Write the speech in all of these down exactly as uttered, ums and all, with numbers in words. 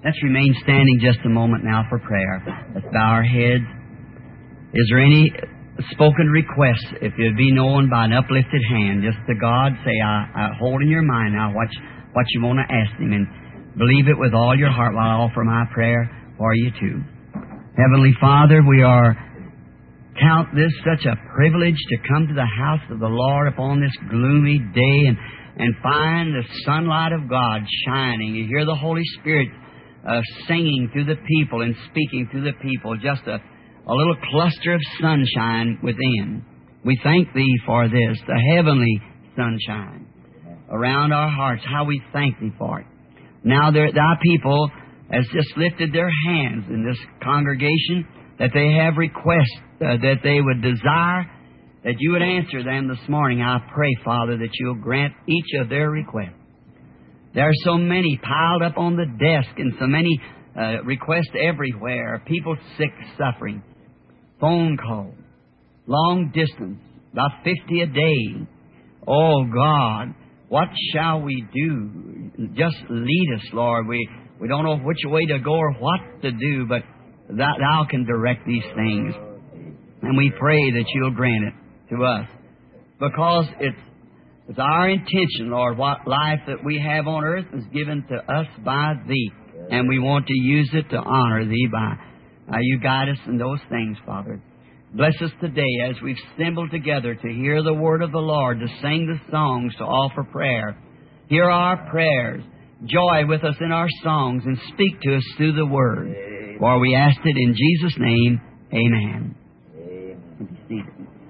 Let's remain standing just a moment now for prayer. Let's bow our heads. Is there any spoken request, if it be known by an uplifted hand, just to God, say, I, I hold in your mind now what, what you want to ask Him, and believe it with all your heart while I offer my prayer for you too. Heavenly Father, we are count this such a privilege to come to the house of the Lord upon this gloomy day and, and find the sunlight of God shining. You hear the Holy Spirit uh, singing through the people and speaking through the people, just a, a little cluster of sunshine within. We thank Thee for this, the heavenly sunshine around our hearts. How we thank Thee for it. Now there, Thy people has just lifted their hands in this congregation that they have requests uh, that they would desire, that You would answer them this morning. I pray, Father, that You'll grant each of their requests. There are so many piled up on the desk and so many uh, requests everywhere. People sick, suffering. Phone calls. Long distance. About fifty a day. Oh, God, what shall we do? Just lead us, Lord. We, we don't know which way to go or what to do, but Thou, thou can direct these things. And we pray that You'll grant it to us. Because it's, it's our intention, Lord, what life that we have on earth is given to us by Thee. And we want to use it to honor Thee by. Uh, you guide us in those things, Father. Bless us today as we've assembled together to hear the Word of the Lord, to sing the songs, to offer prayer. Hear our prayers. Joy with us in our songs and speak to us through the Word. For we asked it in Jesus' name, amen. Amen.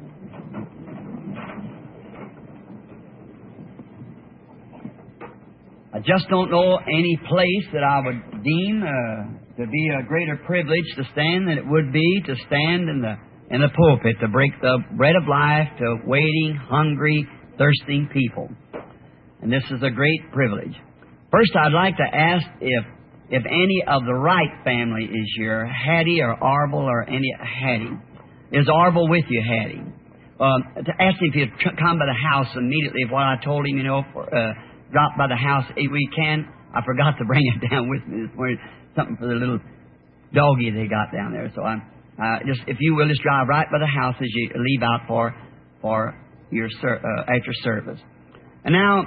I just don't know any place that I would deem uh, to be a greater privilege to stand than it would be to stand in the in the pulpit to break the bread of life to waiting, hungry, thirsting people. And this is a great privilege. First, I'd like to ask if If any of the Wright family is here, Hattie or Arble or any Hattie. Is Arble with you, Hattie? Um, to ask him if he'd come by the house immediately, if what I told him, you know, for, uh, drop by the house. If we can, I forgot to bring it down with me this morning. Something for the little doggy they got down there. So I'm uh, just, if you will, just drive right by the house as you leave out for for your ser- uh, after service. And now,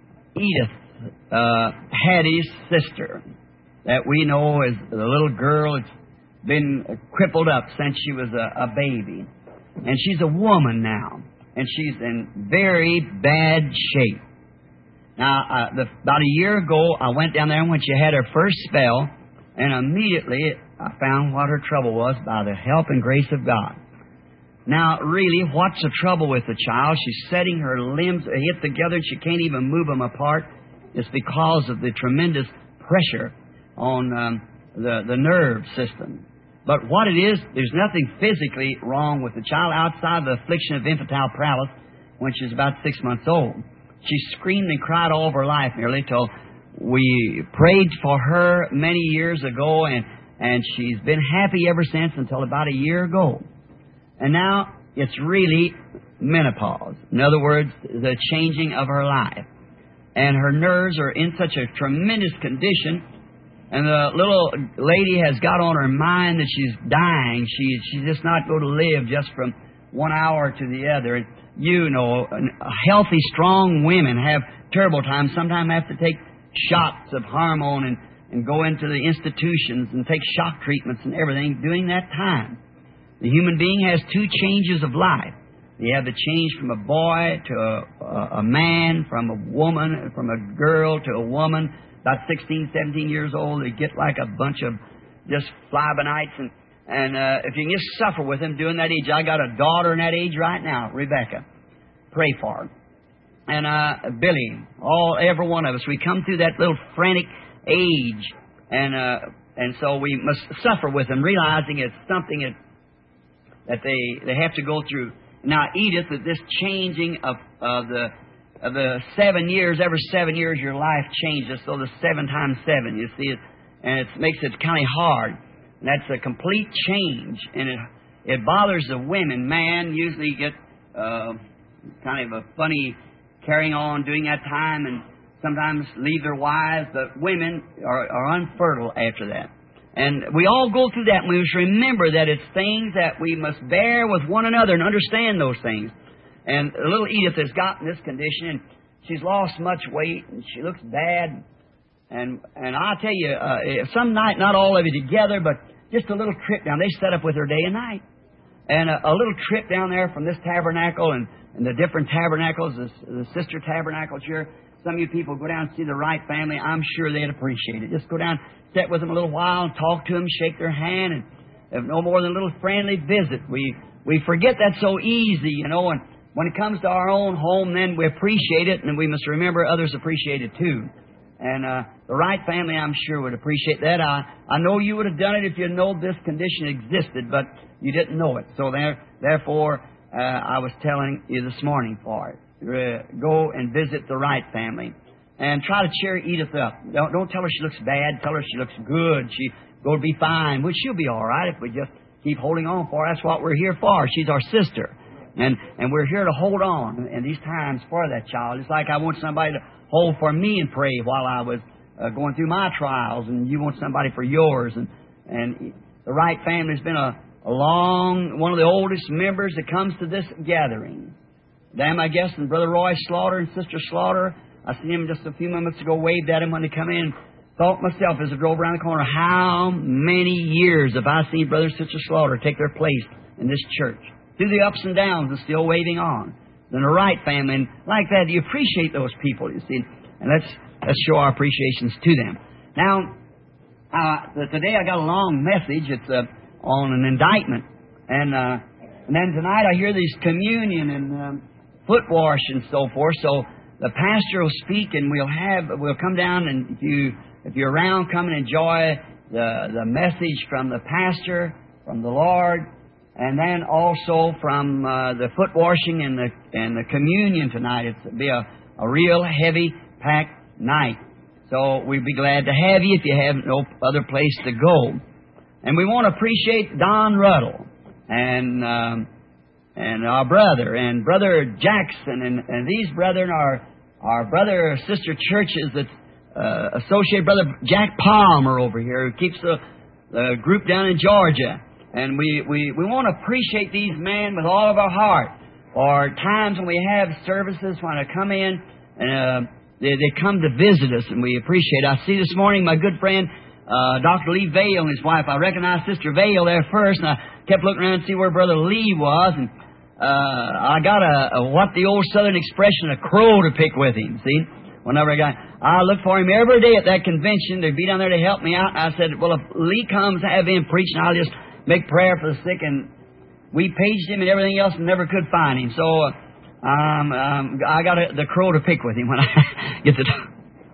Edith, uh, Hattie's sister, that we know as the little girl that's been crippled up since she was a, a baby. And she's a woman now. And she's in very bad shape. Now, uh, the, about a year ago, I went down there when she had her first spell, and immediately I found what her trouble was by the help and grace of God. Now, really, what's the trouble with the child? She's setting her limbs hit together, and she can't even move them apart. It's because of the tremendous pressure on um, the, the nerve system. But what it is, there's nothing physically wrong with the child outside the affliction of infantile paralysis when she was about six months old. She screamed and cried all of her life nearly till we prayed for her many years ago, and, and she's been happy ever since until about a year ago. And now it's really menopause. In other words, the changing of her life. And her nerves are in such a tremendous condition. And the little lady has got on her mind that she's dying. She, she's just not going to live just from one hour to the other. And you know, healthy, strong women have terrible times. Sometimes have to take shots of hormone and, and go into the institutions and take shock treatments and everything during that time. The human being has two changes of life. You have the change from a boy to a, a man, from a woman, from a girl to a woman. About sixteen, seventeen years old, they get like a bunch of just fly-by-nights. And, and uh, if you can just suffer with them during that age. I got a daughter in that age right now, Rebecca. Pray for her. And uh, Billy, all every one of us, we come through that little frantic age. And uh, and so we must suffer with them, realizing it's something that, that they, they have to go through. Now, Edith, that this changing of, of the of the seven years, every seven years your life changes, so the seven times seven, you see, it, and it makes it kind of hard. And that's a complete change, and it it bothers the women. Man usually get uh, kind of a funny carrying on during that time, and sometimes leave their wives, but women are, are unfertile after that. And we all go through that, and we must remember that it's things that we must bear with one another and understand those things. And little Edith has gotten this condition, and she's lost much weight, and she looks bad. And and I'll tell you, uh, some night, not all of you together, but just a little trip down. They set up with her day and night. And a, a little trip down there from this tabernacle and, and the different tabernacles, the, the sister tabernacles here. Some of you people go down and see the Wright family. I'm sure they'd appreciate it. Just go down, sit with them a little while, and talk to them, shake their hand, and if no more than a little friendly visit. We we forget that's so easy, you know, and when it comes to our own home, then we appreciate it, and we must remember others appreciate it too. And uh, the Wright family, I'm sure, would appreciate that. I, I know you would have done it if you know this condition existed, but you didn't know it. So there, therefore, uh, I was telling you this morning for it. Uh, go and visit the Wright family and try to cheer Edith up. Don't, don't tell her she looks bad. Tell her she looks good. She will be fine. Well, she'll be all right if we just keep holding on for her. That's what we're here for. She's our sister. And and we're here to hold on in these times for that child. It's like I want somebody to hold for me and pray while I was uh, going through my trials, and you want somebody for yours. And and the Wright family's been a, a long, one of the oldest members that comes to this gathering. Them, I guess, and Brother Roy Slaughter and Sister Slaughter. I seen him just a few moments ago, waved at him when they come in. Thought myself as I drove around the corner, how many years have I seen Brother and Sister Slaughter take their place in this church? Through the ups and downs and still waving on. Then the Wright family, and like that, you appreciate those people, you see. And let's let's show our appreciations to them. Now, uh, today I got a long message. It's uh, on an indictment. And uh, and then tonight I hear these communion and um, foot wash and so forth. So the pastor will speak, and we'll have we'll come down, and if you if you're around, come and enjoy the the message from the pastor, from the Lord. And then also from uh, the foot washing and the and the communion tonight. It'll be a, a real heavy packed night. So we'd be glad to have you if you have no other place to go. And we want to appreciate Don Ruddle and um, and our brother and Brother Jackson and, and these brethren are our brother or sister churches that uh, associate Brother Jack Palmer over here who keeps the, the group down in Georgia. And we, we, we want to appreciate these men with all of our heart. For times when we have services, when I come in, and uh, they, they come to visit us, and we appreciate it. I see this morning my good friend, uh, Doctor Lee Vale and his wife. I recognized Sister Vale there first, and I kept looking around to see where Brother Lee was. And uh, I got a, a, what the old Southern expression, a crow to pick with him, see? Whenever I got, I look for him every day at that convention to be down there to help me out. And I said, well, if Lee comes, have him preach, and I'll just make prayer for the sick. And we paged him and everything else and never could find him. So uh, um, um, I got a, the crow to pick with him when I get to talk.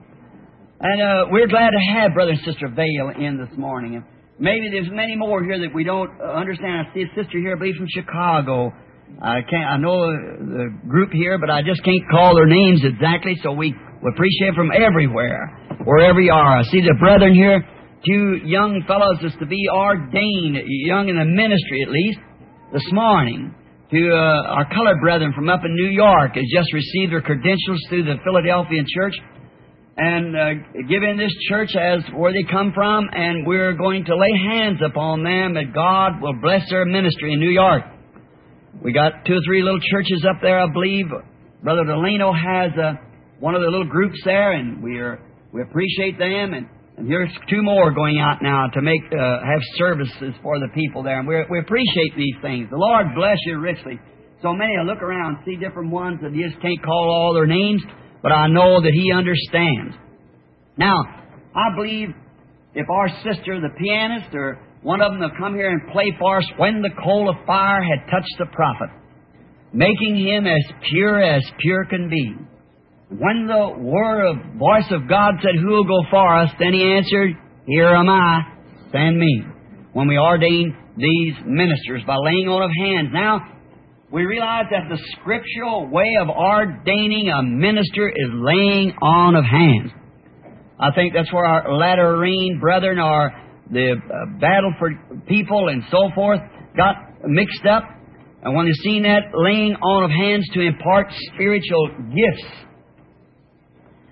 And uh, we're glad to have Brother and Sister Vale in this morning. And maybe there's many more here that we don't uh, understand. I see a sister here, I believe, from Chicago. I can't. I know the group here, but I just can't call their names exactly. So we, we appreciate from everywhere, wherever you are. I see the brethren here. Two young fellows is to be ordained, young in the ministry at least, this morning. To uh, our colored brethren from up in New York has just received their credentials through the Philadelphian church and uh, given this church as where they come from, and we're going to lay hands upon them that God will bless their ministry in New York. We got two or three little churches up there, I believe. Brother Delano has uh, one of the little groups there, and we are we appreciate them. And And here's two more going out now to make uh, have services for the people there. And we we appreciate these things. The Lord bless you richly. So many, I look around, see different ones that you just can't call all their names, but I know that He understands. Now, I believe if our sister, the pianist, or one of them will come here and play for us, when the coal of fire had touched the prophet, making him as pure as pure can be. When the word of voice of God said, who will go for us? Then He answered, here am I, send me. When we ordain these ministers by laying on of hands. Now, we realize that the scriptural way of ordaining a minister is laying on of hands. I think that's where our latter rain brethren, our the uh, battle for people and so forth, got mixed up. And when they seen that laying on of hands to impart spiritual gifts,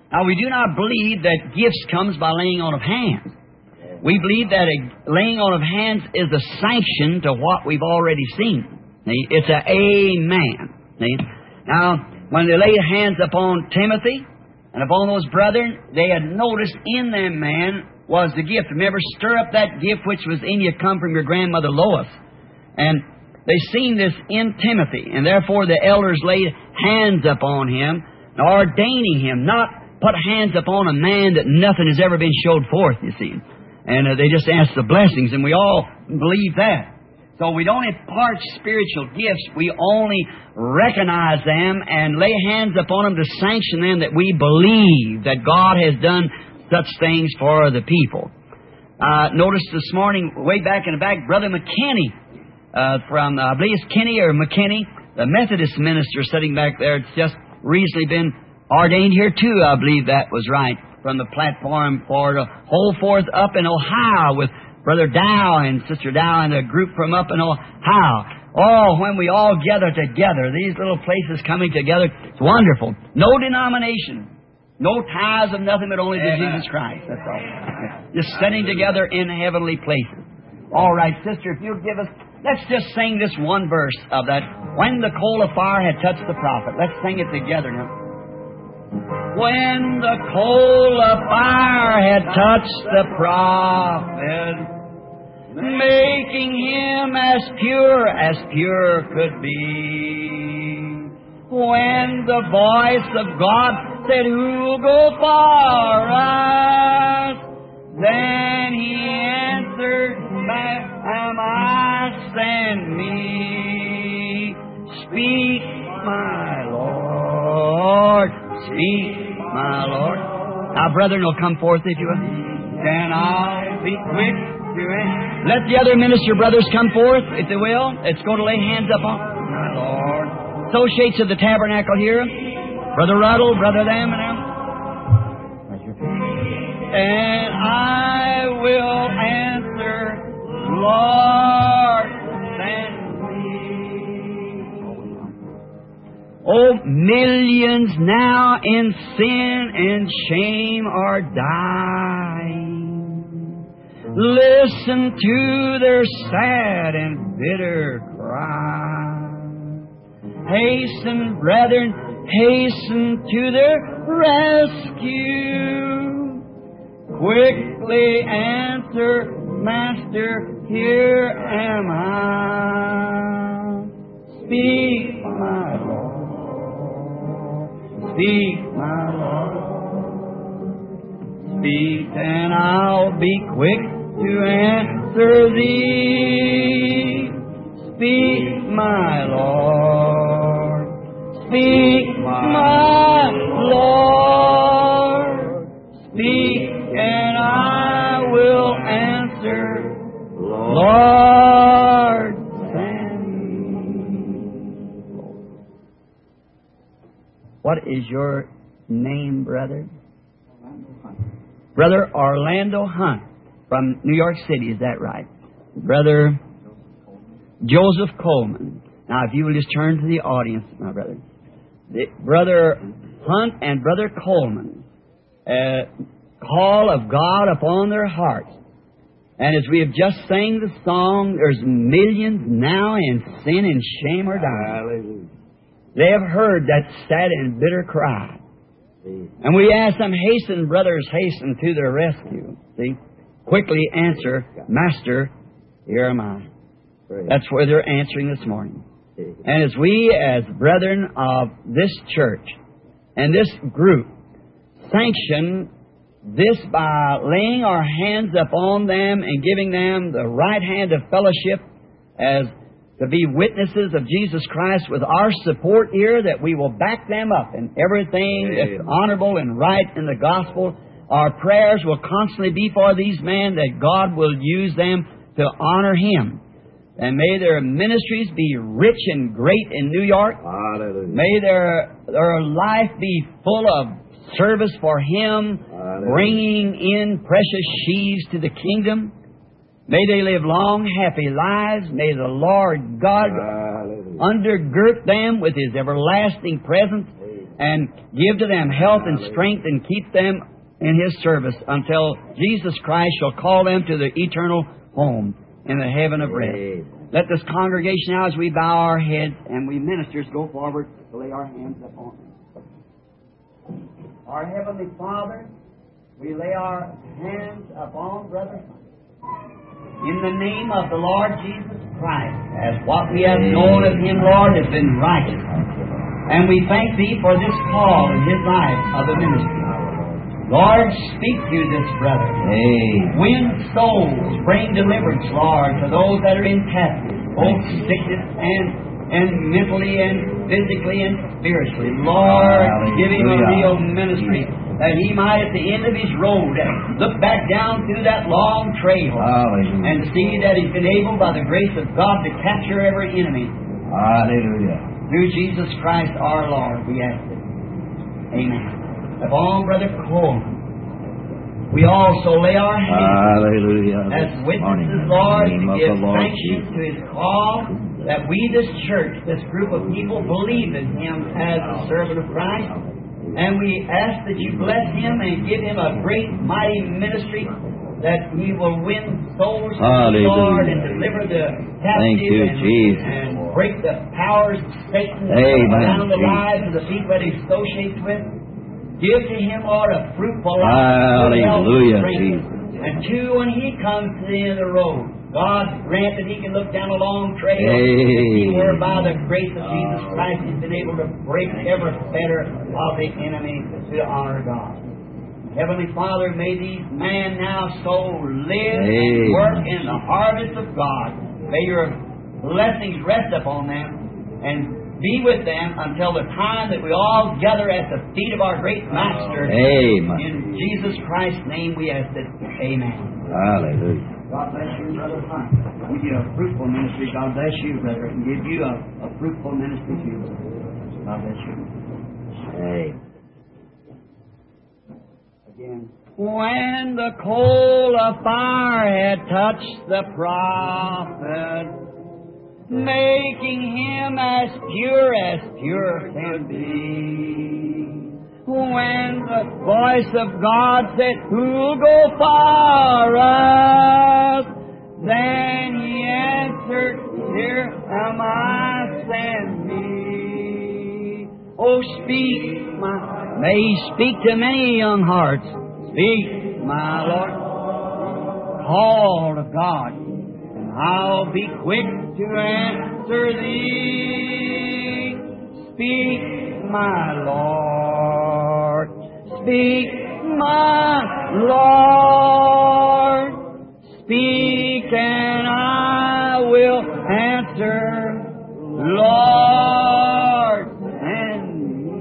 Now, we do not believe that gifts comes by laying on of hands. We believe that a laying on of hands is a sanction to what we've already seen. See? It's a amen. See? Now, when they laid hands upon Timothy and upon those brethren, they had noticed in them, man, was the gift. Remember, stir up that gift which was in you come from your grandmother Lois. And they seen this in Timothy, and therefore the elders laid hands upon him, ordaining him, not put hands upon a man that nothing has ever been showed forth, you see. And uh, they just asked the blessings, and we all believe that. So we don't impart spiritual gifts. We only recognize them and lay hands upon them to sanction them that we believe that God has done such things for the people. Uh, notice this morning, way back in the back, Brother McKinney, uh, from, uh, I believe it's Kinney or McKinney, the Methodist minister sitting back there. It's just recently been ordained here too, I believe that was right, from the platform for the whole forth up in Ohio with Brother Dow and Sister Dow and a group from up in Ohio. Oh, when we all gather together, these little places coming together, it's wonderful. No denomination, no ties of nothing but only to Jesus Christ. That's all. Just sitting together in heavenly places. All right, sister, if you'll give us, let's just sing this one verse of that. When the coal of fire had touched the prophet. Let's sing it together now. When the coal of fire had touched the prophet, making him as pure as pure could be. When the voice of God said, who'll go for us? Then he answered back, am I, send me. Speak, my Lord. Speak, my Lord. Now, brethren, will come forth if you will. Then I'll be quick to it. Let the other minister brothers come forth, if they will. Let's go to lay hands upon my Lord. Associates of the tabernacle here. Brother Ruddle, Brother them, and them. And I will answer, Lord, send me. Oh, millions now in sin and shame are dying. Listen to their sad and bitter cry. Hasten, brethren, hasten to their rescue. Quickly answer, Master, here am I. Speak, my Lord. Speak, my Lord. Speak, and I'll be quick to answer thee. Speak, my Lord. Speak, my Lord. Speak, and I will answer, Lord, send me. What is your name, brother? Brother Orlando Hunt from New York City, is that right? Brother Joseph Coleman. Now, if you will just turn to the audience, my brother. The, Brother Hunt and Brother Coleman, uh, call of God upon their hearts. And as we have just sang the song, there's millions now in sin and shame are dying. They have heard that sad and bitter cry. And we ask them, hasten, brothers, hasten to their rescue. See? Quickly answer, Master, here am I. That's where they're answering this morning. And as we, as brethren of this church and this group, sanction this by laying our hands upon them and giving them the right hand of fellowship as to be witnesses of Jesus Christ with our support here, that we will back them up in everything that's honorable and right in the gospel. Our prayers will constantly be for these men, that God will use them to honor Him. And may their ministries be rich and great in New York. Hallelujah. May their, their life be full of service for Him, Hallelujah, bringing in precious sheaves to the kingdom. May they live long, happy lives. May the Lord God Hallelujah undergird them with His everlasting presence and give to them health and strength and keep them in His service until Jesus Christ shall call them to the eternal home in the heaven of rest. Let this congregation now, as we bow our heads and we ministers, go forward to lay our hands upon them. Our Heavenly Father, we lay our hands upon Brother Hunter. In the name of the Lord Jesus Christ, as what we have known of Him, Lord, has been righteous. And we thank Thee for this call in his life of the ministry. Lord, speak to this brother. Amen. Win souls, bring deliverance, Lord, to those that are in captivity, both sickness and, and mentally and physically and spiritually. Lord, Hallelujah. Give him a real ministry, that he might, at the end of his road, look back down through that long trail Hallelujah. And see that he's been able, by the grace of God, to capture every enemy. Hallelujah. Through Jesus Christ our Lord, we ask it. Amen. Upon Brother Coleman, we also lay our hands Hallelujah. As witnesses, Lord, to give sanction to his call, that we, this church, this group of people, believe in him as a servant of Christ. And we ask that you bless him and give him a great, mighty ministry, that he will win souls to the Lord and deliver the captive and, and break the powers of Satan down the lives of the people that he associates with. Give to him, Lord, a fruitful life. Hallelujah, Jesus. And two, when he comes to the end of the road, God grant that he can look down a long trail and see where by the grace of Jesus Christ he's been able to break every fetter of the enemy to honor God. Heavenly Father, may these men now so live and work in the harvest of God. May your blessings rest upon them and be with them until the time that we all gather at the feet of our great Master. Amen. In Jesus Christ's name we ask it. Amen. Hallelujah. God bless you, Brother Hunt. Give you a fruitful ministry. God bless you, brother, and give you a, a fruitful ministry too. God bless you. Amen. Again. When the coal of fire had touched the prophet, making him as pure as pure can be. When the voice of God said, who'll go for us? Then he answered, here am I, send me. Oh, speak, my, may he speak to many young hearts. Speak, my Lord. Call of God. I'll be quick to answer thee. Speak, my Lord. Speak, my Lord. Speak, and I will answer, Lord, and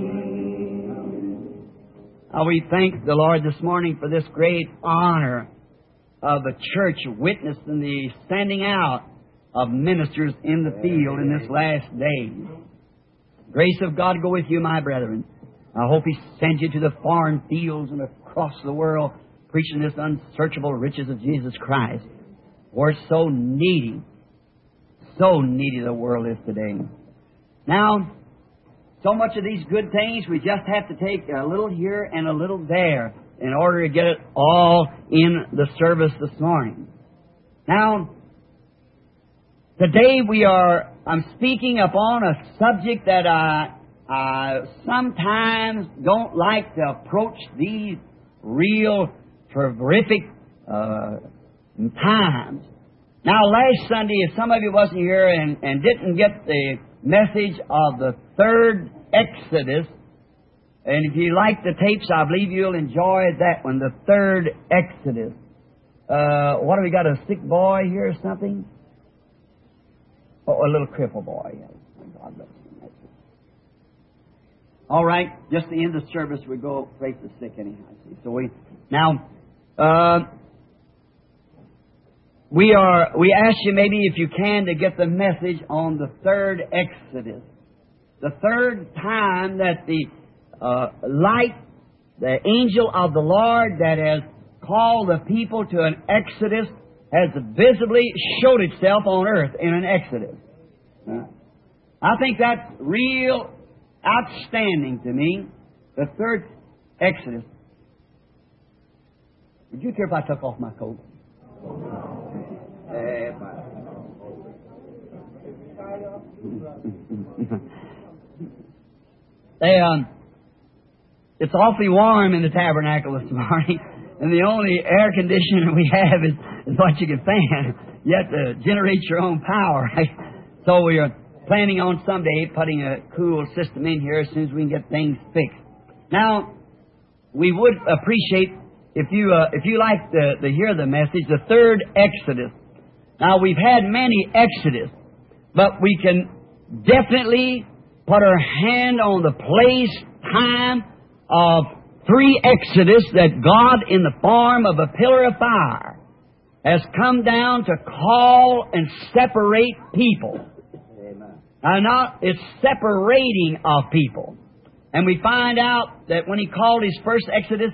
me. Now we thank the Lord this morning for this great honor of the church witnessing the sending out of ministers in the field in this last day. Grace of God go with you, my brethren. I hope He sends you to the foreign fields and across the world preaching this unsearchable riches of Jesus Christ. We're so needy, so needy the world is today. Now, so much of these good things, we just have to take a little here and a little there in order to get it all in the service this morning. Now, today we are, I'm speaking upon a subject that I, I sometimes don't like to approach these real terrific uh, times. Now, last Sunday, if some of you wasn't here and, and didn't get the message of the third Exodus, and if you like the tapes, I believe you'll enjoy that one, the third Exodus. Uh, what have we got, a sick boy here or something? Oh, a little cripple boy. God bless him. That's it. All right, just the end of the service, we go pray for the sick anyhow. See. So we now uh, we are we ask you maybe if you can to get the message on the third Exodus, the third time that the Uh, light, the angel of the Lord that has called the people to an exodus, has visibly showed itself on earth in an exodus. Uh, I think that's real outstanding to me, the third Exodus. Would you care if I took off my coat? They, um, it's awfully warm in the tabernacle this morning, and the only air conditioner we have is, is what you can fan. You have to generate your own power. So we are planning on someday putting a cool system in here as soon as we can get things fixed. Now, we would appreciate if you uh, if you like to, to hear the message, the third Exodus. Now, we've had many Exodus, but we can definitely put our hand on the place, time of three Exodus that God, in the form of a pillar of fire, has come down to call and separate people. Amen. Now, not, it's separating of people. And we find out that when He called His first Exodus,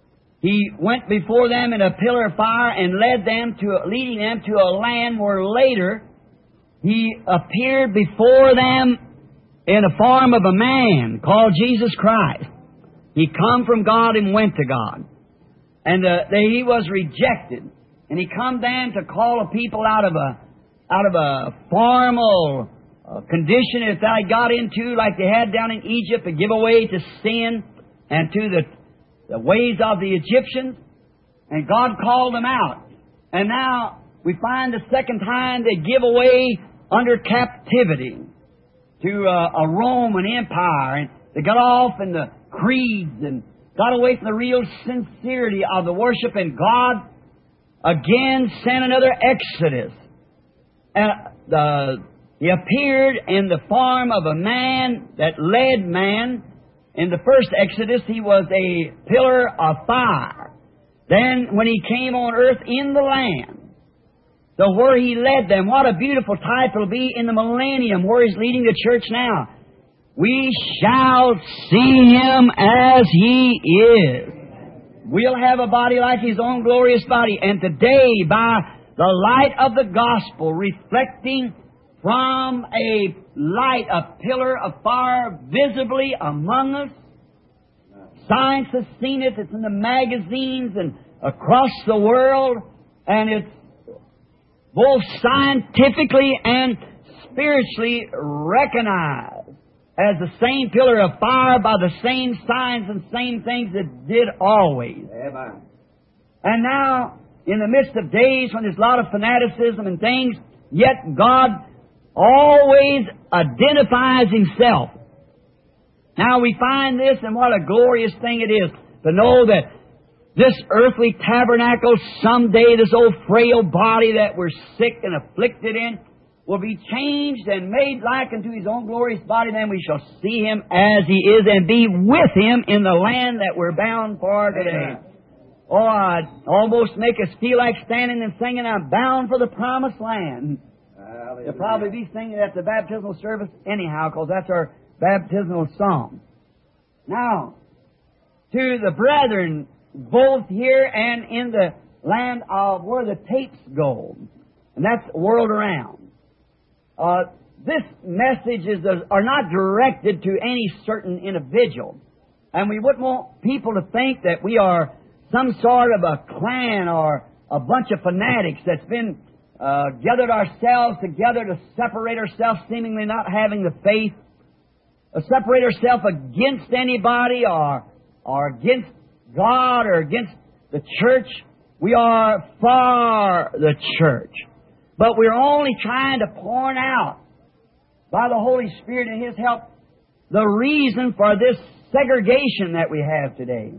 He went before them in a pillar of fire and led them to, leading them to a land where later He appeared before them in the form of a man called Jesus Christ. He come from God and went to God. And uh, He was rejected. And He come then to call a people out of a out of a formal uh, condition that they got into, like they had down in Egypt, to give away to sin and to the, the ways of the Egyptians. And God called them out. And now we find the second time they give away under captivity to uh, a Roman Empire. And they got off in the creeds and got away from the real sincerity of the worship. And God again sent another Exodus. And the, He appeared in the form of a man that led man. In the first Exodus, He was a pillar of fire. Then when He came on earth in the land, so where He led them, what a beautiful type it'll be in the millennium, where He's leading the church now. We shall see Him as He is. We'll have a body like His own glorious body. And today, by the light of the gospel, reflecting from a light, a pillar of fire visibly among us, science has seen it. It's in the magazines and across the world. And it's both scientifically and spiritually recognized as the same pillar of fire by the same signs and same things it did always. Amen. And now, in the midst of days when there's a lot of fanaticism and things, yet God always identifies Himself. Now we find this, and what a glorious thing it is to know that this earthly tabernacle, someday this old frail body that we're sick and afflicted in, will be changed and made like unto His own glorious body. Then we shall see Him as He is and be with Him in the land that we're bound for today. Amen. Oh, I'd almost make us feel like standing and singing, I'm bound for the promised land. Hallelujah. You'll probably be singing at the baptismal service anyhow, because that's our baptismal song. Now, to the brethren, both here and in the land of where the tapes go, and that's the world around. Uh, this messages are not directed to any certain individual. And we wouldn't want people to think that we are some sort of a clan or a bunch of fanatics that's been uh, gathered ourselves together to separate ourselves, seemingly not having the faith, uh, separate ourselves against anybody or, or against God or against the church. We are for the church. But we're only trying to point out, by the Holy Spirit and His help, the reason for this segregation that we have today.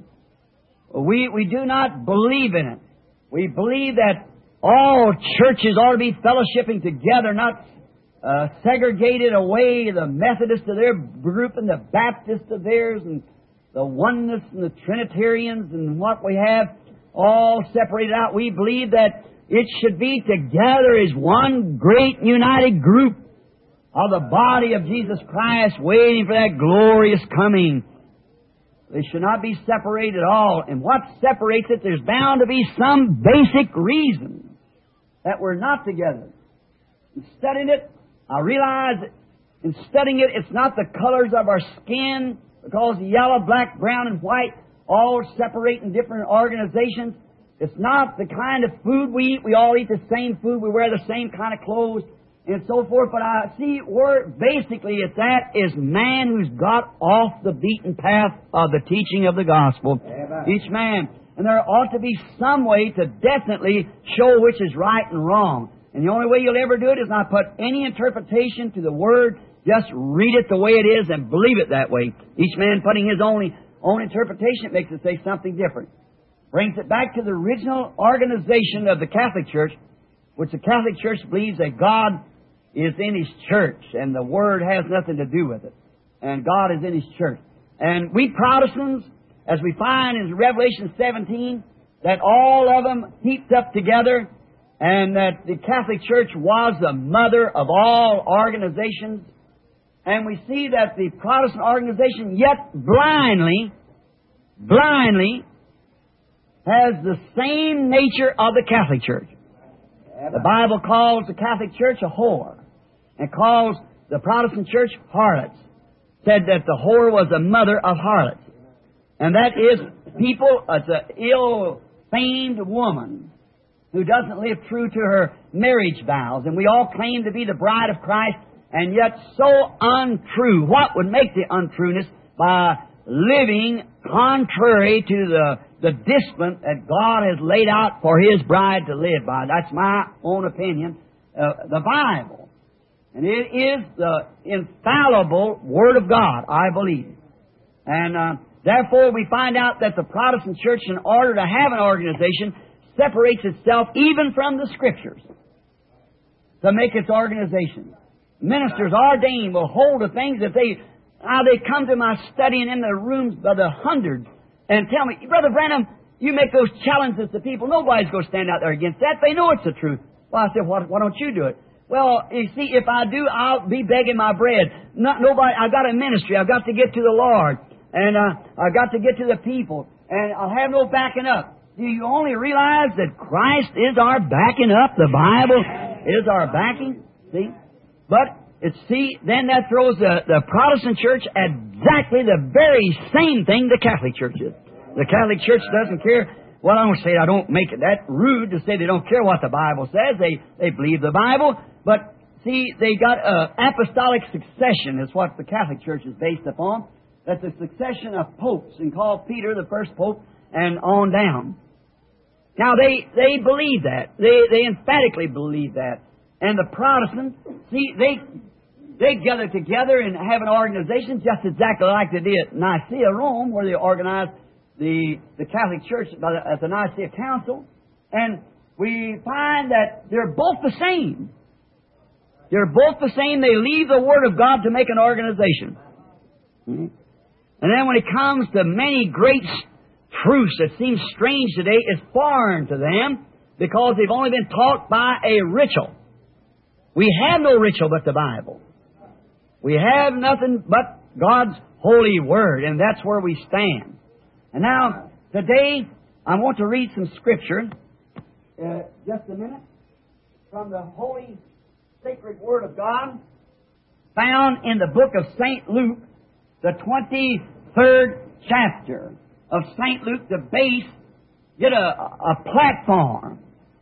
We, we do not believe in it. We believe that all churches ought to be fellowshipping together, not uh, segregated away, the Methodists to their group and the Baptists to theirs, and the Oneness and the Trinitarians and what we have all separated out. We believe that it should be together as one great united group of the body of Jesus Christ waiting for that glorious coming. They should not be separated at all. And what separates it, there's bound to be some basic reason that we're not together. In studying it, I realize that in studying it, it's not the colors of our skin, because yellow, black, brown, and white all separate in different organizations. It's not the kind of food we eat. We all eat the same food. We wear the same kind of clothes and so forth. But I see where basically it's at is man who's got off the beaten path of the teaching of the gospel. Amen. Each man. And there ought to be some way to definitely show which is right and wrong. And the only way you'll ever do it is not put any interpretation to the Word. Just read it the way it is and believe it that way. Each man putting his own, own interpretation, it makes it say something different. Brings it back to the original organization of the Catholic Church, which the Catholic Church believes that God is in His church and the Word has nothing to do with it. And God is in His church. And we Protestants, as we find in Revelation seventeen, that all of them heaped up together, and that the Catholic Church was the mother of all organizations. And we see that the Protestant organization yet blindly, blindly, has the same nature of the Catholic Church. The Bible calls the Catholic Church a whore, and calls the Protestant Church harlots. Said that the whore was the mother of harlots. And that is people, it's an ill-famed woman who doesn't live true to her marriage vows. And we all claim to be the bride of Christ, and yet so untrue. What would make the untrueness? By living contrary to the, the discipline that God has laid out for His bride to live by. That's my own opinion. Uh, the Bible. And it is the infallible Word of God, I believe. And uh, therefore we find out that the Protestant Church, in order to have an organization, separates itself even from the Scriptures to make its organization. Ministers ordained will hold the things that they, how they come to my study and in the rooms by the hundreds and tell me, Brother Branham, you make those challenges to people. Nobody's going to stand out there against that. They know it's the truth. Well, I said, why, why don't you do it? Well, you see, if I do, I'll be begging my bread. Not, nobody. I've got a ministry. I've got to get to the Lord. And uh, I've got to get to the people. And I'll have no backing up. Do you only realize that Christ is our backing up? The Bible is our backing. See? But, it's, see, then that throws the, the Protestant Church at exactly the very same thing the Catholic Church is. The Catholic Church doesn't care. Well, I don't say I don't make it that rude to say they don't care what the Bible says. They, they believe the Bible. But, see, they got uh, apostolic succession is what the Catholic Church is based upon. That's a succession of popes, and called Peter the first pope, and on down. Now, they, they believe that. They, they emphatically believe that. And the Protestants, see, they, they gather together and have an organization just exactly like they did at Nicaea, Rome, where they organized the, the Catholic Church by the, at the Nicaea Council. And we find that they're both the same. They're both the same. They leave the Word of God to make an organization. Mm-hmm. And then when it comes to many great truths that seem strange today, it's foreign to them because they've only been taught by a ritual. We have no ritual but the Bible. We have nothing but God's holy Word, and that's where we stand. And now, today, I want to read some Scripture, uh, just a minute, from the holy, sacred Word of God, found in the book of Saint Luke, the twenty-third chapter of Saint Luke, the base, get a, a platform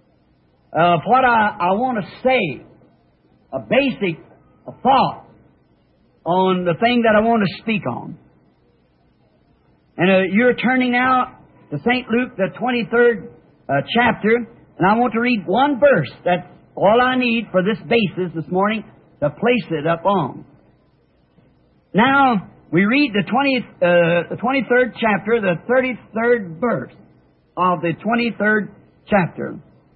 of what I, I want to say, a basic a thought on the thing that I want to speak on. And uh, you're turning now to Saint Luke, the twenty-third uh, chapter, and I want to read one verse. That's all I need for this basis this morning to place it up on. Now, we read the twentieth, uh, the twenty-third chapter, the thirty-third verse of the twenty-third chapter.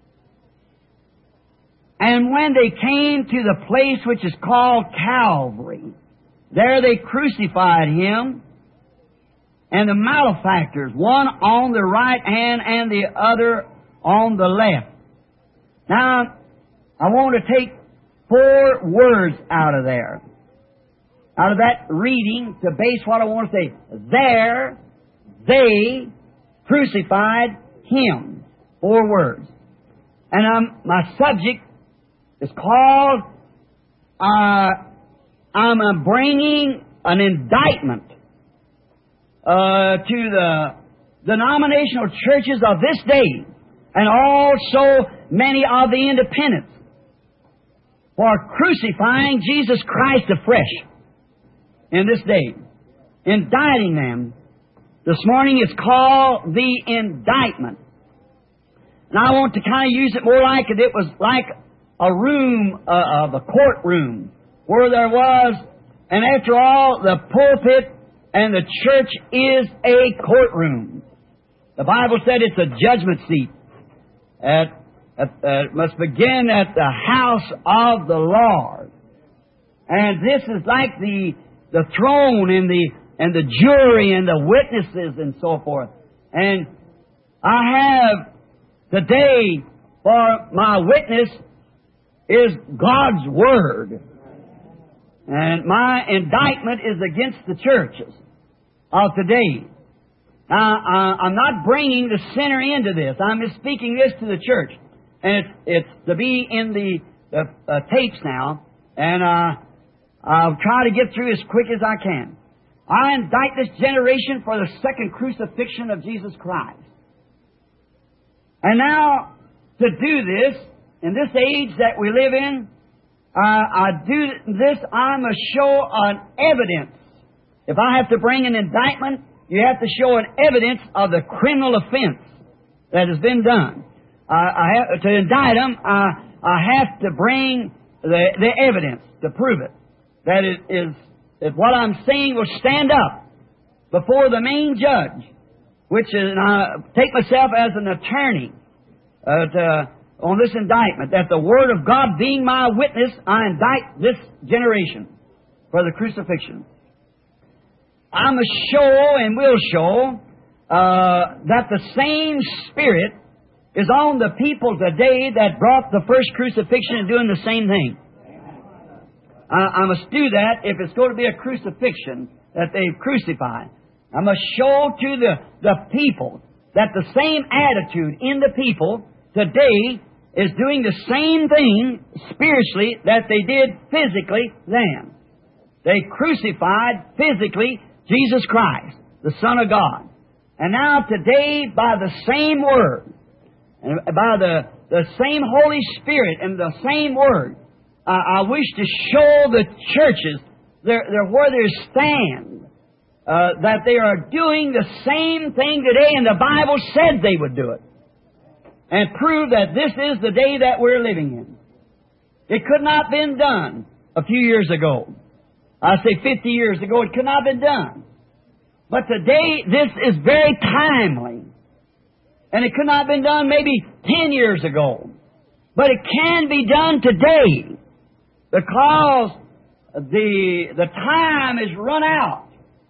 And when they came to the place which is called Calvary, there they crucified Him and the malefactors, one on the right hand and the other on the left. Now, I want to take four words out of there. Out of that reading to base what I want to say. There they crucified Him. Four words. And um, my subject is called uh, I'm uh, bringing an indictment uh, to the denominational churches of this day, and also many of the independents, for crucifying Jesus Christ afresh in this day, indicting them. This morning it's called the indictment. And I want to kind of use it more like it was like a room uh, of a courtroom where there was, and after all, the pulpit and the church is a courtroom. The Bible said it's a judgment seat. At, at, uh, it must begin at the house of the Lord. And this is like the the throne and the and the jury and the witnesses and so forth. And I have today for my witness is God's Word. And my indictment is against the churches of today. Now, I'm not bringing the sinner into this. I'm just speaking this to the church. And it's, it's to be in the, the uh, tapes now. And uh, I'll try to get through as quick as I can. I indict this generation for the second crucifixion of Jesus Christ. And now, to do this, in this age that we live in, uh, I do this, I must show an evidence. If I have to bring an indictment, you have to show an evidence of the criminal offense that has been done. Uh, I have, to indict them, I, I have to bring the, the evidence to prove it. That it is that what I'm saying will stand up before the main judge, which is, and I take myself as an attorney uh, to, on this indictment, that the Word of God being my witness, I indict this generation for the crucifixion. I must show and will show uh, that the same Spirit is on the people today that brought the first crucifixion and doing the same thing. I, I must do that if it's going to be a crucifixion that they've crucified. I must show to the, the people that the same attitude in the people today is doing the same thing spiritually that they did physically then. They crucified physically Jesus Christ, the Son of God. And now today, by the same Word, and by the, the same Holy Spirit and the same Word, uh, I wish to show the churches their, their, where they stand, uh, that they are doing the same thing today, and the Bible said they would do it. And prove that this is the day that we're living in. It could not have been done a few years ago. I say fifty years ago, it could not have been done. But today, this is very timely. And it could not have been done maybe ten years ago. But it can be done today. Because the, the time is run out.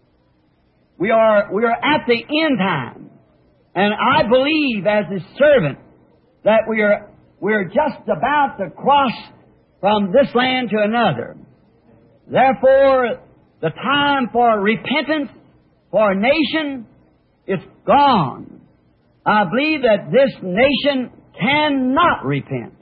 We are, we are at the end time. And I believe as His servant that we are, we are just about to cross from this land to another. Therefore, the time for repentance for a nation is gone. I believe that this nation cannot repent.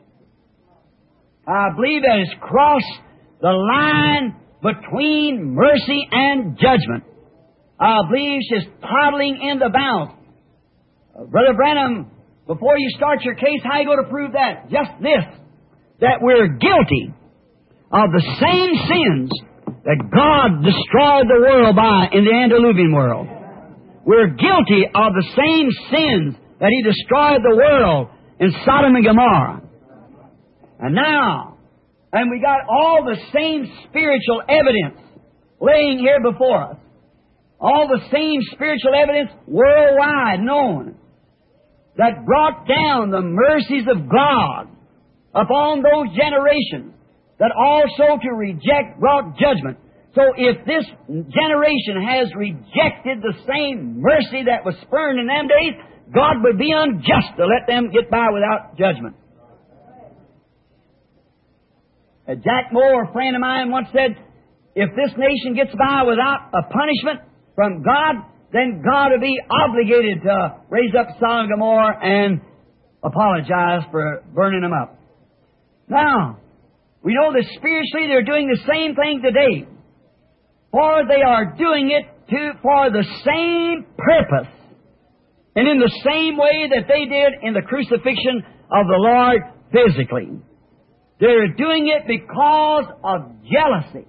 I believe that it's crossed the line between mercy and judgment. I believe she's toddling in the bounds. Uh, Brother Branham, before you start your case, how are you going to prove that? Just this, that we're guilty of the same sins that God destroyed the world by in the antediluvian world. We're guilty of the same sins that He destroyed the world in Sodom and Gomorrah. And now, and we got all the same spiritual evidence laying here before us. All the same spiritual evidence worldwide known that brought down the mercies of God upon those generations that also to reject brought judgment. So if this generation has rejected the same mercy that was spurned in them days, God would be unjust to let them get by without judgment. Uh, Jack Moore, a friend of mine, once said, if this nation gets by without a punishment from God, then God will be obligated to raise up Sodom and Gomorrah and apologize for burning them up. Now, We know that spiritually they're doing the same thing today. For they are doing it to, for the same purpose and in the same way that they did in the crucifixion of the Lord physically. They're doing it because of jealousy,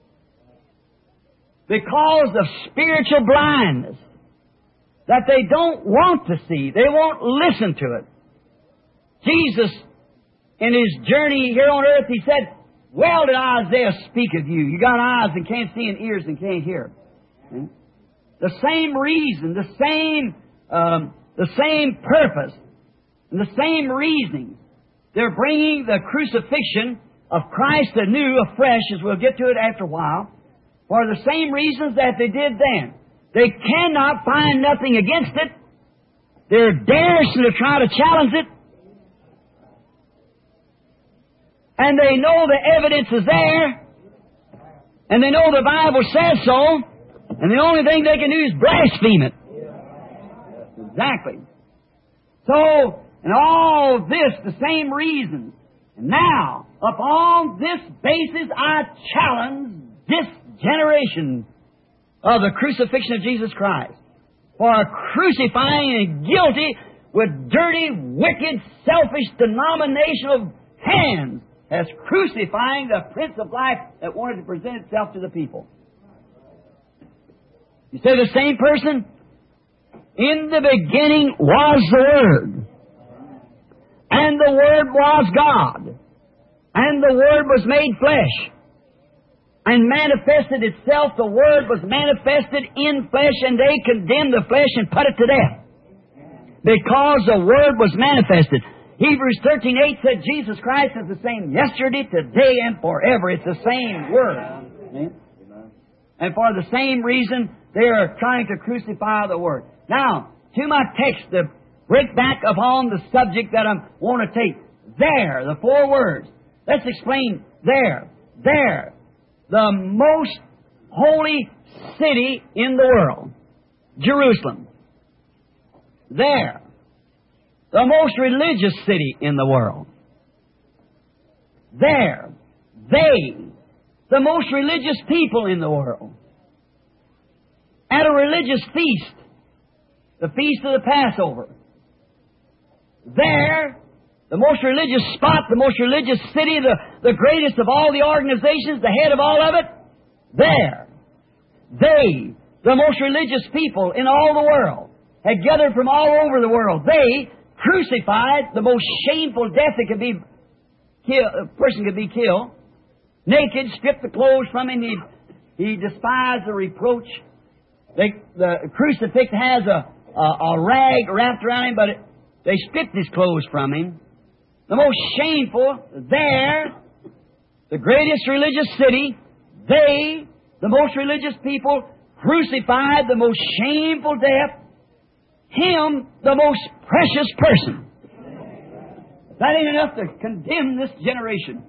because of spiritual blindness, that they don't want to see. They won't listen to it. Jesus, in His journey here on earth, He said, well did Isaiah speak of you. You got eyes and can't see and ears and can't hear. Hmm? The same reason, the same, um, the same purpose, and the same reasoning. They're bringing the crucifixion of Christ anew, afresh, as we'll get to it after a while, for the same reasons that they did then. They cannot find nothing against it. They're daring to try to challenge it. And they know the evidence is there. And they know the Bible says so. And the only thing they can do is blaspheme it. Exactly. So, and all this, the same reasons. And now, upon this basis, I challenge this generation of the crucifixion of Jesus Christ for crucifying and guilty with dirty, wicked, selfish, denominational hands as crucifying the Prince of Life that wanted to present itself to the people. You say the same person? In the beginning was the Word, and the Word was God, and the Word was made flesh, and manifested itself. The Word was manifested in flesh, and they condemned the flesh and put it to death, because the Word was manifested. Hebrews thirteen eight said Jesus Christ is the same yesterday, today, and forever. It's the same Word. And for the same reason, they are trying to crucify the Word. Now, to my text, to break back upon the subject that I want to take. There, the four words. Let's explain there. There. The most holy city in the world. Jerusalem. There. The most religious city in the world. There. They. The most religious people in the world. At a religious feast. The Feast of the Passover. There, the most religious spot, the most religious city, the, the greatest of all the organizations, the head of all of it. There. They, the most religious people in all the world, had gathered from all over the world. They crucified the most shameful death that could be kill, a person could be killed. Naked, stripped the clothes from him. He, he despised the reproach. They, the crucifix has a A, a rag wrapped around him, but it, they stripped his clothes from him. The most shameful, there, the greatest religious city, they, the most religious people, crucified the most shameful death, him, the most precious person. That ain't enough to condemn this generation.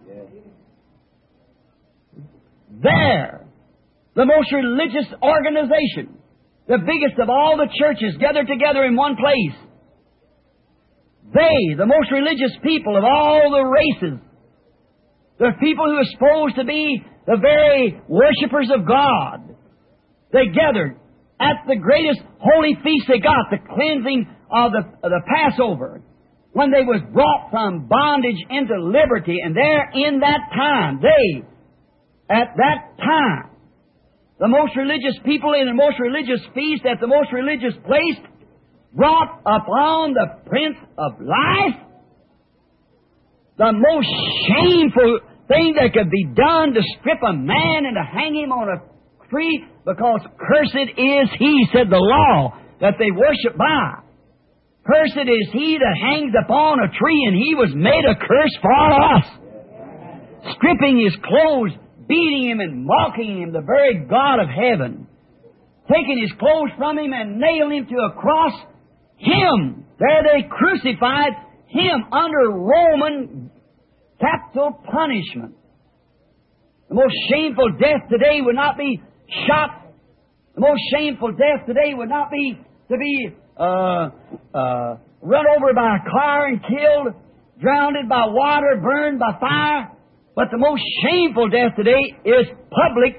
There, the most religious organization, the biggest of all the churches gathered together in one place. They, the most religious people of all the races, the people who are supposed to be the very worshipers of God, they gathered at the greatest holy feast they got, the cleansing of the, of the Passover, when they was brought from bondage into liberty. And there in that time, they, at that time, the most religious people in the most religious feast at the most religious place brought upon the Prince of Life the most shameful thing that could be done, to strip a man and to hang him on a tree, because cursed is he, said the law, that they worship by. Cursed is he that hangs upon a tree, and he was made a curse for us. Stripping his clothes, beating him and mocking him, the very God of heaven. Taking his clothes from him and nailing him to a cross. Him, there they crucified him under Roman capital punishment. The most shameful death today would not be shot. The most shameful death today would not be to be uh, uh, run over by a car and killed, drowned by water, burned by fire. But the most shameful death today is public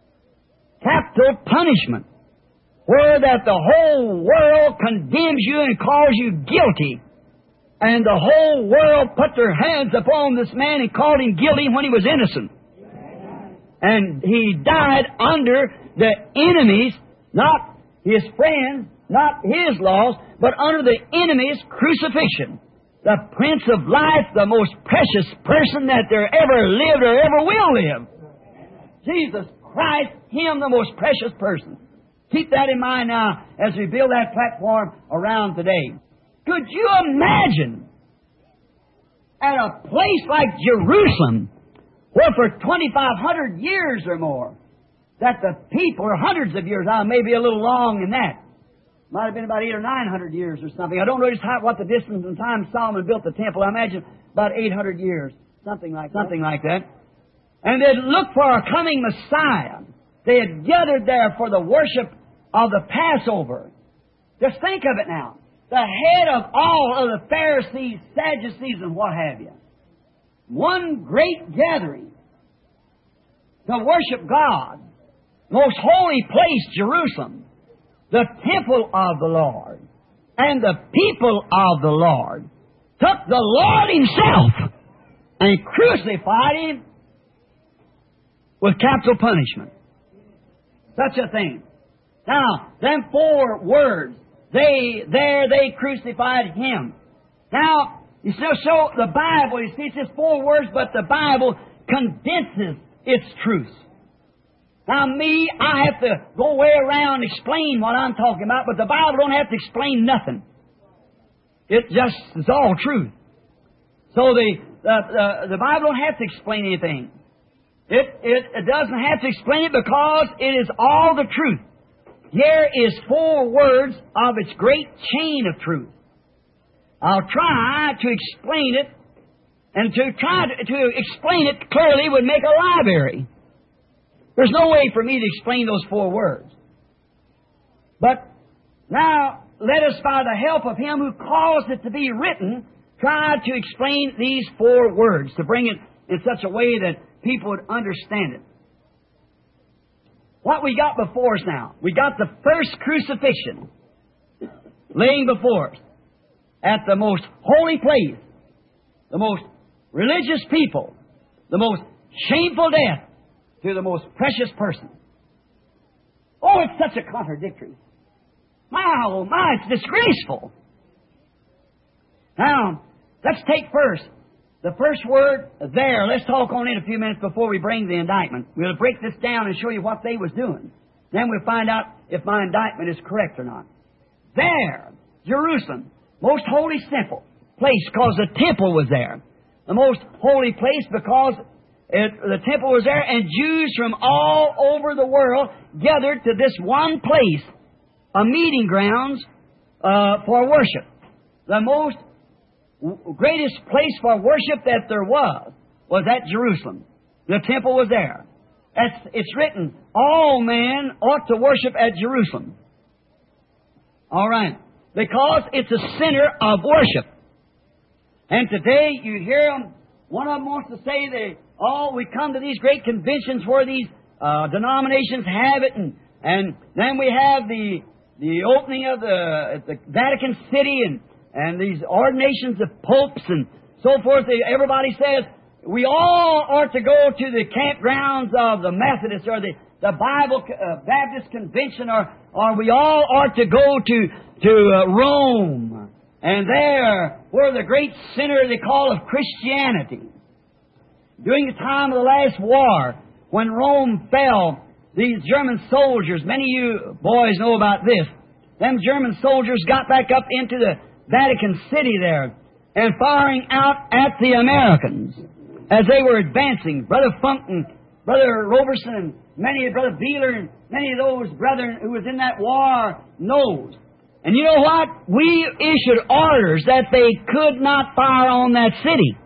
capital punishment, where that the whole world condemns you and calls you guilty. And the whole world put their hands upon this man and called him guilty when he was innocent. And he died under the enemy's, not his friends, not his laws, but under the enemy's crucifixion. The Prince of Life, the most precious person that there ever lived or ever will live. Jesus Christ, Him the most precious person. Keep that in mind now as we build that platform around today. Could you imagine at a place like Jerusalem, where for twenty-five hundred years or more, that the people, or hundreds of years, now maybe a little long in that, might have been about eight or nine hundred years or something. I don't know just how, what the distance and time Solomon built the temple. I imagine about eight hundred years, something like something like that. And they'd look for a coming Messiah. They had gathered there for the worship of the Passover. Just think of it now. The head of all of the Pharisees, Sadducees, and what have you. One great gathering to worship God. Most holy place, Jerusalem. The temple of the Lord. And the people of the Lord took the Lord Himself and crucified Him with capital punishment. Such a thing. Now, them four words, they, there they crucified Him. Now, you see, so the Bible, you see, it's just four words, but the Bible condenses its truth. Now, me, I have to go way around and explain what I'm talking about, but the Bible don't have to explain nothing. It just is all truth. So the, the, the, the Bible don't have to explain anything. It, it, it doesn't have to explain it because it is all the truth. Here is four words of its great chain of truth. I'll try to explain it, and to try to, to explain it clearly would make a library. There's no way for me to explain those four words. But now, let us, by the help of Him who caused it to be written, try to explain these four words, to bring it in such a way that people would understand it. What we got before us now, we got the first crucifixion laying before us at the most holy place, the most religious people, the most shameful death to the most precious person. Oh, it's such a contradictory. My, oh my, it's disgraceful. Now, let's take first the first word there. Let's talk on it a few minutes before we bring the indictment. We'll break this down and show you what they was doing. Then we'll find out if my indictment is correct or not. There, Jerusalem, most holy simple place because the temple was there. The most holy place because it, the temple was there, and Jews from all over the world gathered to this one place, a meeting grounds uh, for worship. The most greatest place for worship that there was was at Jerusalem. The temple was there. It's, it's written, all men ought to worship at Jerusalem. All right. Because it's a center of worship. And today you hear them, one of them wants to say they, oh, we come to these great conventions where these uh, denominations have it, and, and then we have the the opening of the, the Vatican City, and and these ordinations of popes and so forth. Everybody says we all are to go to the campgrounds of the Methodists or the, the Bible uh, Baptist Convention, or, or we all are to go to, to uh, Rome. And there, where the great center they call of Christianity. During the time of the last war, when Rome fell, these German soldiers, many of you boys know about this, them German soldiers got back up into the Vatican City there and firing out at the Americans as they were advancing. Brother Funk and Brother Roberson and many, Brother Beeler and many of those brethren who was in that war knows. And you know what? We issued orders that they could not fire on that city.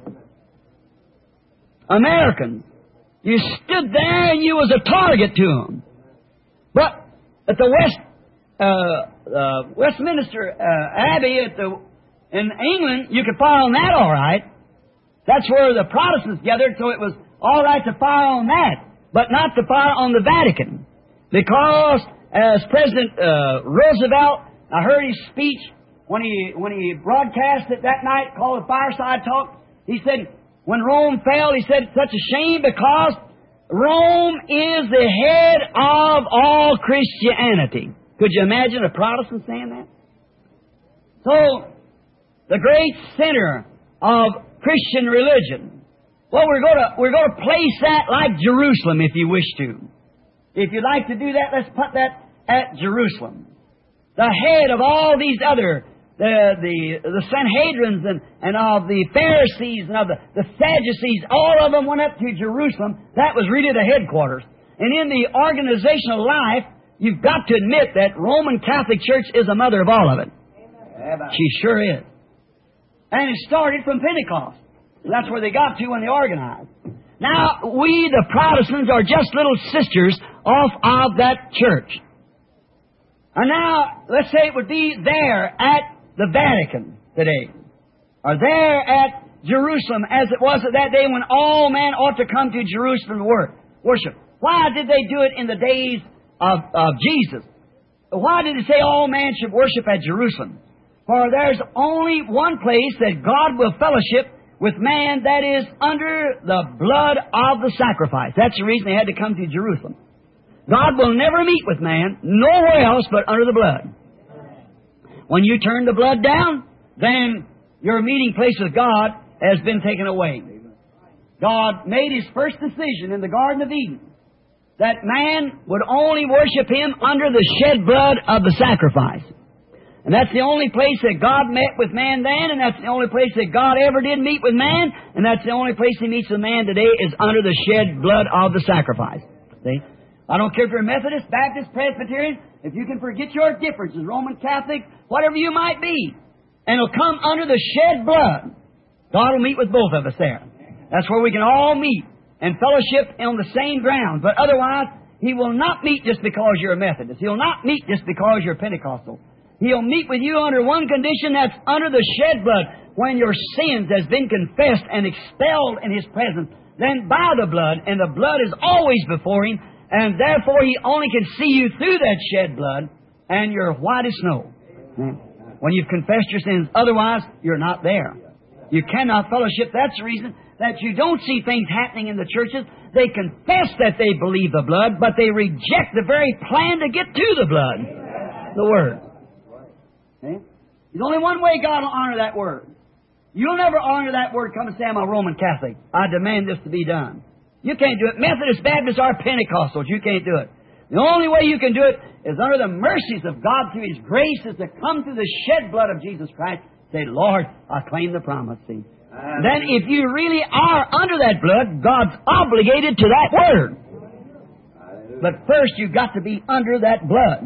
Americans. You stood there and you was a target to them. But at the West uh, uh, Westminster uh, Abbey at the, in England, you could fire on that all right. That's where the Protestants gathered, so it was all right to fire on that, but not to fire on the Vatican. Because as President uh, Roosevelt, I heard his speech when he when he broadcast it that night called the Fireside Talk. He said, when Rome fell, he said, it's such a shame because Rome is the head of all Christianity. Could you imagine a Protestant saying that? So, the great center of Christian religion. Well, we're going to we're going to place that like Jerusalem, if you wish to. If you'd like to do that, let's put that at Jerusalem. The head of all these other, the the, the Sanhedrins and, and of the Pharisees and of the, the Sadducees, all of them went up to Jerusalem. That was really the headquarters. And in the organizational life, you've got to admit that Roman Catholic Church is the mother of all of it. Amen. She sure is. And it started from Pentecost. That's where they got to when they organized. Now, we, the Protestants, are just little sisters off of that church. And now, let's say it would be there at the Vatican today, or there at Jerusalem, as it was at that day when all men ought to come to Jerusalem to worship. Why did they do it in the days of, of Jesus? Why did it say all men should worship at Jerusalem? For there's only one place that God will fellowship with man, that is under the blood of the sacrifice. That's the reason they had to come to Jerusalem. God will never meet with man nowhere else but under the blood. When you turn the blood down, then your meeting place with God has been taken away. God made His first decision in the Garden of Eden that man would only worship Him under the shed blood of the sacrifice. And that's the only place that God met with man then, and that's the only place that God ever did meet with man, and that's the only place He meets with man today is under the shed blood of the sacrifice. See? I don't care if you're Methodist, Baptist, Presbyterian, if you can forget your differences, Roman Catholic, whatever you might be, and it'll come under the shed blood, God will meet with both of us there. That's where we can all meet and fellowship on the same ground. But otherwise, He will not meet just because you're a Methodist. He'll not meet just because you're Pentecostal. He'll meet with you under one condition, that's under the shed blood. When your sins has been confessed and expelled in His presence, then by the blood, and the blood is always before Him, and therefore He only can see you through that shed blood, and you're white as snow. When you've confessed your sins, otherwise you're not there. You cannot fellowship. That's the reason that you don't see things happening in the churches. They confess that they believe the blood, but they reject the very plan to get to the blood, the Word. Okay? There's only one way God will honor that Word. You'll never honor that Word, come and say, I'm a Roman Catholic. I demand this to be done. You can't do it. Methodists, Baptists, or Pentecostals, you can't do it. The only way you can do it is under the mercies of God through His grace, is to come through the shed blood of Jesus Christ. Say, Lord, I claim the promise. See? Amen. Then if you really are under that blood, God's obligated to that Word. Hallelujah. But first you've got to be under that blood.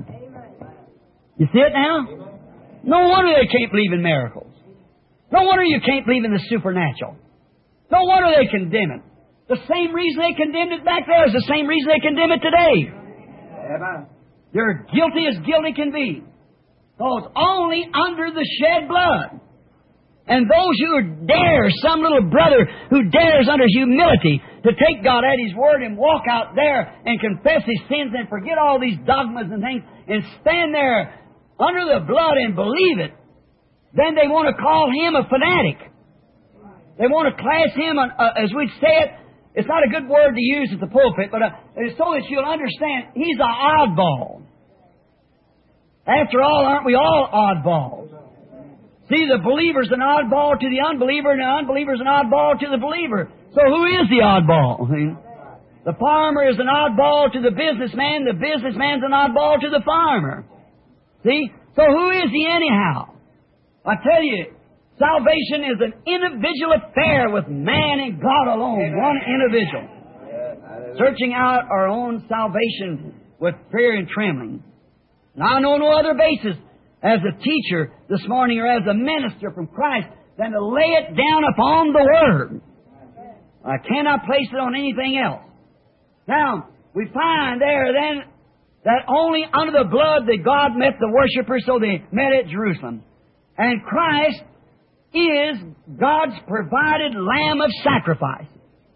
You see it now? No wonder they can't believe in miracles. No wonder you can't believe in the supernatural. No wonder they condemn it. The same reason they condemned it back there is the same reason they condemn it today. Amen. They're guilty as guilty can be. So it's only under the shed blood. And those who dare, some little brother who dares under humility to take God at His word and walk out there and confess his sins and forget all these dogmas and things and stand there under the blood and believe it, then they want to call him a fanatic. They want to class him, uh, as we'd say it, it's not a good word to use at the pulpit, but uh, it's so that you'll understand, he's an oddball. After all, aren't we all oddballs? See, the believer's an oddball to the unbeliever, and the unbeliever's an oddball to the believer. So who is the oddball? The farmer is an oddball to the businessman, the businessman's an oddball to the farmer. See? So who is he anyhow? I tell you, salvation is an individual affair with man and God alone. One individual. Searching out our own salvation with fear and trembling. And I know no other basis as a teacher this morning or as a minister from Christ than to lay it down upon the Word. I cannot place it on anything else. Now, we find there then that only under the blood that God met the worshippers, so they met at Jerusalem. And Christ is God's provided lamb of sacrifice.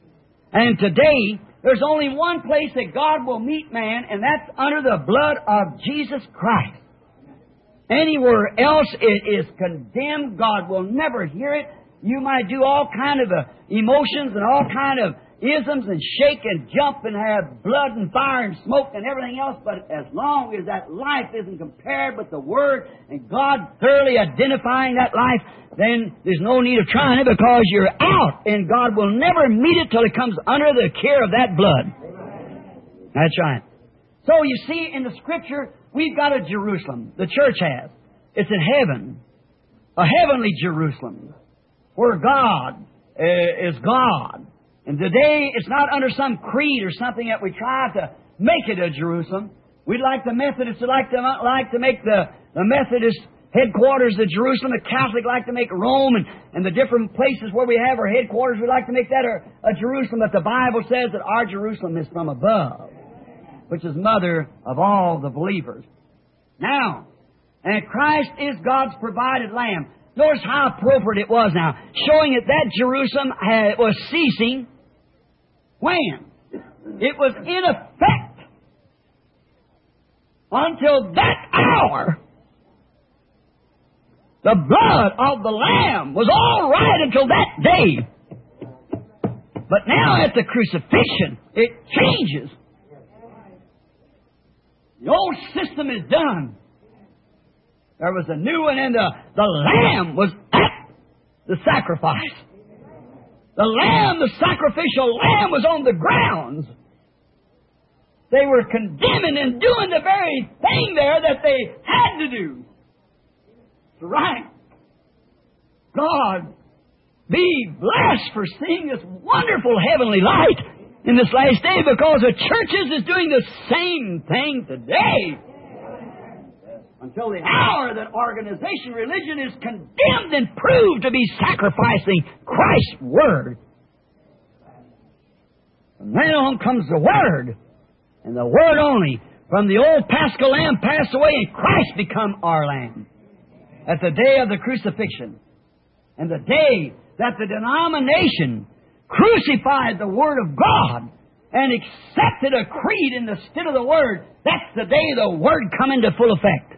And today, there's only one place that God will meet man, and that's under the blood of Jesus Christ. Anywhere else it is condemned. God will never hear it. You might do all kind of uh, emotions and all kind of isms and shake and jump and have blood and fire and smoke and everything else, but as long as that life isn't compared with the Word and God thoroughly identifying that life, then there's no need of trying it because you're out, and God will never meet it till it comes under the care of that blood. That's right. So you see, in the Scripture, we've got a Jerusalem. The church has. It's in heaven. A heavenly Jerusalem where God uh, is God. And today, it's not under some creed or something that we try to make it a Jerusalem. We'd like the Methodists to like to, like to make the, the Methodist headquarters of Jerusalem. The Catholic like to make Rome, and, and the different places where we have our headquarters, we like to make that a, a Jerusalem. But the Bible says that our Jerusalem is from above, which is mother of all the believers. Now, and Christ is God's provided Lamb. Notice how appropriate it was now, showing that that Jerusalem had, was ceasing. When? It was in effect until that hour. The blood of the Lamb was all right until that day. But now at the crucifixion, it changes. The old system is done. There was a new one, and the, the Lamb was at the sacrifice. The Lamb, the sacrificial Lamb, was on the grounds. They were condemning and doing the very thing there that they had to do. Right. God be blessed for seeing this wonderful heavenly light in this last day, because the churches is doing the same thing today. Until the hour that organization, religion is condemned and proved to be sacrificing Christ's Word. From then on comes the Word, and the Word only. From the old Paschal Lamb passed away, and Christ become our Lamb. At the day of the crucifixion, and the day that the denomination crucified the Word of God and accepted a creed in the stead of the Word, that's the day the Word come into full effect.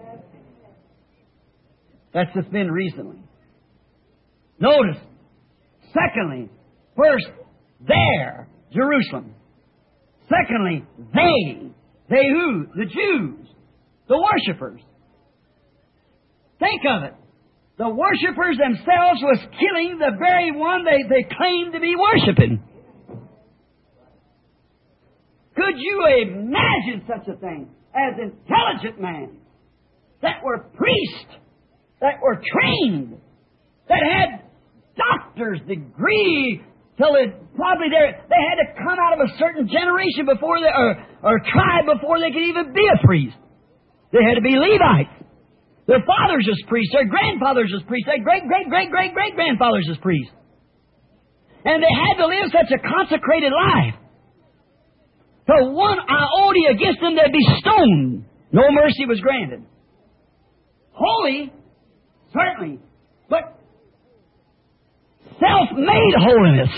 That's just been recently. Notice, secondly, first, there, Jerusalem. Secondly, they. They who? The Jews. The worshippers. Think of it. The worshippers themselves was killing the very one they, they claimed to be worshiping. Could you imagine such a thing as intelligent men that were priests, that were trained, that had doctor's degree, till it probably they they had to come out of a certain generation before they, or, or tribe before they could even be a priest. They had to be Levites. Their fathers was priests, their grandfathers was priests, their great, great, great, great, great grandfathers was priests. And they had to live such a consecrated life. For one iota against them, they'd be stoned. No mercy was granted. Holy, certainly, but self-made holiness.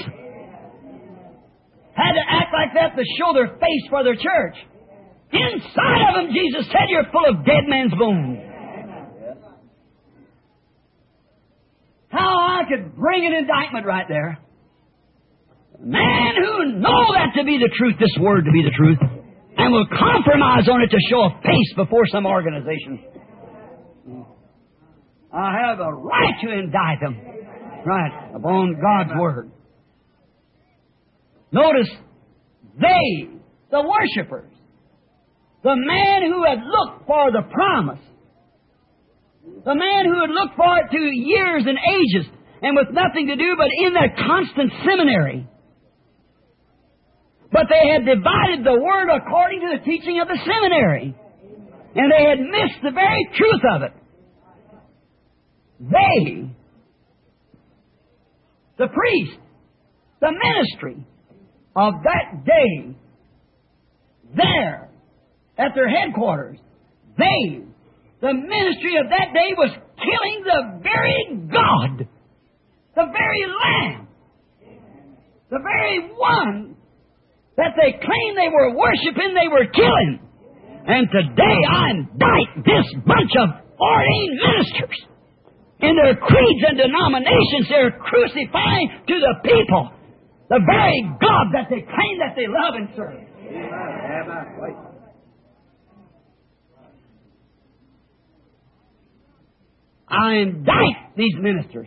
Had to act like that to show their face for their church. Inside of them, Jesus said, you're full of dead man's bones. How I could bring an indictment right there. Man who know that to be the truth, this Word to be the truth, and will compromise on it to show a face before some organization. I have a right to indict them, right, upon God's Word. Notice, they, the worshippers, the man who had looked for the promise, the man who had looked for it through years and ages, and with nothing to do but in that constant seminary. But they had divided the Word according to the teaching of the seminary. And they had missed the very truth of it. They, the priest, the ministry of that day, there, at their headquarters, they, the ministry of that day was killing the very God, the very Lamb. The very one that they claimed they were worshiping, they were killing. And today I indict this bunch of ordained ministers. In their creeds and denominations, they're crucifying to the people the very God that they claim that they love and serve. I indict these ministers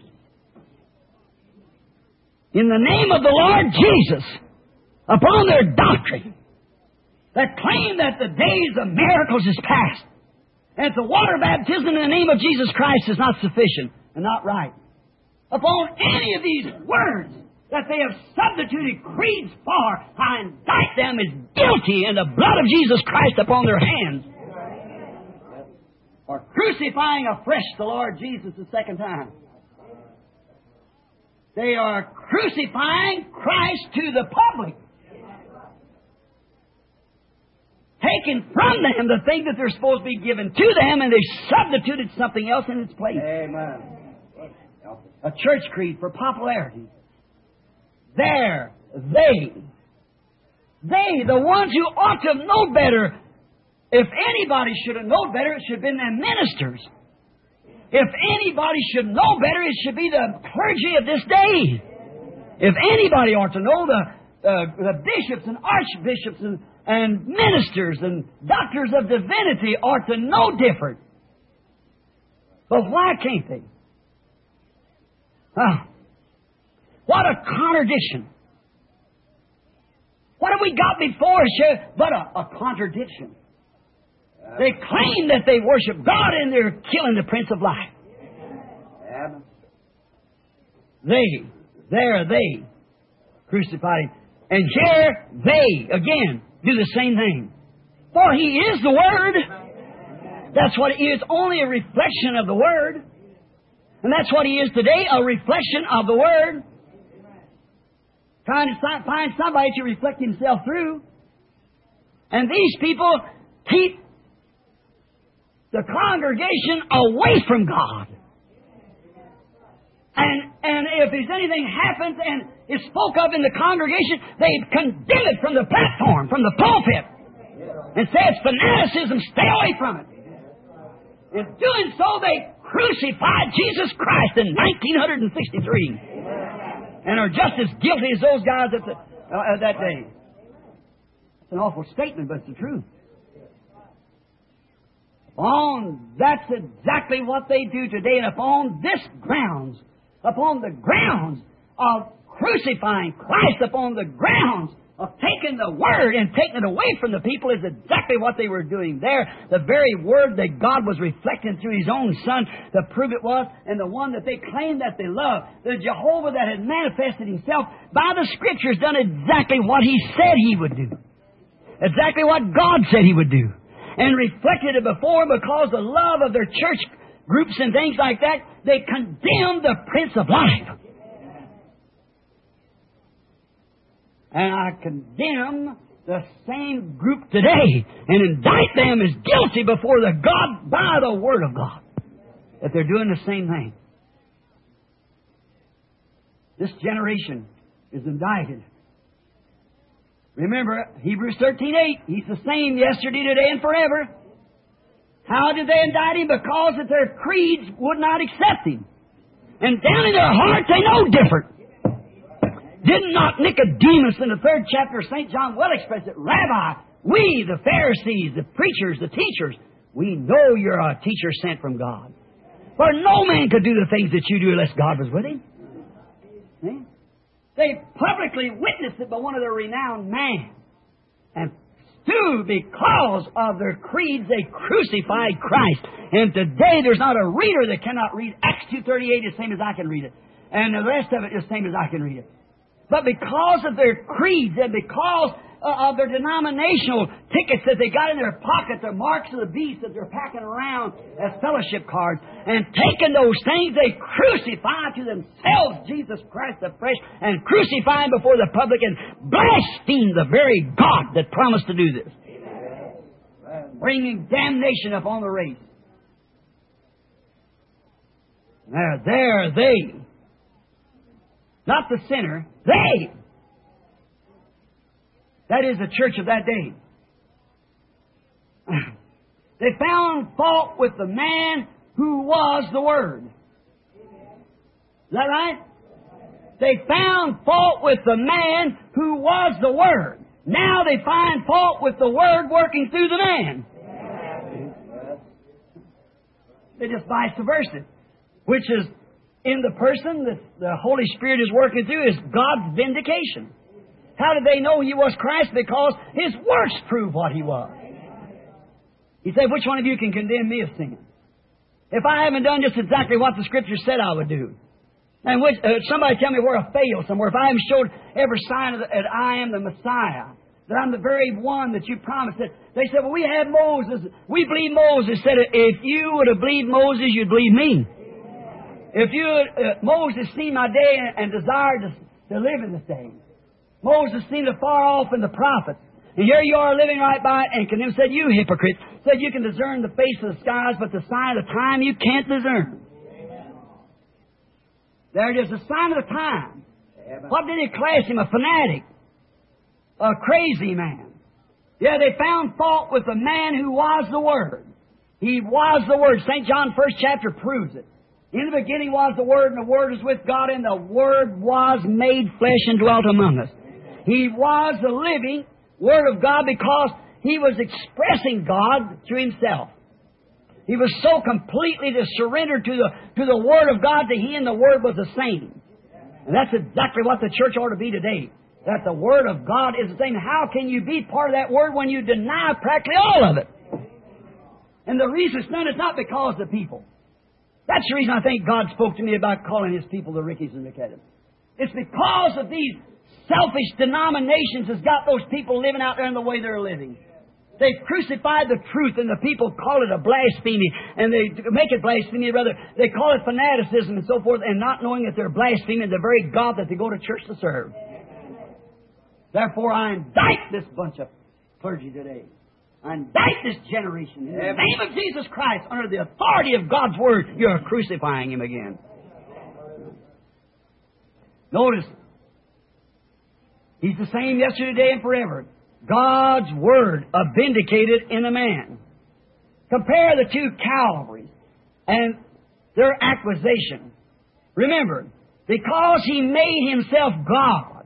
in the name of the Lord Jesus upon their doctrine that claim that the days of miracles is past. And if the water baptism in the name of Jesus Christ is not sufficient and not right. Upon any of these words that they have substituted creeds for, I indict them as guilty in the blood of Jesus Christ upon their hands. Or crucifying afresh the Lord Jesus the second time. They are crucifying Christ to the public. Taking from them the thing that they're supposed to be given to them, and they've substituted something else in its place. Amen. A church creed for popularity. There, they, they, the ones who ought to have known better. If anybody should have known better, it should have been them ministers. If anybody should know better, it should be the clergy of this day. If anybody ought to know, the uh, the bishops and archbishops and, and ministers and doctors of divinity ought to know different. But why can't they? Oh, what a contradiction. What have we got before us but a, a contradiction? They claim that they worship God and they're killing the Prince of Life. They, there, they crucified Him. And here they, again, do the same thing. For He is the Word. That's what He is, only a reflection of the Word. And that's what He is today, a reflection of the Word. Trying to find somebody to reflect Himself through. And these people keep the congregation away from God. And and if there's anything happens and is spoke of in the congregation, they condemn it from the platform, from the pulpit, and say it's fanaticism, stay away from it. In doing so, they crucified Jesus Christ in nineteen sixty-three. And are just as guilty as those guys at, the, uh, at that day. It's an awful statement, but it's the truth. On, that's exactly what they do today. And upon this grounds, upon the grounds of crucifying Christ, upon the grounds of taking the Word and taking it away from the people, is exactly what they were doing there. The very Word that God was reflecting through His own Son to prove it was, and the one that they claimed that they loved, the Jehovah that had manifested Himself by the Scriptures, done exactly what He said He would do. Exactly what God said He would do. And reflected it before, because the love of their church groups and things like that, they condemned the Prince of Life. And I condemn the same group today and indict them as guilty before the God by the Word of God that they're doing the same thing. This generation is indicted. Remember, Hebrews thirteen eight, He's the same yesterday, today, and forever. How did they indict Him? Because that their creeds would not accept Him. And down in their hearts, they know different. Did not Nicodemus in the third chapter of Saint John well express it? Rabbi, we, the Pharisees, the preachers, the teachers, we know you're a teacher sent from God. For no man could do the things that you do unless God was with him. See? They publicly witnessed it by one of their renowned men. And two, because of their creeds, they crucified Christ. And today there's not a reader that cannot read Acts two thirty-eight the same as I can read it. And the rest of it is the same as I can read it. But because of their creeds and because of their denominational tickets that they got in their pocket, the marks of the beast that they're packing around as fellowship cards, and taking those things, they crucify to themselves Jesus Christ afresh, and crucify Him before the public, and blaspheme the very God that promised to do this. Amen. Bringing damnation upon the race. There, there, they. Not the sinner. They. That is the church of that day. They found fault with the man who was the Word. Is that right? They found fault with the man who was the Word. Now they find fault with the Word working through the man. They just vice versa. Which is, in the person that the Holy Spirit is working through, is God's vindication. How did they know He was Christ? Because His works prove what He was. He said, which one of you can condemn me of sin? If I haven't done just exactly what the Scripture said I would do. And which, uh, somebody tell me where I failed somewhere. If I haven't showed every sign of the, that I am the Messiah, that I'm the very one that you promised. That they said, well, we have Moses. We believe Moses said, if you would have believed Moses, you'd believe me. If you uh, Moses seen my day and, and desired to, to live in this day. Moses seen it far off in the prophets. And here you are living right by it and condemned. Said, you hypocrite. Said, you can discern the face of the skies, but the sign of the time you can't discern. Amen. There it is, the sign of the time. Amen. What did he class him? A fanatic. A crazy man. Yeah, they found fault with the man who was the Word. He was the Word. Saint John, first chapter, proves it. In the beginning was the Word, and the Word is with God, and the Word was made flesh and dwelt among us. He was the living Word of God because He was expressing God through Himself. He was so completely to surrender to the, to the Word of God that He and the Word was the same. And that's exactly what the church ought to be today. That the Word of God is the same. How can you be part of that Word when you deny practically all of it? And the reason it's done is not because of the people. That's the reason I think God spoke to me about calling His people the Rickies and McAdams. It's because of these selfish denominations has got those people living out there in the way they're living. They've crucified the truth, and the people call it a blasphemy, and they make it blasphemy, rather. They call it fanaticism and so forth, and not knowing that they're blaspheming the very God that they go to church to serve. Therefore, I indict this bunch of clergy today. I indict this generation. In the name of Jesus Christ, under the authority of God's Word, you're crucifying Him again. Notice, He's the same yesterday, today, and forever. God's Word vindicated in a man. Compare the two Calvaries and their accusation. Remember, because He made Himself God,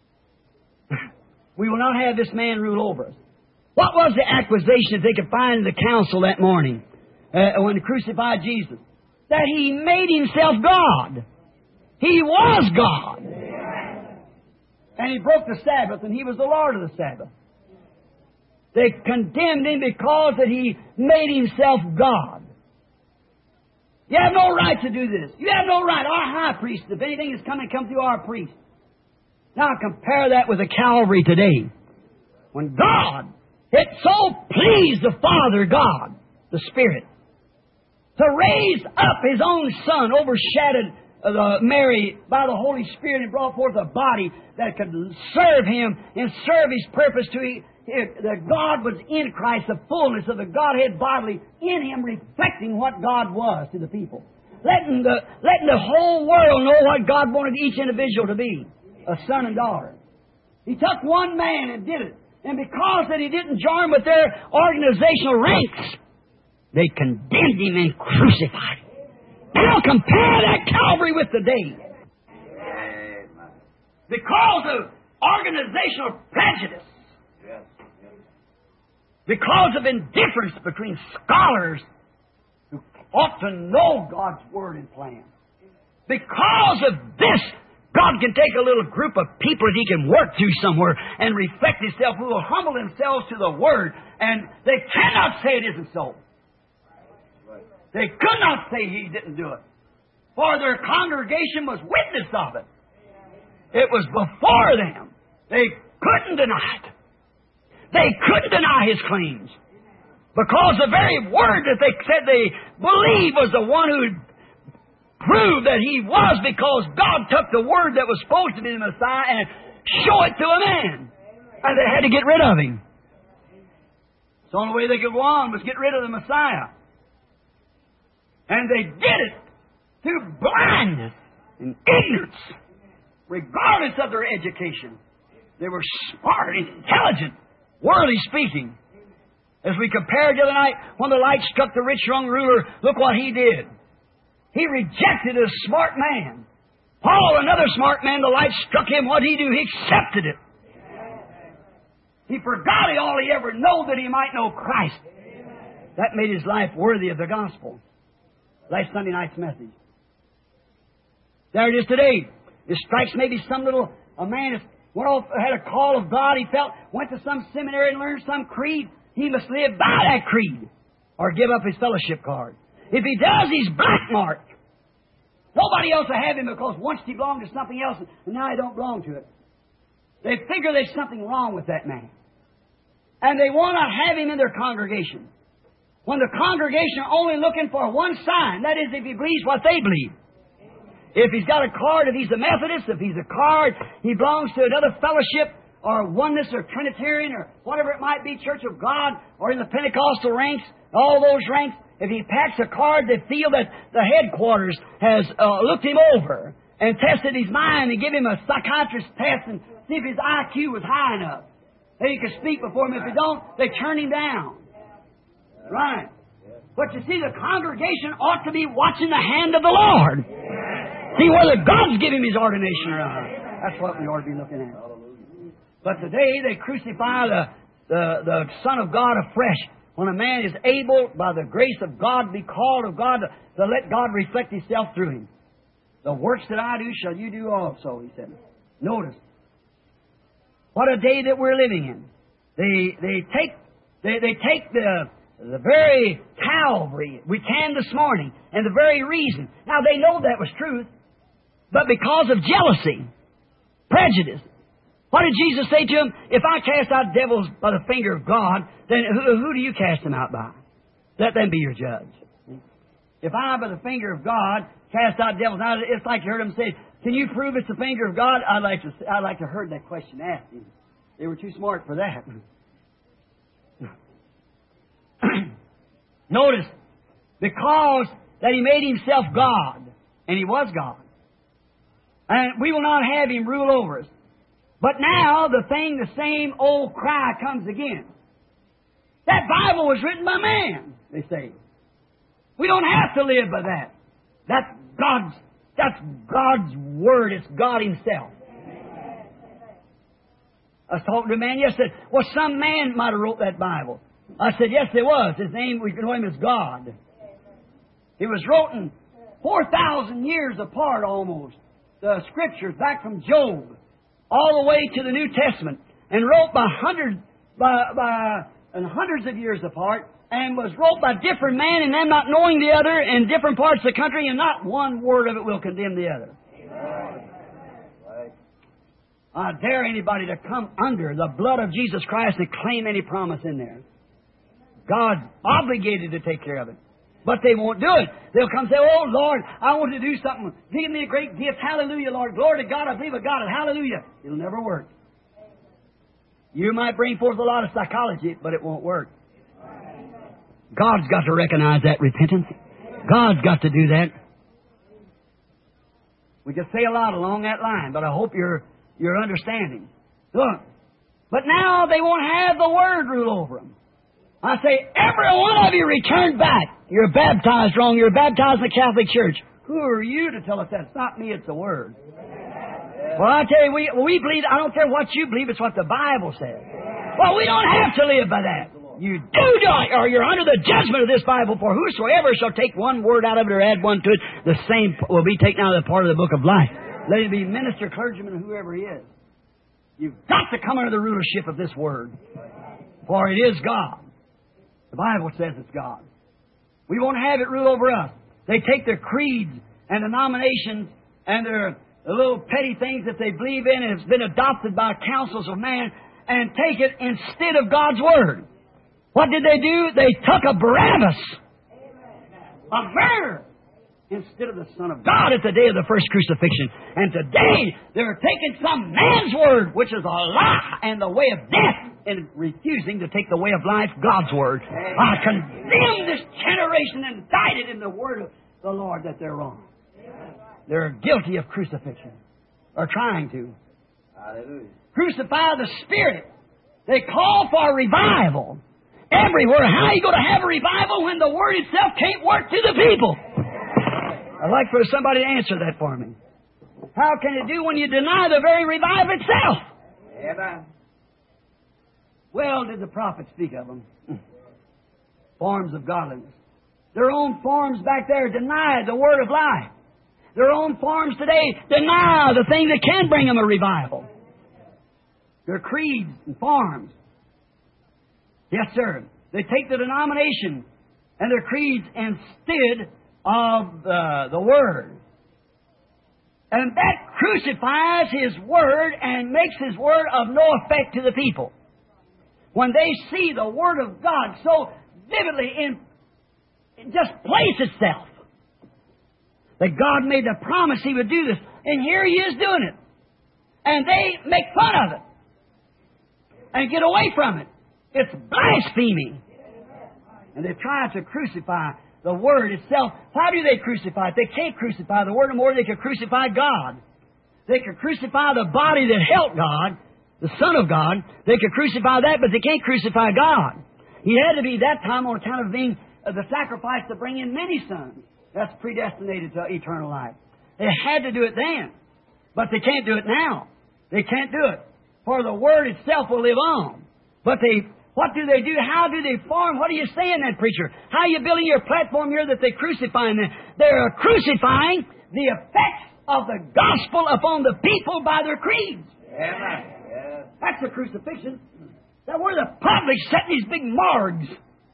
we will not have this man rule over us. What was the accusation that they could find in the council that morning uh, when they crucified Jesus? That He made Himself God. He was God. And He broke the Sabbath, and He was the Lord of the Sabbath. They condemned Him because that He made Himself God. You have no right to do this. You have no right. Our high priest, if anything is coming, come through our priest. Now compare that with the Calvary today. When God, it so pleased the Father God, the Spirit, to raise up His own Son, overshadowed uh, Mary by the Holy Spirit, and brought forth a body that could serve Him and serve His purpose to Him. That God was in Christ, the fullness of the Godhead bodily, in Him reflecting what God was to the people. Letting the, letting the whole world know what God wanted each individual to be, a son and daughter. He took one man and did it. And because that He didn't join with their organizational ranks, they condemned Him and crucified Him. Now compare that Calvary with today. Because of organizational prejudice, because of indifference between scholars who ought to know God's Word and plan. Because of this, God can take a little group of people that He can work through somewhere and reflect Himself, who will humble themselves to the Word, and they cannot say it isn't so. They could not say He didn't do it. For their congregation was witness of it. It was before them. They couldn't deny it. They couldn't deny His claims. Because the very Word that they said they believed was the one who proved that He was, because God took the Word that was supposed to be the Messiah and show it to a man. And they had to get rid of Him. The only way they could go on was get rid of the Messiah. And they did it through blindness and ignorance, regardless of their education. They were smart, intelligent, worldly speaking. As we compared the other night, when the light struck the rich young ruler, look what he did. He rejected a smart man. Paul, another smart man, the light struck him. What did he do? He accepted it. He forgot it all he ever knew that he might know Christ. That made his life worthy of the gospel. Last Sunday night's message. There it is today. It strikes maybe some little, a man has went off, had a call of God, he felt, went to some seminary and learned some creed. He must live by that creed or give up his fellowship card. If he does, he's black-marked. Nobody else will have him because once he belonged to something else and now he don't belong to it. They figure there's something wrong with that man. And they will not have him in their congregation. When the congregation are only looking for one sign, that is if he believes what they believe. If he's got a card, if he's a Methodist, if he's a card, he belongs to another fellowship, or oneness, or Trinitarian, or whatever it might be, Church of God, or in the Pentecostal ranks, all those ranks, if he packs a card, they feel that the headquarters has uh, looked him over and tested his mind and give him a psychiatrist test and see if his I Q was high enough. Then he can speak before him. If he don't, they turn him down. Right. But you see, the congregation ought to be watching the hand of the Lord. See whether God's giving him his ordination or not. That's what we ought to be looking at. But today they crucify the, the, the Son of God afresh. When a man is able, by the grace of God, be called of God, to, to let God reflect Himself through him. The works that I do shall you do also, he said. Notice. What a day that we're living in. They they take they, they take the the very Calvary we can this morning, and the very reason. Now they know that was truth, but because of jealousy, prejudice. What did Jesus say to him? If I cast out devils by the finger of God, then who, who do you cast them out by? Let them be your judge. If I, by the finger of God, cast out devils, now it's like you heard him say, "Can you prove it's the finger of God?" I'd like to. I'd like to heard that question asked him. They were too smart for that. Notice, because that He made Himself God, and He was God, and we will not have Him rule over us. But now the thing, the same old cry comes again. That Bible was written by man, they say. We don't have to live by that. That's God's. That's God's Word. It's God Himself. I was talking to a man yesterday. Well, some man might have wrote that Bible. I said, yes, there was. His name, we know him as God. It was written four thousand years apart almost. The Scriptures back from Job all the way to the New Testament, and wrote by hundreds, by, by and hundreds of years apart, and was wrote by different men, and them not knowing the other in different parts of the country, and not one word of it will condemn the other. I dare anybody to come under the blood of Jesus Christ and claim any promise in there. God's obligated to take care of it. But they won't do it. They'll come and say, "Oh, Lord, I want to do something. Give me a great gift. Hallelujah, Lord. Glory to God. I believe I got it. Hallelujah." It'll never work. You might bring forth a lot of psychology, but it won't work. God's got to recognize that repentance. God's got to do that. We could say a lot along that line, but I hope you're, you're understanding. Look, but now they won't have the Word rule over them. I say, every one of you return back. You're baptized wrong. You're baptized in the Catholic Church. Who are you to tell us that? It's not me, it's the Word. Well, I tell you, we, we believe, I don't care what you believe, it's what the Bible says. Well, we don't have to live by that. You do not, or you're under the judgment of this Bible, for whosoever shall take one word out of it or add one to it, the same will be taken out of the part of the book of life. Let it be minister, clergyman, or whoever he is. You've got to come under the rulership of this Word, for it is God. The Bible says it's God. We won't have it rule over us. They take their creeds and denominations and their little petty things that they believe in and has been adopted by councils of man and take it instead of God's Word. What did they do? They took a Barabbas, a murderer, instead of the Son of God at the day of the first crucifixion. And today they're taking some man's word, which is a lie and the way of death, and refusing to take the way of life, God's Word. I condemn this generation and indict it in the Word of the Lord that they're wrong. They're guilty of crucifixion, or trying to. Hallelujah. Crucify the Spirit. They call for revival everywhere. How are you going to have a revival when the Word itself can't work to the people? I'd like for somebody to answer that for me. How can it do when you deny the very revival itself? Amen. Well, did the prophet speak of them? Forms of godliness. Their own forms back there deny the Word of life. Their own forms today deny the thing that can bring them a revival. Their creeds and forms. Yes, sir. They take the denomination and their creeds instead of the, the Word. And that crucifies His Word and makes His Word of no effect to the people. When they see the Word of God so vividly in, it just place itself. That God made the promise He would do this. And here He is doing it. And they make fun of it. And get away from it. It's blaspheming. And they try to crucify the Word itself. How do they crucify it? They can't crucify the Word no more. They can crucify God. They can crucify the body that helped God, the Son of God. They can crucify that, but they can't crucify God. He had to be that time on account of being uh, the sacrifice to bring in many sons. That's predestinated to eternal life. They had to do it then. But they can't do it now. They can't do it. For the Word itself will live on. But they, what do they do? How do they form? What are you saying then, preacher? How are you building your platform here that they're crucifying them? They're crucifying the effects of the gospel upon the people by their creeds. Yeah. That's the crucifixion. That where the public set these big morgues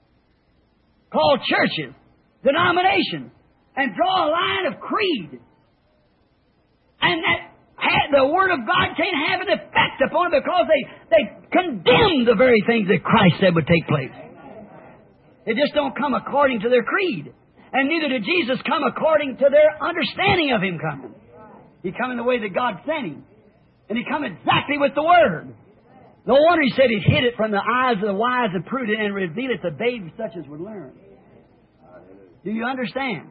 called churches, denominations, and draw a line of creed. And that the Word of God can't have an effect upon it because they, they condemn the very things that Christ said would take place. They just don't come according to their creed. And neither did Jesus come according to their understanding of Him coming. He come in the way that God sent Him. And He come exactly with the Word. No wonder He said He'd hid it from the eyes of the wise and prudent and reveal it to babes such as would learn. Do you understand?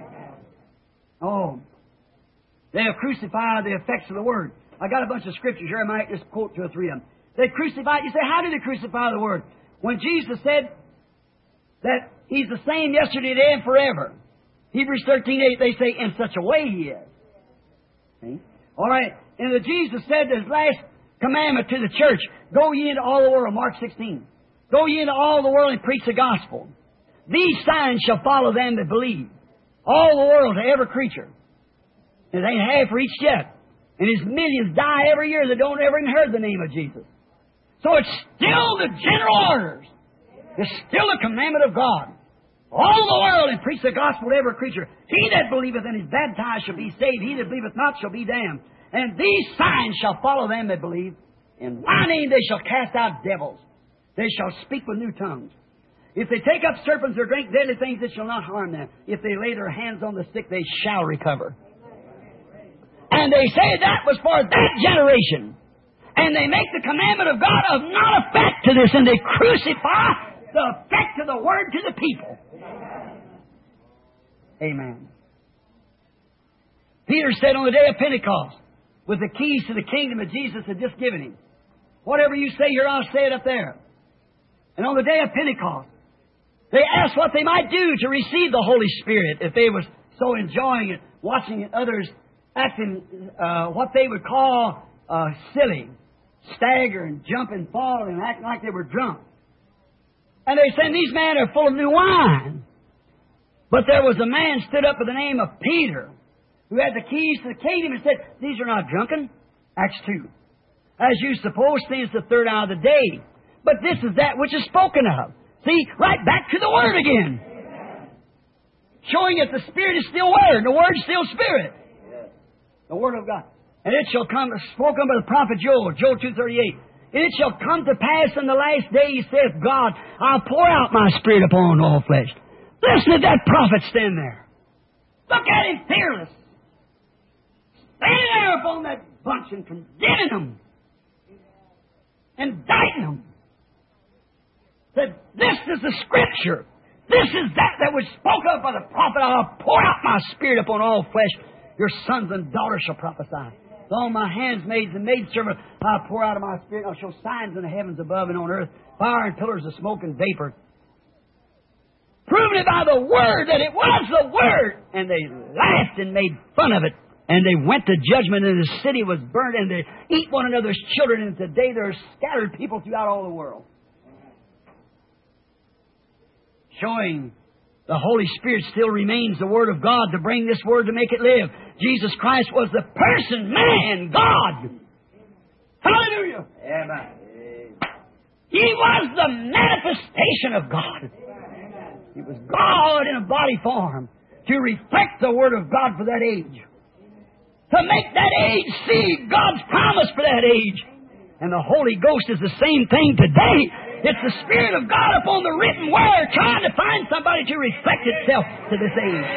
Oh, they have crucified the effects of the Word. I got a bunch of scriptures here. I might just quote two or three of them. They crucified. You say, how did they crucify the Word? When Jesus said that He's the same yesterday, today, and forever. Hebrews thirteen eight, they say, in such a way He is. See? All right. And the Jesus said His last commandment to the church, go ye into all the world, Mark sixteen. Go ye into all the world and preach the gospel. These signs shall follow them that believe. All the world to every creature. And they ain't half reached yet. And His millions die every year that don't ever even heard the name of Jesus. So it's still the general orders. It's still the commandment of God. All the world and preach the gospel to every creature. He that believeth and is baptized shall be saved. He that believeth not shall be damned. And these signs shall follow them that believe. In my name they shall cast out devils. They shall speak with new tongues. If they take up serpents or drink deadly things, it shall not harm them. If they lay their hands on the sick, they shall recover. And they say that was for that generation. And they make the commandment of God of not effect to this, and they crucify the effect of the Word to the people. Amen. Peter said on the day of Pentecost, with the keys to the kingdom that Jesus had just given him, whatever you say here, I'll say it up there. And on the day of Pentecost, they asked what they might do to receive the Holy Spirit if they were so enjoying it, watching it, others acting uh, what they would call uh, silly, staggering, jumping, falling, acting like they were drunk. And they said, these men are full of new wine. But there was a man stood up by the name of Peter, who had the keys to the kingdom, and said, these are not drunken. Acts two. As you suppose, since the third hour of the day. But this is that which is spoken of. See, right back to the Word again. Showing that the Spirit is still Word, and the Word is still Spirit. The Word of God. And it shall come, spoken by the prophet Joel, Joel two thirty-eight. And it shall come to pass in the last days, saith God, I'll pour out my Spirit upon all flesh. Listen to that prophet stand there. Look at him, fearless. Standing there upon that bunch and condemning them. Indicting them. Said, this is the Scripture. This is that that was spoken of by the prophet. I'll pour out my Spirit upon all flesh. Your sons and daughters shall prophesy. On my handmaids and maidservants I'll pour out of my Spirit. I'll show signs in the heavens above and on earth, fire and pillars of smoke and vapor. Proving it by the Word that it was the Word. And they laughed and made fun of it. And they went to judgment, and the city was burnt, and they eat one another's children. And today there are scattered people throughout all the world. Showing the Holy Spirit still remains the Word of God to bring this Word to make it live. Jesus Christ was the person, man, God. Hallelujah. Amen. He was the manifestation of God. He was God in a body form to reflect the Word of God for that age. To make that age see God's promise for that age. And the Holy Ghost is the same thing today. It's the Spirit of God upon the written Word trying to find somebody to reflect itself to this age.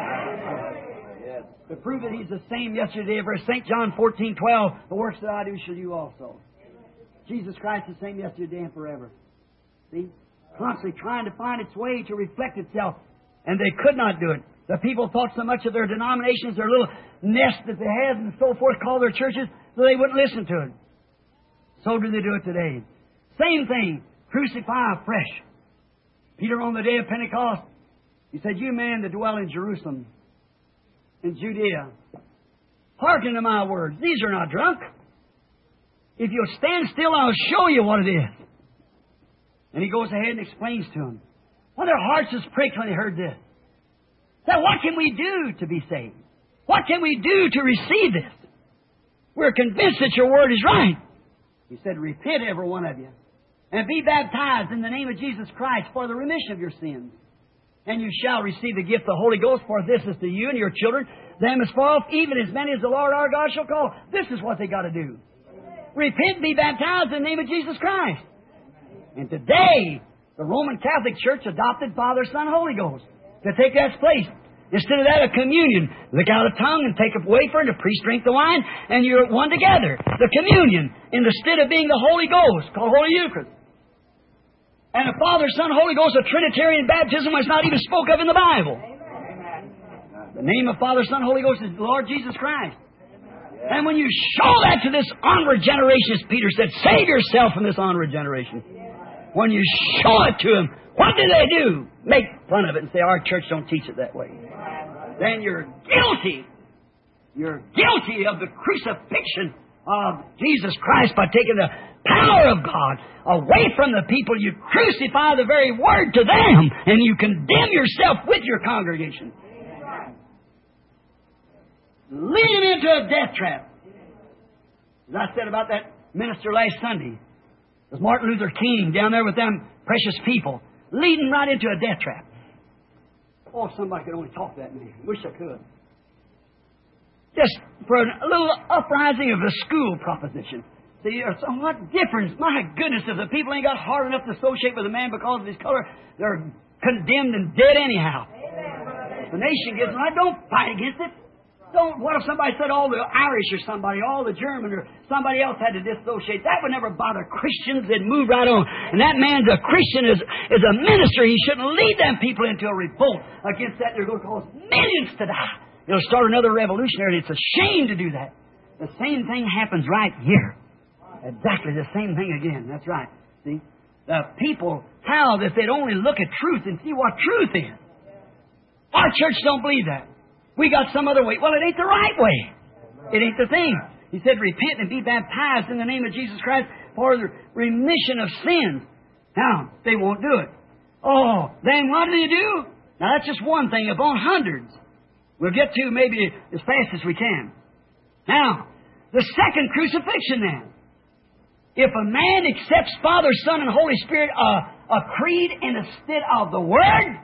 To prove that He's the same yesterday, verse Saint John fourteen twelve, the works that I do shall you also. Jesus Christ is the same yesterday and forever. See? Constantly trying to find its way to reflect itself. And they could not do it. The people thought so much of their denominations, their little nest that they had and so forth, called their churches, so they wouldn't listen to it. So do they do it today. Same thing. Crucify afresh. Peter on the day of Pentecost, he said, you men that dwell in Jerusalem, in Judea, hearken to my words. These are not drunk. If you'll stand still, I'll show you what it is. And he goes ahead and explains to them. Well, their hearts was pricked when they heard this. Now, what can we do to be saved? What can we do to receive this? We're convinced that your word is right. He said, repent, every one of you, and be baptized in the name of Jesus Christ for the remission of your sins. And you shall receive the gift of the Holy Ghost, for this is to you and your children, them as far off, even as many as the Lord our God shall call. This is what they got to do. Repent, be baptized in the name of Jesus Christ. And today, the Roman Catholic Church adopted Father, Son, Holy Ghost to take that place. Instead of that, a communion. Lick out a tongue and take a wafer, and the priest drink the wine, and you're one together. The communion, instead of being the Holy Ghost, called Holy Eucharist. And the Father, Son, Holy Ghost, a Trinitarian baptism was not even spoke of in the Bible. Amen. The name of Father, Son, Holy Ghost is the Lord Jesus Christ. And when you show that to this onward generation, as Peter said, save yourself from this onward generation. When you show it to them, what do they do? Make fun of it and say, our church don't teach it that way. Then you're guilty. You're guilty of the crucifixion of Jesus Christ by taking the power of God away from the people. You crucify the very word to them, and you condemn yourself with your congregation. Lead them into a death trap. As I said about that minister last Sunday, it was Martin Luther King down there with them precious people, leading right into a death trap. Oh, somebody could only talk that man. Wish I could. Just for a little uprising of the school proposition. See, so what difference? My goodness, if the people ain't got hard enough to associate with a man because of his color, they're condemned and dead anyhow. If the nation gives them right, don't fight against it. Don't. What if somebody said all the Irish or somebody, all the German or somebody else had to dissociate? That would never bother Christians. They'd move right on. And that man's a Christian, is, is a minister. He shouldn't lead them people into a revolt against that. They're going to cause millions to die. It'll start another revolutionary. It's a shame to do that. The same thing happens right here. Exactly the same thing again. That's right. See? The people, how if they'd only look at truth and see what truth is. Our church don't believe that. We got some other way. Well, it ain't the right way. It ain't the thing. He said, repent and be baptized in the name of Jesus Christ for the remission of sins. Now, they won't do it. Oh, then what do they do? Now, that's just one thing upon hundreds. We'll get to maybe as fast as we can. Now, the second crucifixion then. If a man accepts Father, Son, and Holy Spirit, uh, a creed instead of the Word,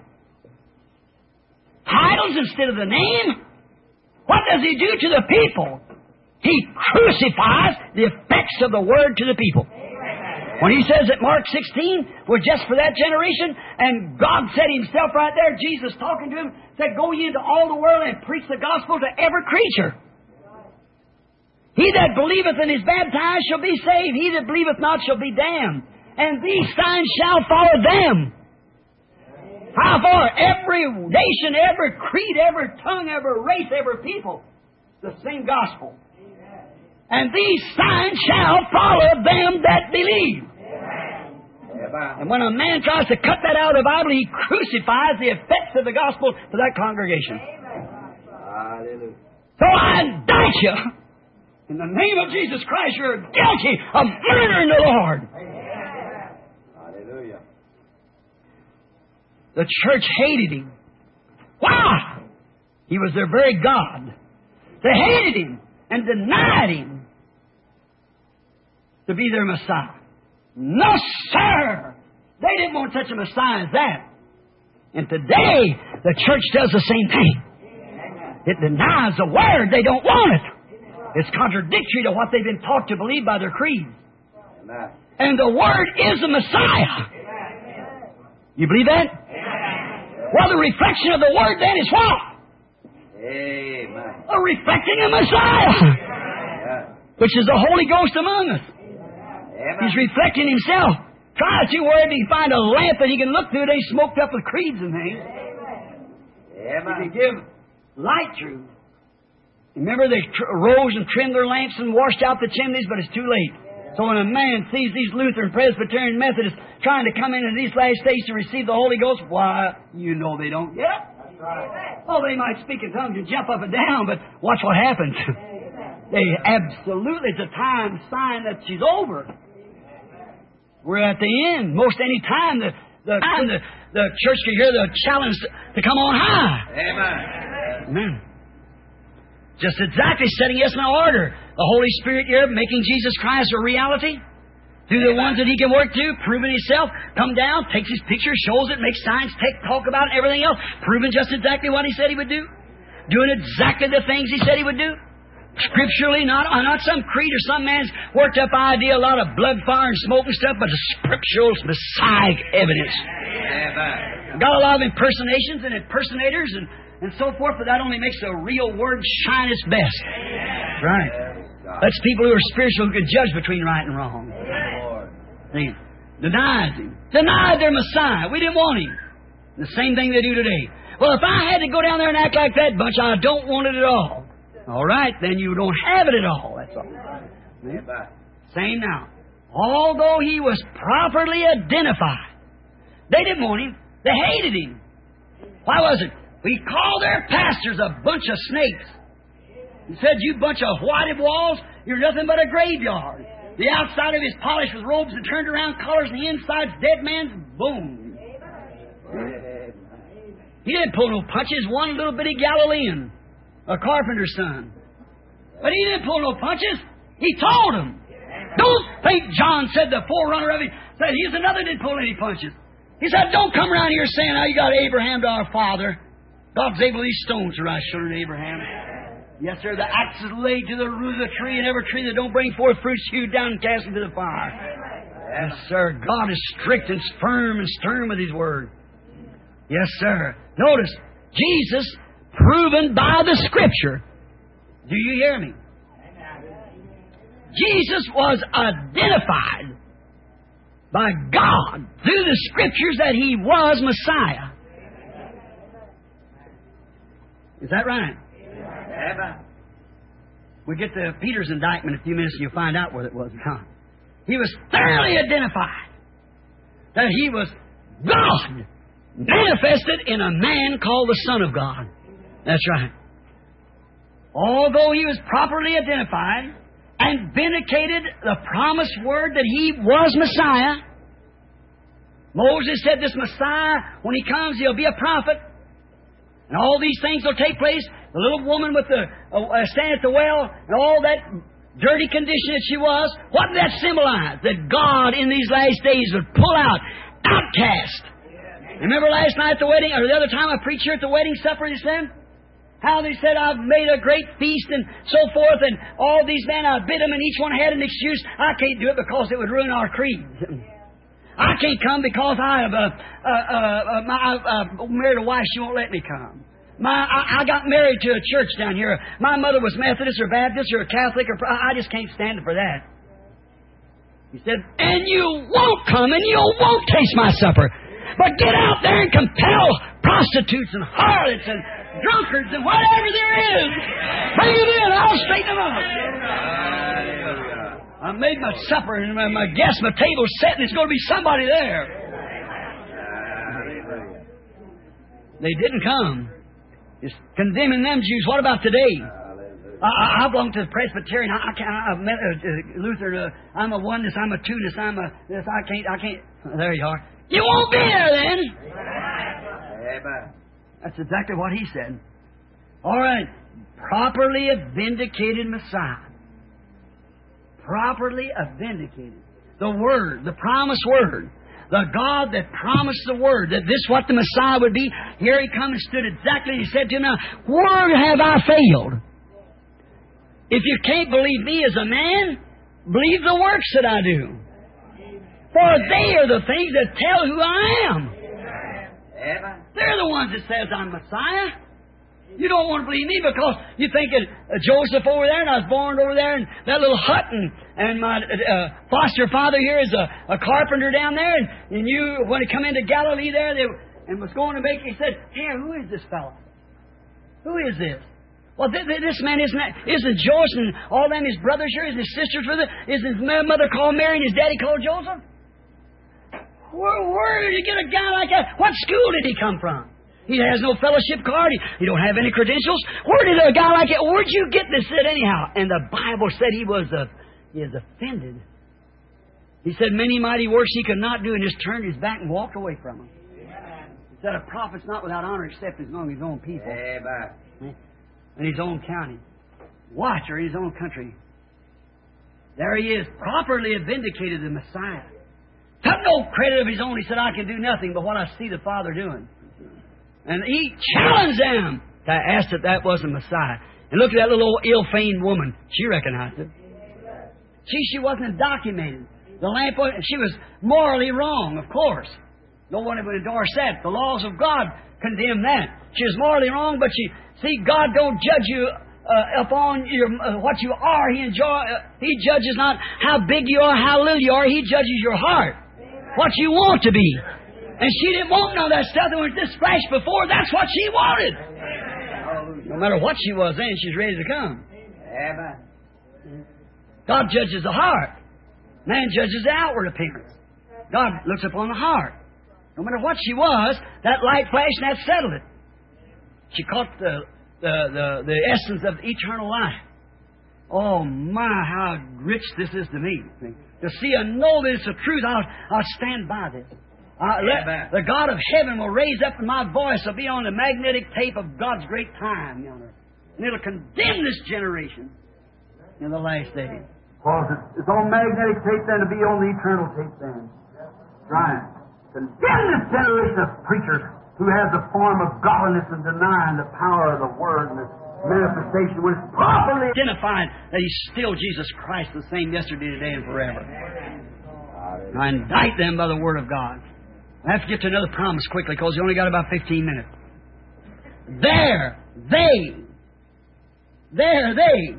titles instead of the name, what does he do to the people? He crucifies the effects of the Word to the people. When he says that Mark sixteen was just for that generation, and God said Himself right there, Jesus talking to him, said, go ye into all the world and preach the gospel to every creature. He that believeth and is baptized shall be saved. He that believeth not shall be damned. And these signs shall follow them. How far? Every nation, every creed, every tongue, every race, every people. The same gospel. And these signs shall follow them that believe. And when a man tries to cut that out of the Bible, he crucifies the effects of the gospel to that congregation. Hallelujah. So I indict you. In the name of Jesus Christ, you're guilty of murdering the Lord. Hallelujah. The church hated Him. Why? He was their very God. They hated Him and denied Him to be their Messiah. No, sir! They didn't want such a Messiah as that. And today, the church does the same thing. It denies the Word. They don't want it. It's contradictory to what they've been taught to believe by their creed. And the Word is the Messiah. You believe that? Well, the reflection of the Word then is what? Amen. A reflecting a Messiah, which is the Holy Ghost among us. He's reflecting Himself. Try to where He can find a lamp that He can look through. They smoked up with creeds and things. He can give light through. Remember, they tr- rose and trimmed their lamps and washed out the chimneys, but it's too late. So when a man sees these Lutheran, Presbyterian, Methodists trying to come into these last days to receive the Holy Ghost, why, you know they don't get it. Oh, they might speak in tongues and jump up and down, but watch what happens. They absolutely, it's a time sign that she's over. We're at the end. Most any time the the, the, the church can hear the challenge to come on high. Amen. Amen. Just exactly setting us in order. The Holy Spirit here making Jesus Christ a reality. Through the ones that He can work to, proving Himself, come down, takes His picture, shows it, makes signs, take, talk about it, everything else, proving just exactly what He said He would do. Doing exactly the things He said He would do. Scripturally, not uh, not some creed or some man's worked up idea, a lot of blood, fire, and smoke and stuff, but a scriptural, messiah evidence. Amen. Got a lot of impersonations and impersonators and, and so forth, but that only makes the real word shine its best. Right. That's people who are spiritual who can judge between right and wrong. See, denied Him. Denied their Messiah. We didn't want Him. The same thing they do today. Well, if I had to go down there and act like that bunch, I don't want it at all. All right, then you don't have it at all. That's all. Yeah. Same now. Although He was properly identified, they didn't want Him. They hated Him. Why was it? We called their pastors a bunch of snakes. He said, you bunch of whited walls, you're nothing but a graveyard. The outside of His polished with robes and turned around colors, and the inside's dead man's bones. He didn't pull no punches. One little bitty Galilean, a carpenter's son. But He didn't pull no punches. He told them. Don't think John said, the forerunner of Him, said He's another didn't pull any punches. He said, don't come around here saying, how you got Abraham to our father. God's able these stones to rise children to Abraham. Yes, sir, the axe is laid to the root of the tree, and every tree that don't bring forth fruit is hewed down and cast into the fire. Yes, sir, God is strict and firm and stern with His word. Yes, sir. Notice, Jesus, proven by the Scripture. Do you hear me? Jesus was identified by God through the Scriptures that He was Messiah. Is that right? We'll get to Peter's indictment in a few minutes and you'll find out whether it was or not. He was thoroughly identified that He was God, manifested in a man called the Son of God. That's right. Although He was properly identified and vindicated the promised word that He was Messiah, Moses said this Messiah, when He comes, He'll be a prophet. And all these things will take place. The little woman with the uh, standing at the well and all that dirty condition that she was, what did that symbolize? That God in these last days would pull out outcast. Remember last night at the wedding, or the other time I preached here at the wedding supper, He said? How they said, I've made a great feast and so forth, and all these men, I bid them, and each one had an excuse. I can't do it because it would ruin our creed. I can't come because I have uh, uh, uh, my, uh, married a wife, she won't let me come. My, I, I got married to a church down here. My mother was Methodist or Baptist or a Catholic, or I just can't stand it for that. He said, and you won't come and you won't taste my supper. But get out there and compel prostitutes and harlots and drunkards and whatever there is. Bring it in, I'll straighten them up. I made my supper and my, my guests, my table's set, and there's going to be somebody there. They didn't come. It's condemning them Jews. What about today? I, I belong to the Presbyterian. I, I can't. I'm a uh, Lutheran. Uh, I'm a oneness. I'm a two-ness. I'm a this. I can't. I can't. There you are. You won't be there then. That's exactly what he said. All right. Properly a vindicated Messiah. Properly a vindicated. The Word, the promised Word. The God that promised the Word, that this what the Messiah would be. Here he come and stood exactly. He said to him, now, where have I failed? If you can't believe me as a man, believe the works that I do. For they are the things that tell who I am. They're the ones that says I'm Messiah. You don't want to believe me because you think that uh, Joseph over there, and I was born over there in that little hut, and, and my uh, foster father here is a, a carpenter down there, and, and you, when he come into Galilee there, they, and was going to make, he said, here, who is this fellow? Who is this? Well, th- th- this man isn't that, isn't Joseph and all them his brothers here, isn't his sisters with it, isn't his mother called Mary and his daddy called Joseph? Where, where did you get a guy like that? What school did he come from? He has no fellowship card. He, he don't have any credentials. Where did a guy like that? Where'd you get this at anyhow? And the Bible said he was uh, he is offended. He said many mighty works he could not do, and just turned his back and walked away from them. He said a prophet's not without honor except among his own people. Amen. In his own county. Watch, or in his own country. There he is, properly vindicated the Messiah. Took no credit of his own. He said, I can do nothing but what I see the Father doing. And he challenged them to ask that that wasn't Messiah. And look at that little old ill-famed woman. She recognized it. She, she wasn't documented. The lamp, she was morally wrong, of course. No one would endorse that. The laws of God condemn that. She was morally wrong, but she, see, God don't judge you uh, upon your, uh, what you are. He enjoy, uh, He judges not how big you are, how little you are. He judges your heart. What you want to be. And she didn't want none of that stuff that was this flash before. That's what she wanted. No matter what she was then, she's ready to come. God judges the heart. Man judges the outward appearance. God looks upon the heart. No matter what she was, that light flashed and that settled it. She caught the, the, the, the essence of eternal life. Oh my, how rich this is to me. To see and know that it's the truth, I'll, I'll stand by this. Uh, let, the God of heaven will raise up, and my voice will be on the magnetic tape of God's great time yonder. And it'll condemn this generation in the last days. Because it's, it's on magnetic tape then to be on the eternal tape then. Right. Condemn this generation of preachers who have the form of godliness and denying the power of the Word and the manifestation when it's properly identified that He's still Jesus Christ, the same yesterday, today, and forever. I indict them by the Word of God. I have to get to another promise quickly because you only got about fifteen minutes. There, they, there, they.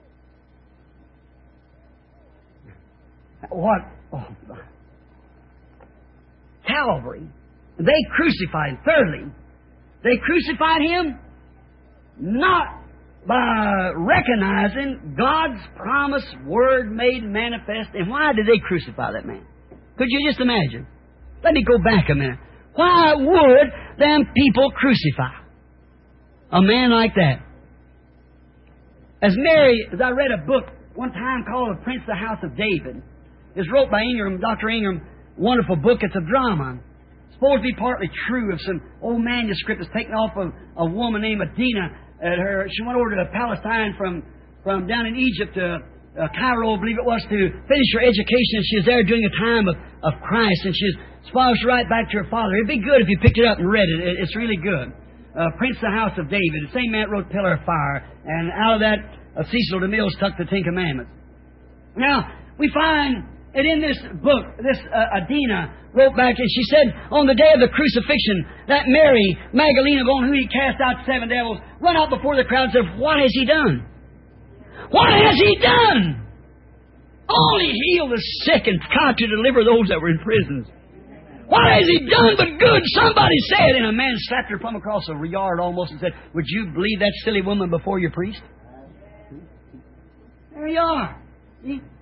What? Oh, Calvary. They crucified, thirdly, they crucified Him not by recognizing God's promised Word made manifest. And why did they crucify that man? Could you just imagine? Let me go back a minute. Why would them people crucify a man like that? As Mary, as I read a book one time called The Prince of the House of David. It's wrote by Ingram, Doctor Ingram. Wonderful book. It's a drama. It's supposed to be partly true of some old manuscript that's taken off of a woman named Adina. At her, she went over to Palestine from, from down in Egypt to uh, Cairo, I believe it was, to finish her education. She was there during a time of, of Christ, and she's supposed to write back to her father. It'd be good if you picked it up and read it. it it's really good. Uh, Prince of the House of David. The same man that wrote Pillar of Fire. And out of that, uh, Cecil DeMille took the Ten Commandments. Now, we find that in this book, this uh, Adina wrote back, and she said, on the day of the crucifixion, that Mary Magdalene, on whom he cast out seven devils, went out before the crowd and said, what has he done? What has he done? Only heal the sick and God to deliver those that were in prisons. What has he done but good? Somebody said, and a man slapped her plumb across a yard almost and said, would you believe that silly woman before your priest? There you are. See?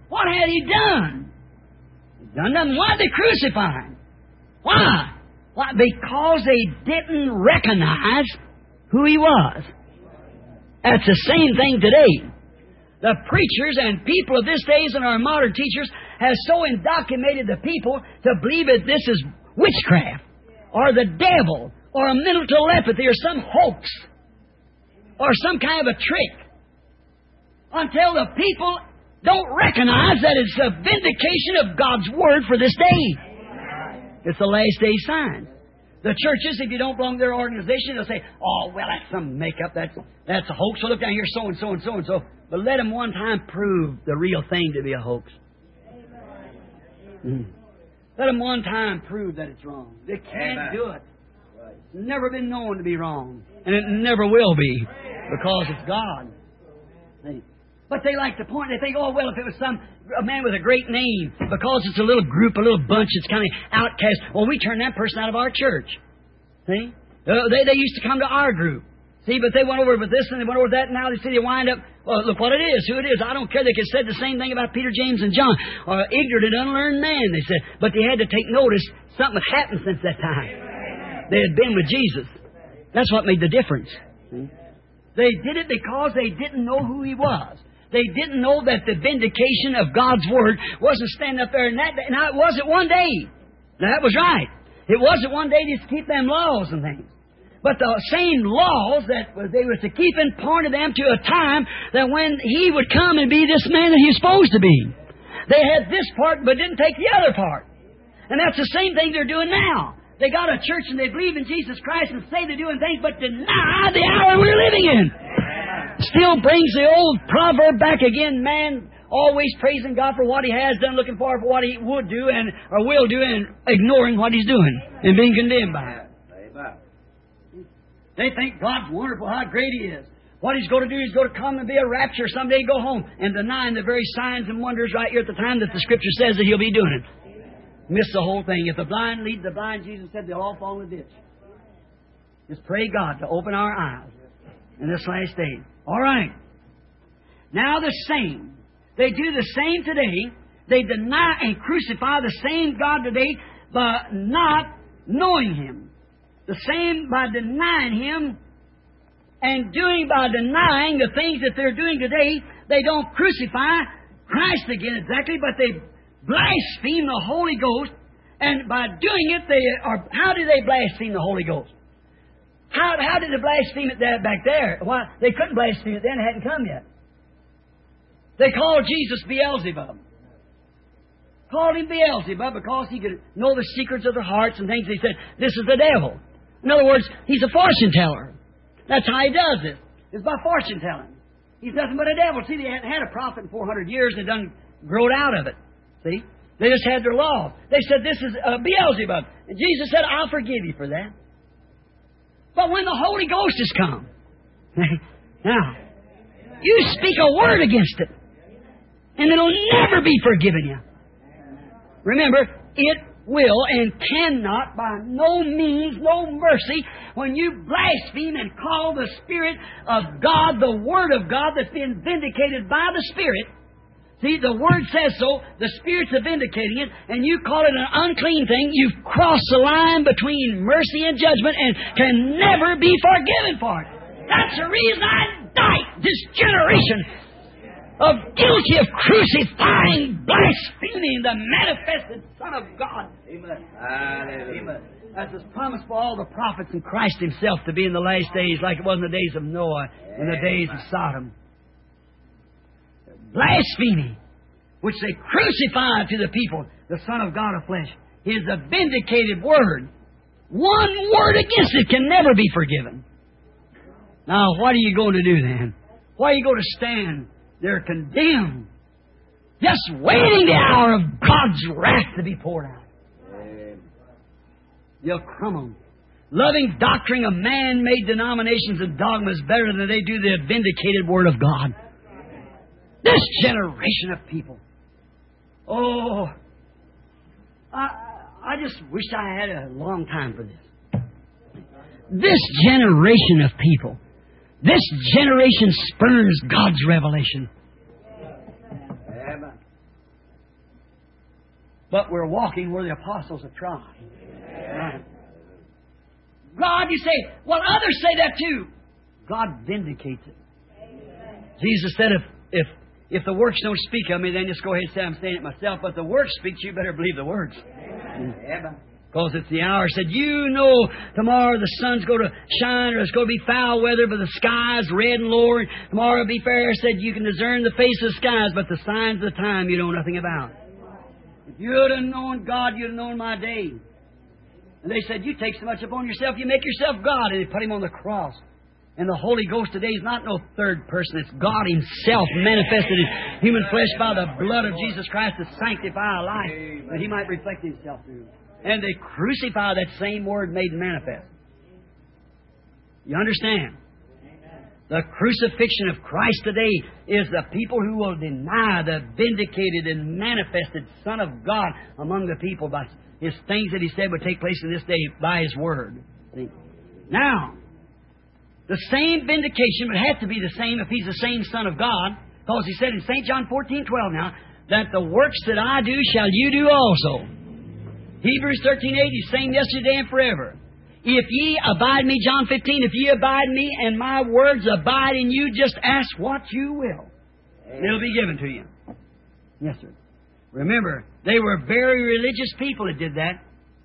What had He done? He done nothing. Why did they crucify Him? Why? Why? Because they didn't recognize who He was. That's the same thing today. The preachers and people of this days and our modern teachers have so indoctrinated the people to believe that this is witchcraft or the devil or a mental telepathy or some hoax or some kind of a trick until the people don't recognize that it's a vindication of God's Word for this day. It's the last day sign. The churches, if you don't belong to their organization, they'll say, oh, well, that's some makeup. That's that's a hoax. So look down here, so and so and so and so. But let them one time prove the real thing to be a hoax. Mm. Let them one time prove that it's wrong. They can't Amen. do it. It's never been known to be wrong. And it never will be because it's God. See? But they like to point. They think, oh, well, if it was some a man with a great name, because it's a little group, a little bunch, it's kind of outcast. Well, we turn that person out of our church. See? Uh, they, they used to come to our group. See, but they went over with this and they went over with that, and now they see they wind up, well, look what it is, who it is. I don't care. They could have said the same thing about Peter, James, and John. Or ignorant and unlearned man, they said. But they had to take notice something had happened since that time. They had been with Jesus. That's what made the difference. See? They did it because they didn't know who He was. They didn't know that the vindication of God's Word wasn't standing up there. And that, now, it wasn't one day. Now, that was right. It wasn't one day just to keep them laws and things. But the same laws that they were to keep and pointed them to a time that when He would come and be this man that He was supposed to be. They had this part but didn't take the other part. And that's the same thing they're doing now. They got a church and they believe in Jesus Christ and say they're doing things but deny the hour we're living in. Still brings the old proverb back again, man always praising God for what he has done, looking forward for what he would do and or will do, and ignoring what he's doing and being condemned by it. They think God's wonderful, how great He is. What He's going to do, He's going to come and be a rapture someday and go home, and denying the very signs and wonders right here at the time that the Scripture says that He'll be doing it. Miss the whole thing. If the blind lead the blind, Jesus said they'll all fall in the ditch. Just pray God to open our eyes in this last day. All right. Now the same. They do the same today. They deny and crucify the same God today by not knowing Him. The same by denying Him and doing by denying the things that they're doing today. They don't crucify Christ again exactly, but they blaspheme the Holy Ghost. And by doing it, they are. How do they blaspheme the Holy Ghost? How, how did they blaspheme it there, back there? Why, they couldn't blaspheme it then, it hadn't come yet. They called Jesus Beelzebub. Called Him Beelzebub because he could know the secrets of their hearts and things. They said, this is the devil. In other words, he's a fortune teller. That's how he does it. It's by fortune telling. He's nothing but a devil. See, they hadn't had a prophet in four hundred years and done growed out of it. See? They just had their law. They said, this is uh, Beelzebub. And Jesus said, I'll forgive you for that. But when the Holy Ghost has come, now, you speak a word against it, and it'll never be forgiven you. Remember, it will and cannot, by no means, no mercy, when you blaspheme and call the Spirit of God, the Word of God that's been vindicated by the Spirit. See, the Word says so, the Spirit's vindicating it, and you call it an unclean thing, you've crossed the line between mercy and judgment and can never be forgiven for it. That's the reason I indict this generation of guilty of crucifying, blaspheming the manifested Son of God. Amen. Amen. That's His promise for all the prophets and Christ Himself to be in the last days like it was in the days of Noah, in the days of Sodom. Blasphemy, which they crucified to the people, the Son of God of flesh, is the vindicated Word. One word against it can never be forgiven. Now, what are you going to do then? Why are you going to stand there condemned, just waiting the hour of God's wrath to be poured out? You'll crumble. Loving doctrine of man-made denominations and dogmas better than they do the vindicated Word of God. This generation of people. Oh, I, I just wish I had a long time for this. This generation of people. This generation spurns God's revelation. but we're walking where the apostles have trod. Right. God, you say, well, others say that too. God vindicates it. Jesus said, if if if the works don't speak of me, then just go ahead and say I'm saying it myself. But the works speak, you better believe the works. Because it's the hour. Said, you know tomorrow the sun's going to shine, or it's going to be foul weather, but the sky's red and lower. Tomorrow it'll be fair. Said, you can discern the face of the skies, but the signs of the time you know nothing about. If you'd have known God, you'd have known my day. And they said, you take so much upon yourself, you make yourself God. And they put Him on the cross. And the Holy Ghost today is not no third person. It's God Himself manifested in human flesh by the blood of Jesus Christ to sanctify our life, that He might reflect Himself through. And they crucify that same Word made manifest. You understand? The crucifixion of Christ today is the people who will deny the vindicated and manifested Son of God among the people by His things that He said would take place in this day by His Word. See? Now, the same vindication would have to be the same if He's the same Son of God, because He said in Saint John fourteen twelve now, that the works that I do shall you do also. Hebrews thirteen eight, He's same yesterday and forever. If ye abide me, John fifteen, if ye abide me and my words abide in you, just ask what you will. And it'll be given to you. Yes, sir. Remember, they were very religious people that did that.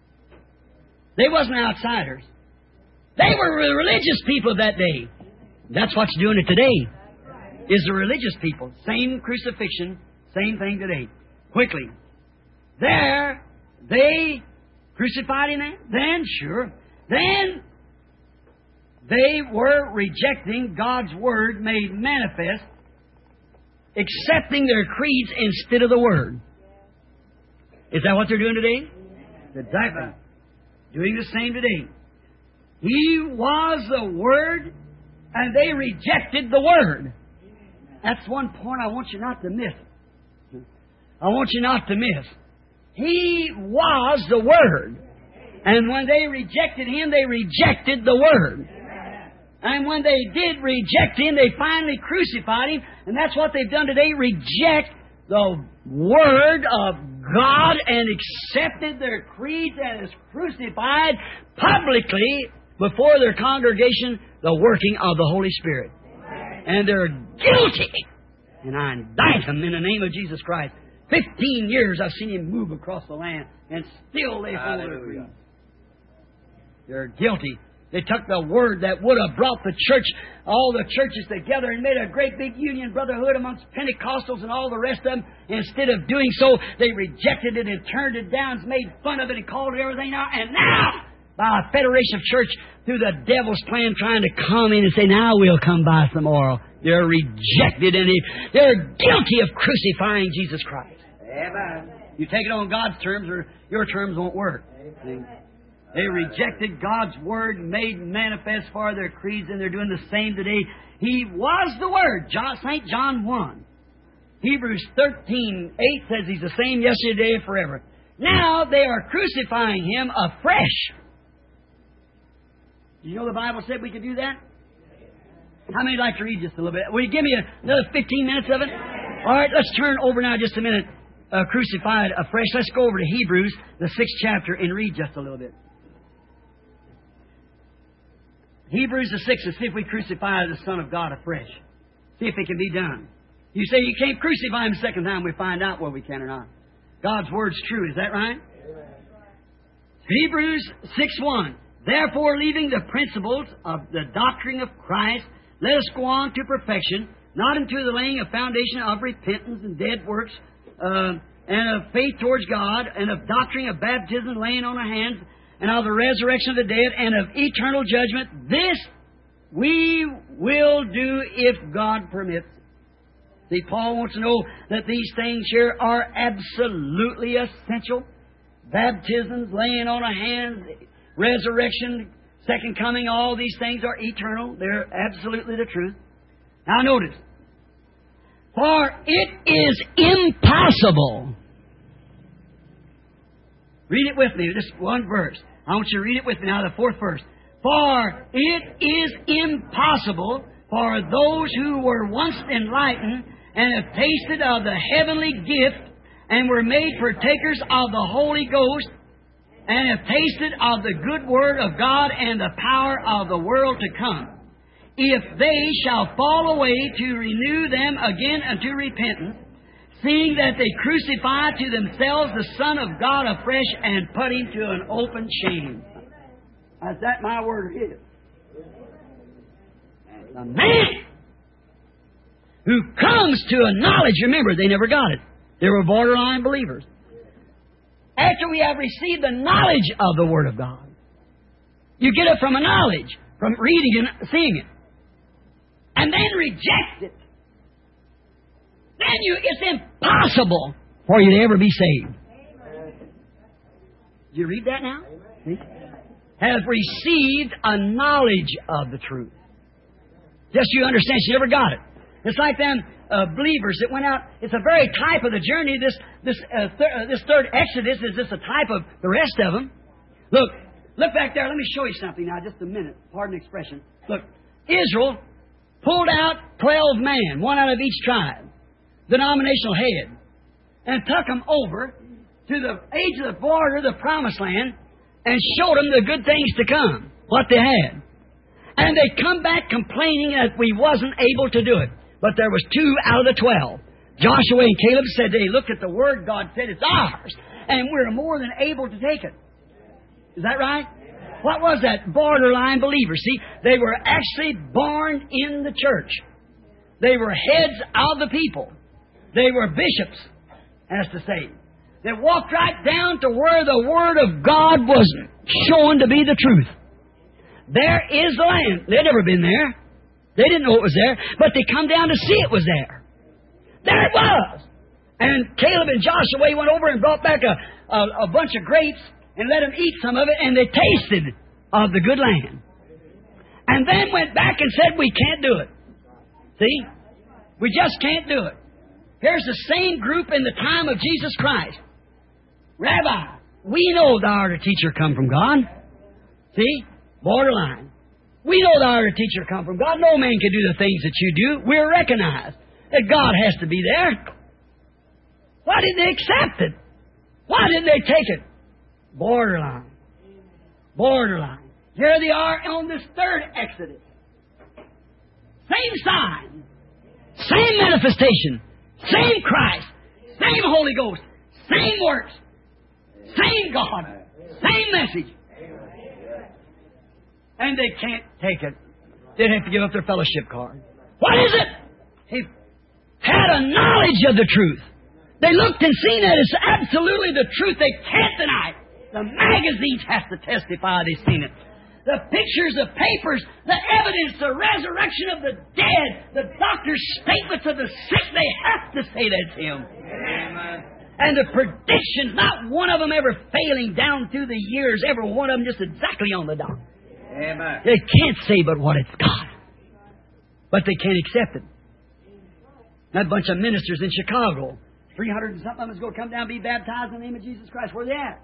They wasn't outsiders. They were religious people that day. That's what's doing it today, is the religious people. Same crucifixion, same thing today. Quickly. There, they crucified Him then, sure. Then, they were rejecting God's Word made manifest, accepting their creeds instead of the Word. Is that what they're doing today? Exactly. Doing the same today. He was the Word, and they rejected the Word. That's one point I want you not to miss. I want you not to miss. He was the Word. And when they rejected Him, they rejected the Word. And when they did reject Him, they finally crucified Him. And that's what they've done today, reject the Word of God and accepted their creeds and is crucified publicly before their congregation the working of the Holy Spirit. And they're guilty. And I indict them in the name of Jesus Christ. Fifteen years I've seen Him move across the land, and still they hold their creed. They're guilty. They took the Word that would have brought the church, all the churches together, and made a great big union brotherhood amongst Pentecostals and all the rest of them. Instead of doing so, they rejected it and turned it down, and made fun of it and called it everything out. And now, by a federation of church, through the devil's plan, trying to come in and say, now we'll come by some oil. They're rejected, and they're guilty of crucifying Jesus Christ. Amen. You take it on God's terms, or your terms won't work. See? They rejected God's Word made manifest for their creeds, and they're doing the same today. He was the Word. John, Saint John one. Hebrews thirteen eight says He's the same yesterday and forever. Now they are crucifying Him afresh. Do you know the Bible said we could do that? How many would like to read just a little bit? Will you give me another fifteen minutes of it? All right, let's turn over now just a minute. Uh, crucified afresh. Let's go over to Hebrews, the sixth chapter, and read just a little bit. Hebrews the sixth, and see if we crucify the Son of God afresh. See if it can be done. You say you can't crucify Him a second time. We find out whether we can or not. God's Word's true. Is that right? Hebrews six one. Therefore, leaving the principles of the doctrine of Christ, let us go on to perfection, not into the laying of foundation of repentance and dead works, uh, and of faith towards God, and of doctrine of baptism, laying on of hands, and of the resurrection of the dead, and of eternal judgment. This we will do if God permits. See, Paul wants to know that these things here are absolutely essential. Baptisms, laying on of hands, resurrection, second coming, all these things are eternal. They're absolutely the truth. Now notice, for it is impossible. Read it with me, just one verse. I want you to read it with me now, the fourth verse. For it is impossible for those who were once enlightened and have tasted of the heavenly gift and were made partakers of the Holy Ghost, and have tasted of the good word of God and the power of the world to come. If they shall fall away, to renew them again unto repentance, seeing that they crucify to themselves the Son of God afresh and put him to an open shame. Is that my word or his? The man who comes to a knowledge, remember, they never got it. They were borderline believers. After we have received the knowledge of the Word of God, you get it from a knowledge, from reading and seeing it, and then reject it. Then you, it's impossible for you to ever be saved. Did you read that now? See? Have received a knowledge of the truth. Just so you understand, she never got it. It's like them uh, believers that went out. It's a very type of the journey. This this uh, th- uh, this third Exodus is just a type of the rest of them. Look, look back there. Let me show you something now. Just a minute. Pardon the expression. Look, Israel pulled out twelve men, one out of each tribe, denominational head, and took them over to the edge of the border, the Promised Land, and showed them the good things to come, what they had. And they come back complaining that we wasn't able to do it. But there was two out of the twelve. Joshua and Caleb said they looked at the Word. God said it's ours. And we're more than able to take it. Is that right? What was that? Borderline believers. See, they were actually born in the church. They were heads of the people. They were bishops, as to say. They walked right down to where the Word of God was shown to be the truth. There is the land. They'd never been there. They didn't know it was there, but they come down to see it was there. There it was. And Caleb and Joshua went over and brought back a, a, a bunch of grapes and let them eat some of it, and they tasted of the good land. And then went back and said, we can't do it. See? We just can't do it. Here's the same group in the time of Jesus Christ. Rabbi, we know thou art a teacher come from God. See? Borderline. We know thou art a teacher come from God. No man can do the things that you do. We're recognized that God has to be there. Why didn't they accept it? Why didn't they take it? Borderline. Borderline. Here they are on this third Exodus. Same sign. Same manifestation. Same Christ. Same Holy Ghost. Same works. Same God. Same message. And they can't take it. They'd have to give up their fellowship card. What is it? They had a knowledge of the truth. They looked and seen that it's absolutely the truth. They can't deny it. The magazines have to testify they've seen it. The pictures, the papers, the evidence, the resurrection of the dead, the doctor's statements of the sick, they have to say that's Him. Amen. And the predictions, not one of them ever failing down through the years, every one of them just exactly on the dot. Amen. They can't say but what it's God. But they can't accept it. That bunch of ministers in Chicago, three hundred and something of them is going to come down and be baptized in the name of Jesus Christ. Where are they at?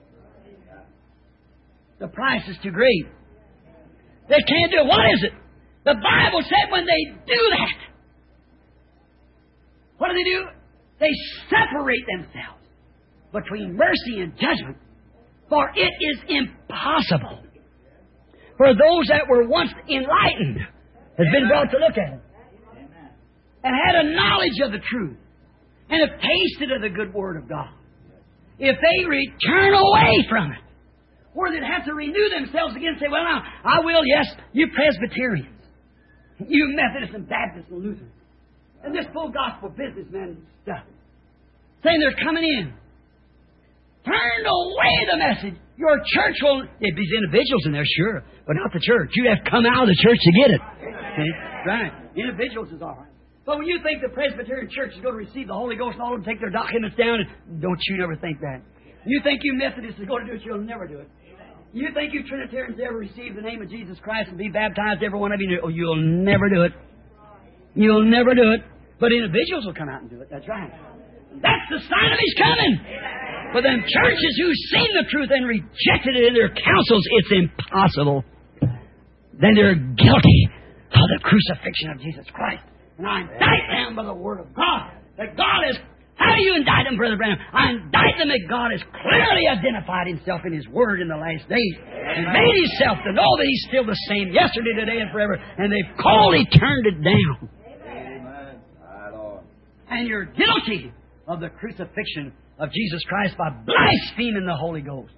The price is too great. They can't do it. What is it? The Bible said when they do that, what do they do? They separate themselves between mercy and judgment. For it is impossible for those that were once enlightened, has been brought to look at it, and had a knowledge of the truth, and have tasted of the good Word of God. If they return away from it, or they'd have to renew themselves again and say, well, now, I will, yes, you Presbyterians, you Methodists and Baptists and Lutherans, and this full gospel businessman stuff, saying they're coming in. Turn away the message. Your church will... There'd be individuals in there, sure, but not the church. You'd have to come out of the church to get it. See? Right. Individuals is all right. But when you think the Presbyterian church is going to receive the Holy Ghost and all of them take their documents down, don't you never think that. You think you Methodists is going to do it, you'll never do it. You think you Trinitarians ever receive the name of Jesus Christ and be baptized, every one of you, oh, you'll never do it. You'll never do it. But individuals will come out and do it. That's right. That's the sign of His coming. For them churches who've seen the truth and rejected it in their councils, it's impossible. Then they're guilty of the crucifixion of Jesus Christ. And I indict them by the Word of God, that God has How do you indict them, Brother Branham? I indict them that God has clearly identified Himself in His Word in the last days and made Himself to know that He's still the same yesterday, today, and forever. And they've coldly turned it down. Amen. My Lord. And you're guilty of the crucifixion of Jesus Christ by blaspheming the Holy Ghost.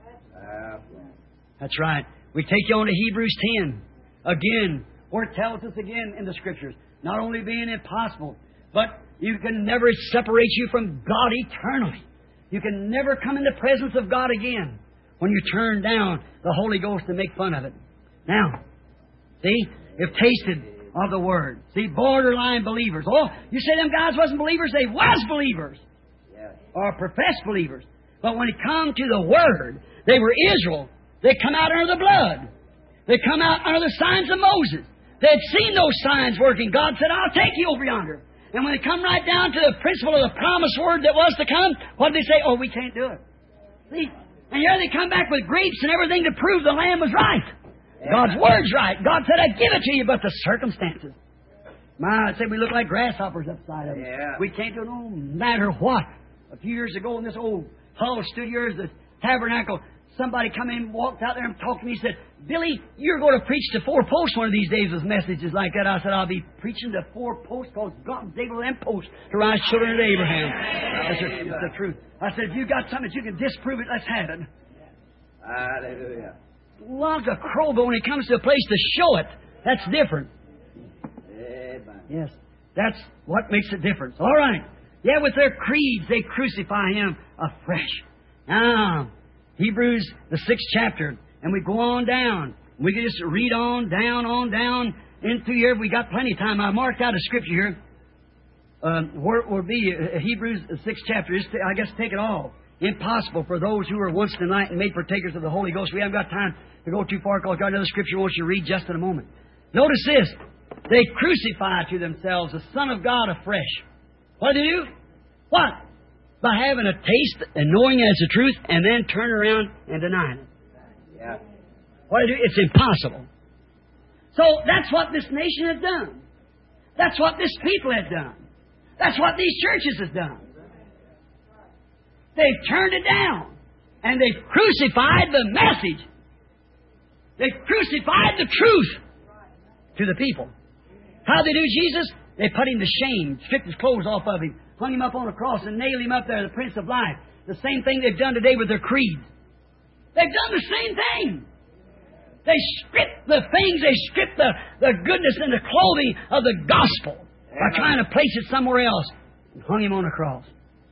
That's right. We take you on to Hebrews ten. Again, where it tells us again in the Scriptures, not only being impossible, but you can never separate you from God eternally. You can never come in the presence of God again when you turn down the Holy Ghost and make fun of it. Now, see, if tasted of the Word. See, borderline believers. Oh, you say them guys wasn't believers? They was believers. Yes. Or professed believers. But when it come to the Word, they were Israel. They come out under the blood. They come out under the signs of Moses. They had seen those signs working. God said, I'll take you over yonder. And when they come right down to the principle of the promised word that was to come, what did they say? Oh, we can't do it. See? And here they come back with grapes and everything to prove the land was right. Yeah. God's word's right. God said, I give it to you, but the circumstances. My, I said we look like grasshoppers upside of it. Yeah. We can't do it no matter what. A few years ago in this old Hull studio, the tabernacle, somebody come in, walked out there and talked to me. He said, Billy, you're going to preach to four posts one of these days with messages like that. I said, I'll be preaching to four posts because God's able to them posts to rise children of Abraham. That's the, that's the truth. I said, if you got something that you can disprove it, let's have it. Hallelujah. Lots of crowbar when it comes to a place to show it. That's different. Amen. Yes, that's what makes a difference. All right. Yeah, with their creeds, they crucify Him afresh. Now, Hebrews, the sixth chapter, and we go on down. We can just read on, down, on, down, into here. We got plenty of time. I marked out a scripture here. Um, where it will be, uh, Hebrews, the sixth chapter. Just, I guess take it all. Impossible for those who were once tonight and made partakers of the Holy Ghost. We haven't got time to go too far because I've got another scripture I want you to read just in a moment. Notice this. They crucify to themselves the Son of God afresh. What do they do? What? By having a taste and knowing as the truth and then turn around and denying it. Yeah. What do they do? It's impossible. So that's what this nation has done. That's what this people has done. That's what these churches have done. They've turned it down. And they've crucified the message. They've crucified the truth to the people. How did they do Jesus? They put Him to shame, stripped His clothes off of Him, hung Him up on a cross and nailed Him up there, the Prince of Life. The same thing they've done today with their creeds. They've done the same thing. They stripped the things, they stripped the, the goodness and the clothing of the gospel by trying to place it somewhere else and hung Him on a cross.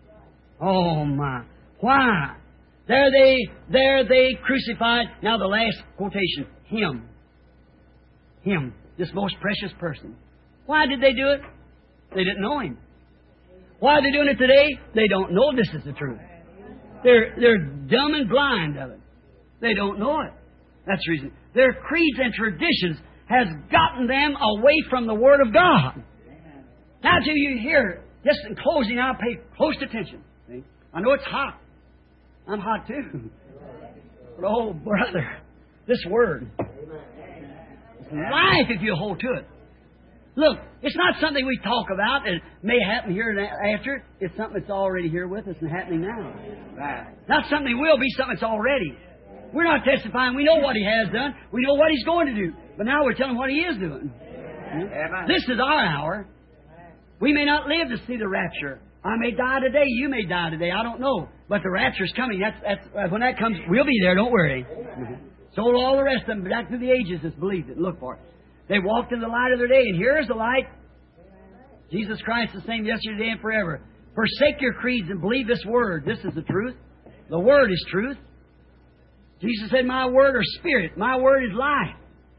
Oh my. Why? There they, there they crucified. Now the last quotation. Him. Him. This most precious person. Why did they do it? They didn't know Him. Why are they doing it today? They don't know this is the truth. They're, they're dumb and blind of it. They don't know it. That's the reason. Their creeds and traditions has gotten them away from the Word of God. Now do you hear, just in closing, I'll pay close attention. See? I know it's hot. I'm hot too. But oh, brother, this Word, it's life if you hold to it. Look, it's not something we talk about and may happen here and after. It's something that's already here with us and happening now. Not something that will be, something that's already. We're not testifying. We know what He has done. We know what He's going to do. But now we're telling what He is doing. This is our hour. We may not live to see the rapture. I may die today. You may die today. I don't know. But the rapture's coming. That's, that's, when that comes, we'll be there. Don't worry. So will all the rest of them. Back through the ages that's believed it. Look for it. They walked in the light of their day. And here's the light. Jesus Christ the same yesterday, today, and forever. Forsake your creeds and believe this Word. This is the truth. The Word is truth. Jesus said, my Word or Spirit. My Word is life.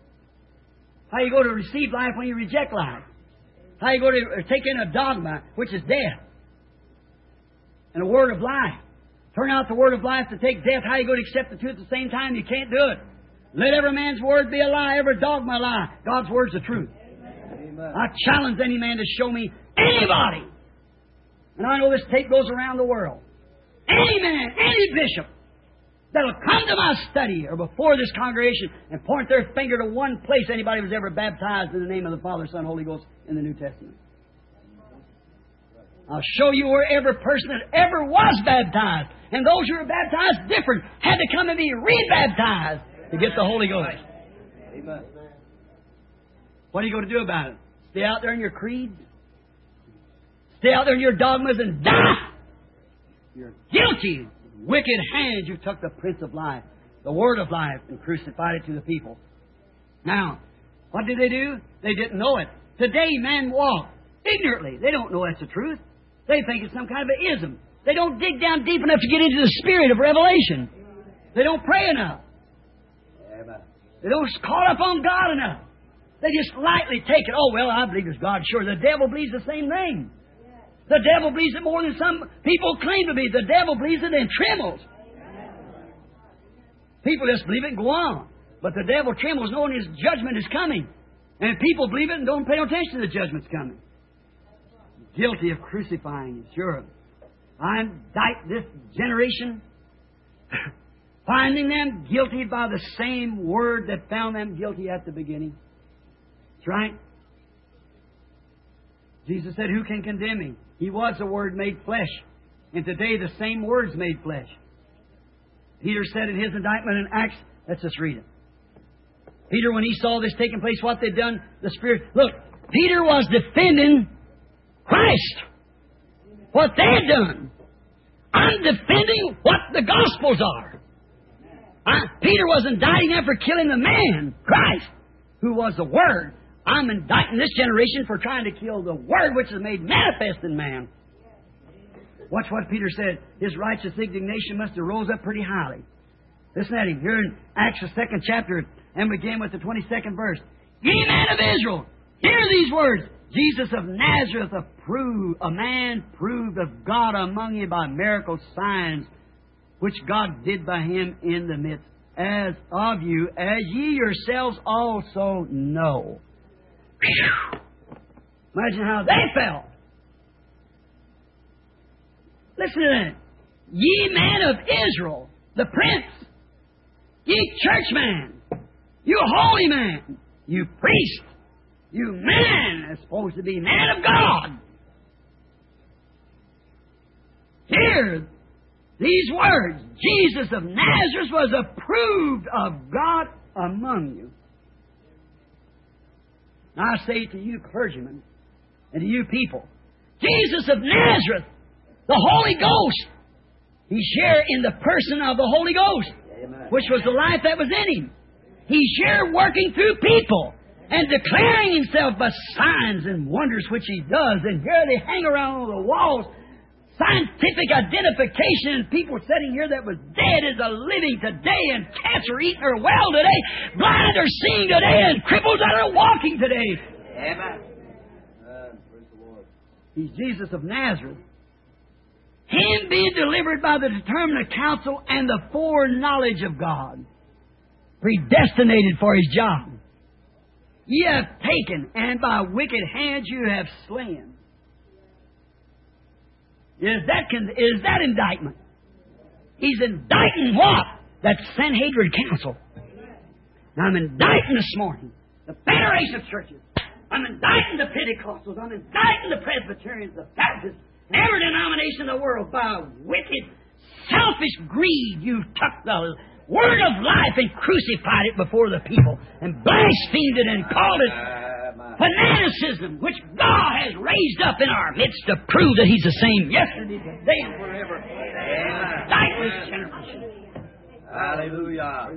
How you go to receive life when you reject life? How you go to take in a dogma, which is death, and a word of life. Turn out the word of life to take death. How you go to accept the truth at the same time? You can't do it. Let every man's word be a lie, every dogma a lie. God's word's the truth. Amen. I challenge any man to show me anybody, and I know this tape goes around the world, any man, any bishop, that'll come to my study or before this congregation and point their finger to one place anybody was ever baptized in the name of the Father, Son, Holy Ghost in the New Testament. I'll show you where every person that ever was baptized, and those who were baptized different, had to come and be rebaptized to get the Holy Ghost. Amen. What are you going to do about it? Stay out there in your creeds? Stay out there in your dogmas and die? You're guilty. Wicked hands, you took the Prince of Life, the Word of Life, and crucified it to the people. Now, what did they do? They didn't know it. Today, men walk ignorantly. They don't know that's the truth. They think it's some kind of an ism. They don't dig down deep enough to get into the spirit of revelation. They don't pray enough. Amen. They don't call upon God enough. They just lightly take it. Oh, well, I believe there's God. Sure, the devil believes the same thing. The devil believes it more than some people claim to be. The devil believes it and trembles. People just believe it and go on. But the devil trembles knowing his judgment is coming. And people believe it and don't pay no attention to the judgment's coming. Guilty of crucifying, sure. I indict this generation, finding them guilty by the same word that found them guilty at the beginning. That's right. Jesus said, who can condemn me? He was the Word made flesh. And today the same Word's made flesh. Peter said in his indictment in Acts, let's just read it. Peter, when he saw this taking place, what they'd done, the Spirit... Look, Peter was defending Christ. What they had done. I'm defending what the Gospels are. I, Peter was indicting them for killing the man, Christ, who was the Word. I'm indicting this generation for trying to kill the Word which is made manifest in man. Watch what Peter said. His righteous indignation must have rose up pretty highly. Listen at him. Here in Acts, the second chapter, and begin with the twenty-second verse. Ye men of Israel, hear these words. Jesus of Nazareth, approved, a man proved of God among you by miracle signs, which God did by him in the midst, as of you, as ye yourselves also know. Whew. Imagine how they felt. Listen to that. Ye men of Israel, the prince, ye churchman, you holy man, you priest, you man that's supposed to be man of God. Hear these words. Jesus of Nazareth was approved of God among you. Now I say to you clergymen and to you people, Jesus of Nazareth, the Holy Ghost, He shared in the person of the Holy Ghost, Amen. Which was the life that was in Him. He's here working through people and declaring Himself by signs and wonders which He does. And here they hang around on the walls, scientific identification, and people sitting here that was dead is a living today, and cancer eating are well today, blind are seeing today, and cripples that are walking today. Amen. Uh, praise the Lord. He's Jesus of Nazareth. Him being delivered by the determinate counsel and the foreknowledge of God, predestinated for His job. Ye have taken, and by wicked hands you have slain. Is that, is that indictment? He's indicting what? That Sanhedrin council. Now I'm indicting this morning the Federation of Churches. I'm indicting the Pentecostals. I'm indicting the Presbyterians, the Baptists, every denomination in the world by wicked, selfish greed. You took the Word of life and crucified it before the people and blasphemed it and called it fanaticism, which God has raised up in our midst to prove that He's the same yesterday, today, and forever. Indict this generation. Hallelujah.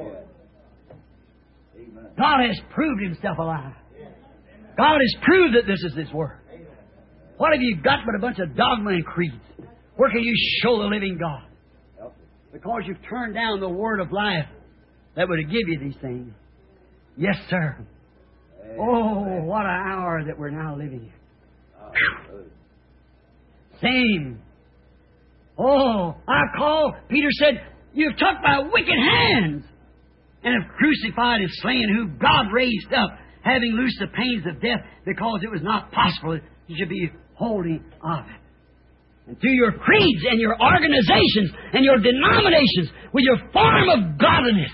Amen. God has proved Himself alive. God has proved that this is His Word. What have you got but a bunch of dogma and creeds? Where can you show the living God? Because you've turned down the Word of life that would give you these things. Yes, sir. Oh, what an hour that we're now living in. Same. Oh, I call, Peter said, you've took by wicked hands and have crucified and slain who God raised up, having loosed the pains of death, because it was not possible that you should be holding of it. And through your creeds and your organizations and your denominations, with your form of godliness,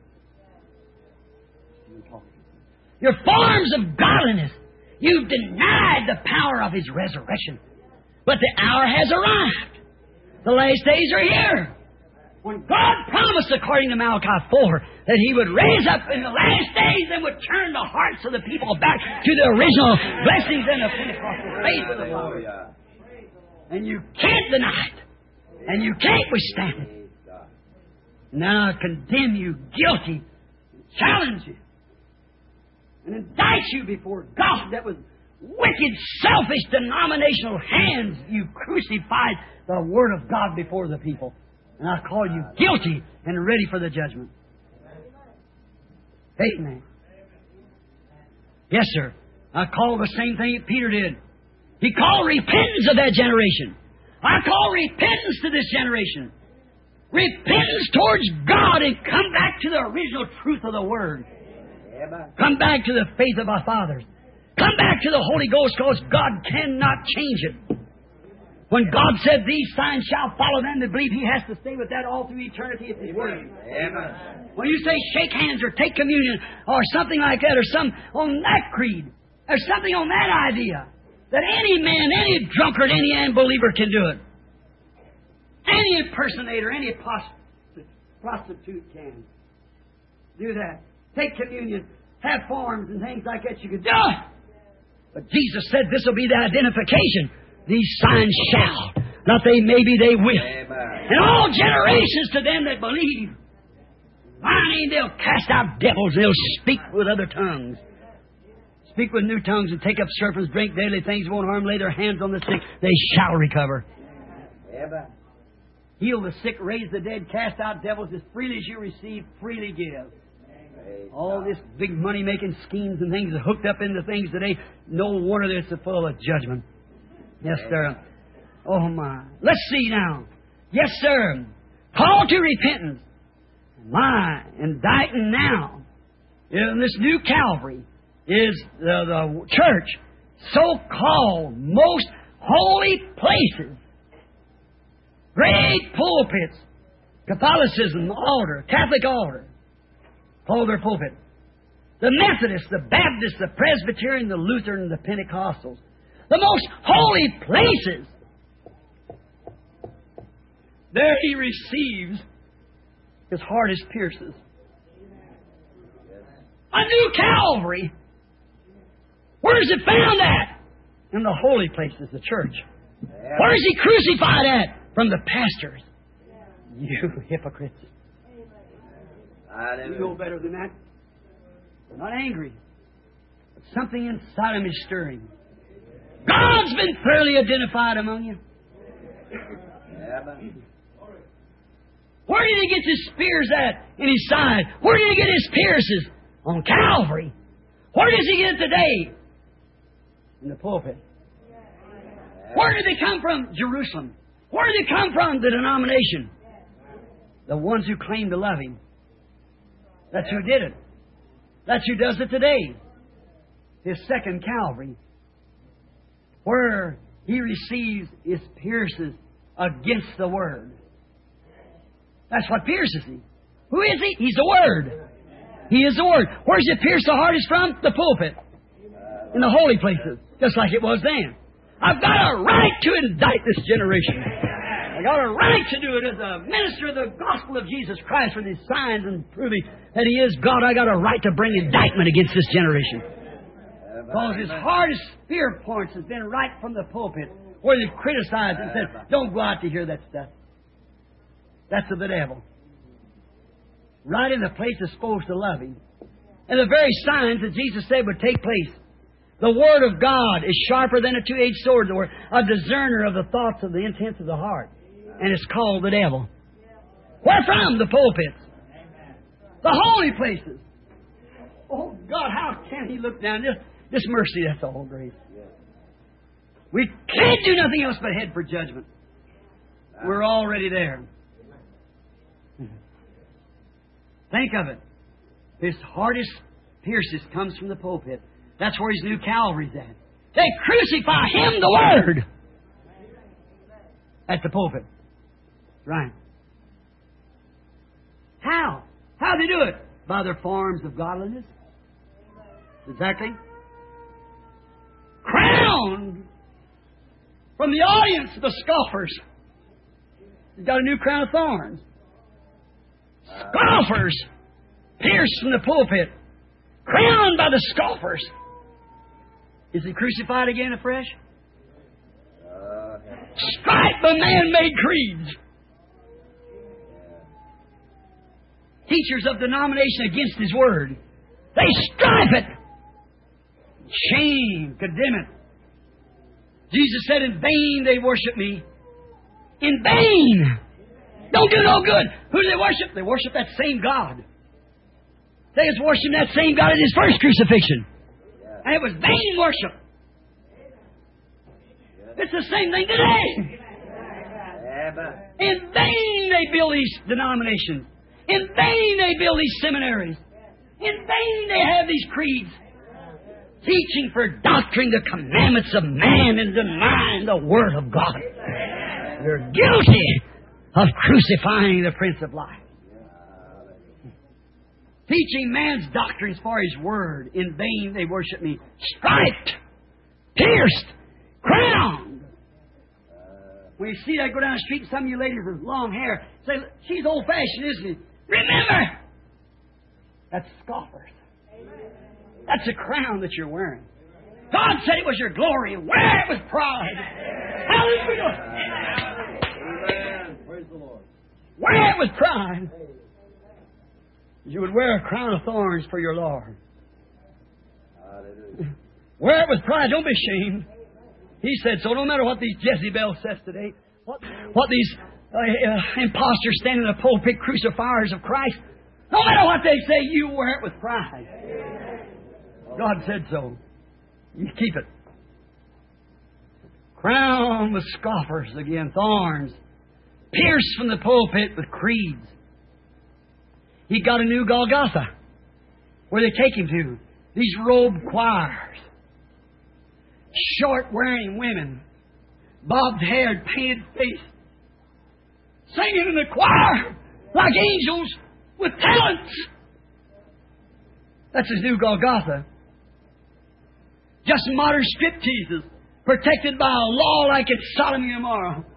your forms of godliness, you've denied the power of His resurrection. But the hour has arrived. The last days are here. When God promised, according to Malachi four, that He would raise up in the last days and would turn the hearts of the people back to the original blessings and the Pentecostal faith of the Father. And you can't deny it. And you can't withstand it. Now I condemn you guilty, challenge you, and indict you before God that with wicked, selfish, denominational hands you crucified the Word of God before the people. And I call you guilty and ready for the judgment. Amen. Yes, sir. I call the same thing that Peter did. He called repentance of that generation. I call repentance to this generation. Repentance towards God and come back to the original truth of the Word. Come back to the faith of our fathers. Come back to the Holy Ghost, because God cannot change it. When God said, "These signs shall follow them that believe," He has to stay with that all through eternity. It's His Word. Amen. When you say shake hands or take communion or something like that, or some on that creed, or something on that idea, that any man, any drunkard, any unbeliever can do it. Any impersonator, any prostitute can do that. Take communion, have forms and things like that. You can do it. But Jesus said this will be the identification. These signs shall, not they maybe they will. Amen. And all generations to them that believe. My name, they'll cast out devils. They'll speak with other tongues. Speak with new tongues and take up serpents, drink deadly things, won't harm, lay their hands on the sick. They shall recover. Amen. Heal the sick, raise the dead, cast out devils. As freely as you receive, freely give. All this big money-making schemes and things are hooked up into things today. No wonder that it's full of judgment. Yes, sir. Oh, my. Let's see now. Yes, sir. Call to repentance. My indicting now in this new Calvary is the, the church, so-called most holy places, great pulpits, Catholicism altar, Catholic altar, hold their pulpit. The Methodists, the Baptists, the Presbyterian, the Lutheran, the Pentecostals, the most holy places. There he receives his heart is pierces. A new Calvary. Where is it found at? In the holy places, the church. Where is he crucified at? From the pastors. You hypocrites. You know better than that. They're not angry. But something inside them is stirring. God's been thoroughly identified among you. Where did he get his spears at in his side? Where did he get his pierces? On Calvary. Where does he get it today? In the pulpit. Where did they come from? Jerusalem. Where did they come from? The denomination. The ones who claim to love him. That's who did it. That's who does it today. His second Calvary. Where he receives his pierces against the Word. That's what pierces him. Who is he? He's the Word. He is the Word. Where's it pierce the hardest from? The pulpit. In the holy places. Just like it was then. I've got a right to indict this generation. I got a right to do it as a minister of the gospel of Jesus Christ with his signs and proving that he is God. I got a right to bring indictment against this generation. Because his hardest spear points has been right from the pulpit where they've criticized and said, don't go out to hear that stuff. That's of the devil. Right in the place that's supposed to love him. And the very signs that Jesus said would take place. The Word of God is sharper than a two-edged sword, or a discerner of the thoughts of the intents of the heart. And it's called the devil. Where from? The pulpits. The holy places. Oh, God, how can he look down? This, this mercy, that's all grace. We can't do nothing else but head for judgment. We're already there. Think of it. His hardest pierces comes from the pulpit. That's where his new Calvary's at. They crucify him, the Word, at the pulpit. Right. How? How do they do it? By their forms of godliness. Exactly. Crowned From the audience, the scoffers. He's got a new crown of thorns. Scoffers pierced from the pulpit, crowned by the scoffers. Is he crucified again afresh? Uh, Striped by man-made creeds. Teachers of denomination against His Word. They stripe it. Shame, condemn it. Jesus said, in vain they worship me. In vain. Don't do no good. Who do they worship? They worship that same God. They was worshiping that same God at His first crucifixion. And it was vain worship. It's the same thing today. In vain they build these denominations. In vain they build these seminaries. In vain they have these creeds. Teaching for doctrine the commandments of man and denying the Word of God. They're guilty of crucifying the Prince of Life. Teaching man's doctrines for His Word. In vain they worship me. Striped, pierced, crowned. When you see that go down the street, some of you ladies with long hair say, she's old-fashioned, isn't she? Remember, that's scoffers. That's a crown that you're wearing. God said it was your glory. Wear it with pride. Hallelujah. Amen. Praise the Lord. Wear it with pride. You would wear a crown of thorns for your Lord. Hallelujah. Wear it with pride. Don't be ashamed. He said so. No matter what these Jezebels says today, what, what these uh, uh, impostors standing in the pulpit, crucifiers of Christ, no matter what they say, you wear it with pride. God said so. You keep it. Crown with scoffers again, thorns, pierced from the pulpit with creeds. He got a new Golgotha. Where they take Him to? These robed choirs. Short-wearing women. Bobbed-haired, painted face. Singing in the choir like angels with talents. That's His new Golgotha. Just modern stripteases, protected by a law like it's Sodom and Gomorrah.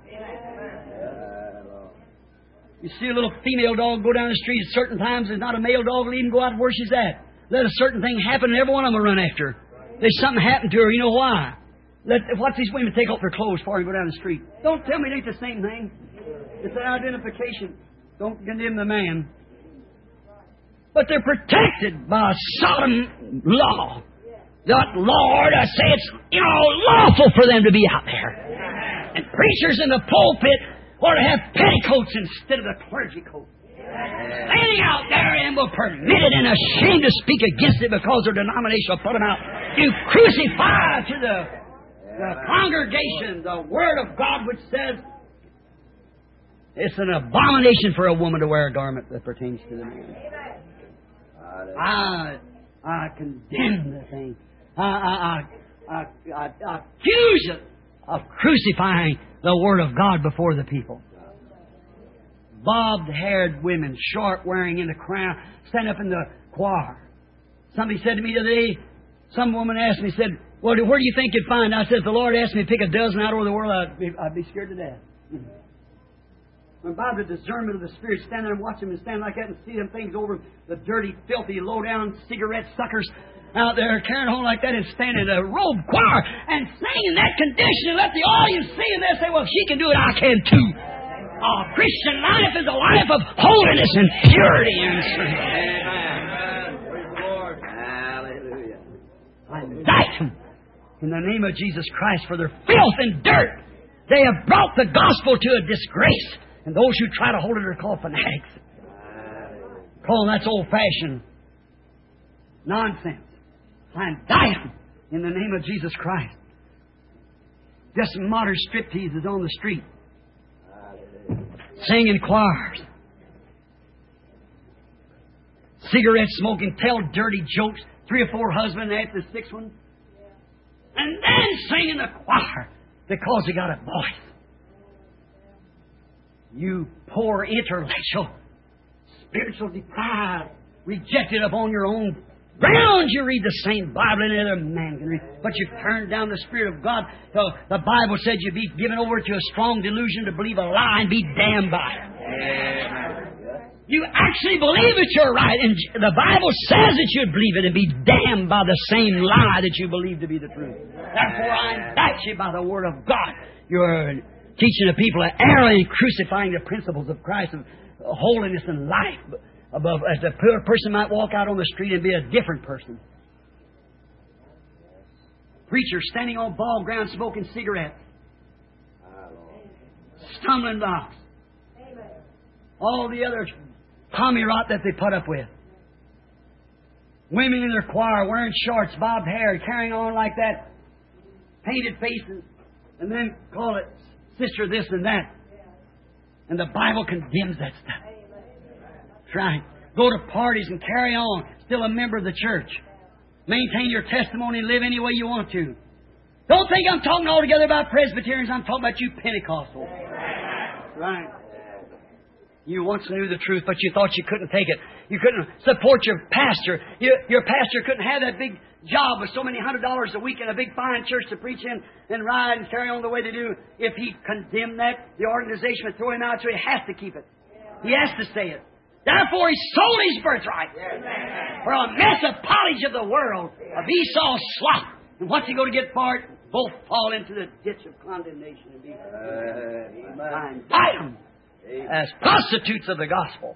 You see a little female dog go down the street at certain times, there's not a male dog will even go out where she's at. Let a certain thing happen, and every one of them will run after her. There's something happened to her, you know why? Let, watch these women take off their clothes before they go down the street. Don't tell me it ain't the same thing. It's an identification. Don't condemn the man. But they're protected by a Sodom law. That Lord, I say it's, you know, lawful for them to be out there. And preachers in the pulpit ought to have petticoats instead of the clergy coat. Standing out there and will permit it and ashamed to speak against it because their denomination will put them out. You crucify to the, the congregation the Word of God which says it's an abomination for a woman to wear a garment that pertains to the man. I, I condemn the thing. I, I, I, I, I accuse it of crucifying the Word of God before the people. Bobbed-haired women, short-wearing in the crown, stand up in the choir. Somebody said to me the other day, some woman asked me, said, well, where do you think you'd find? I said, if the Lord asked me to pick a dozen out over the world, I'd be, I'd be scared to death. When by the discernment of the Spirit, stand there and watch them and stand like that and see them things over the dirty, filthy, low-down cigarette suckers out there carrying on like that and stand in a robe choir and sing in that condition and let the audience see and they'll say, well, if she can do it, I can too. Oh, Christian life is a life of holiness and purity and strength. Amen. Praise the Lord. Hallelujah. I indict them in the name of Jesus Christ for their filth and dirt. They have brought the gospel to a disgrace. And those who try to hold it are called fanatics. Call them that's old-fashioned nonsense. I indict them in the name of Jesus Christ. Just some modern stripteases on the street. Singing choirs. Cigarette smoking, tell dirty jokes. Three or four husbands after the sixth one. And then singing the choir because they got a voice. You poor intellectual, spiritual deprived, rejected upon your own grounds you read the same Bible any other man can read. But you've turned down the Spirit of God. So the Bible said you'd be given over to a strong delusion to believe a lie and be damned by it. You actually believe that you're right, and the Bible says that you'd believe it and be damned by the same lie that you believe to be the truth. Therefore, I indict you by the Word of God. You're teaching the people an error and crucifying the principles of Christ of holiness and life above, as a poor person might walk out on the street and be a different person. Preacher standing on ball ground smoking cigarettes. Stumbling blocks. All the other tommy rot that they put up with. Women in their choir wearing shorts, bobbed hair, carrying on like that, painted faces, and then call it sister this and that. And the Bible condemns that stuff. That's right. Go to parties and carry on, still a member of the church. Maintain your testimony and live any way you want to. Don't think I'm talking altogether about Presbyterians. I'm talking about you Pentecostals. Right. You once knew the truth, but you thought you couldn't take it. You couldn't support your pastor. You, your pastor couldn't have that big job with so many hundred dollars a week in a big fine church to preach in and ride and carry on the way they do. If he condemned that, the organization would throw him out, so he has to keep it. He has to say it. Therefore, he sold his birthright for a mess of polish of the world, of Esau's slop. And what's he going to get for it? Both fall into the ditch of condemnation and be uh, fight them as prostitutes of the gospel.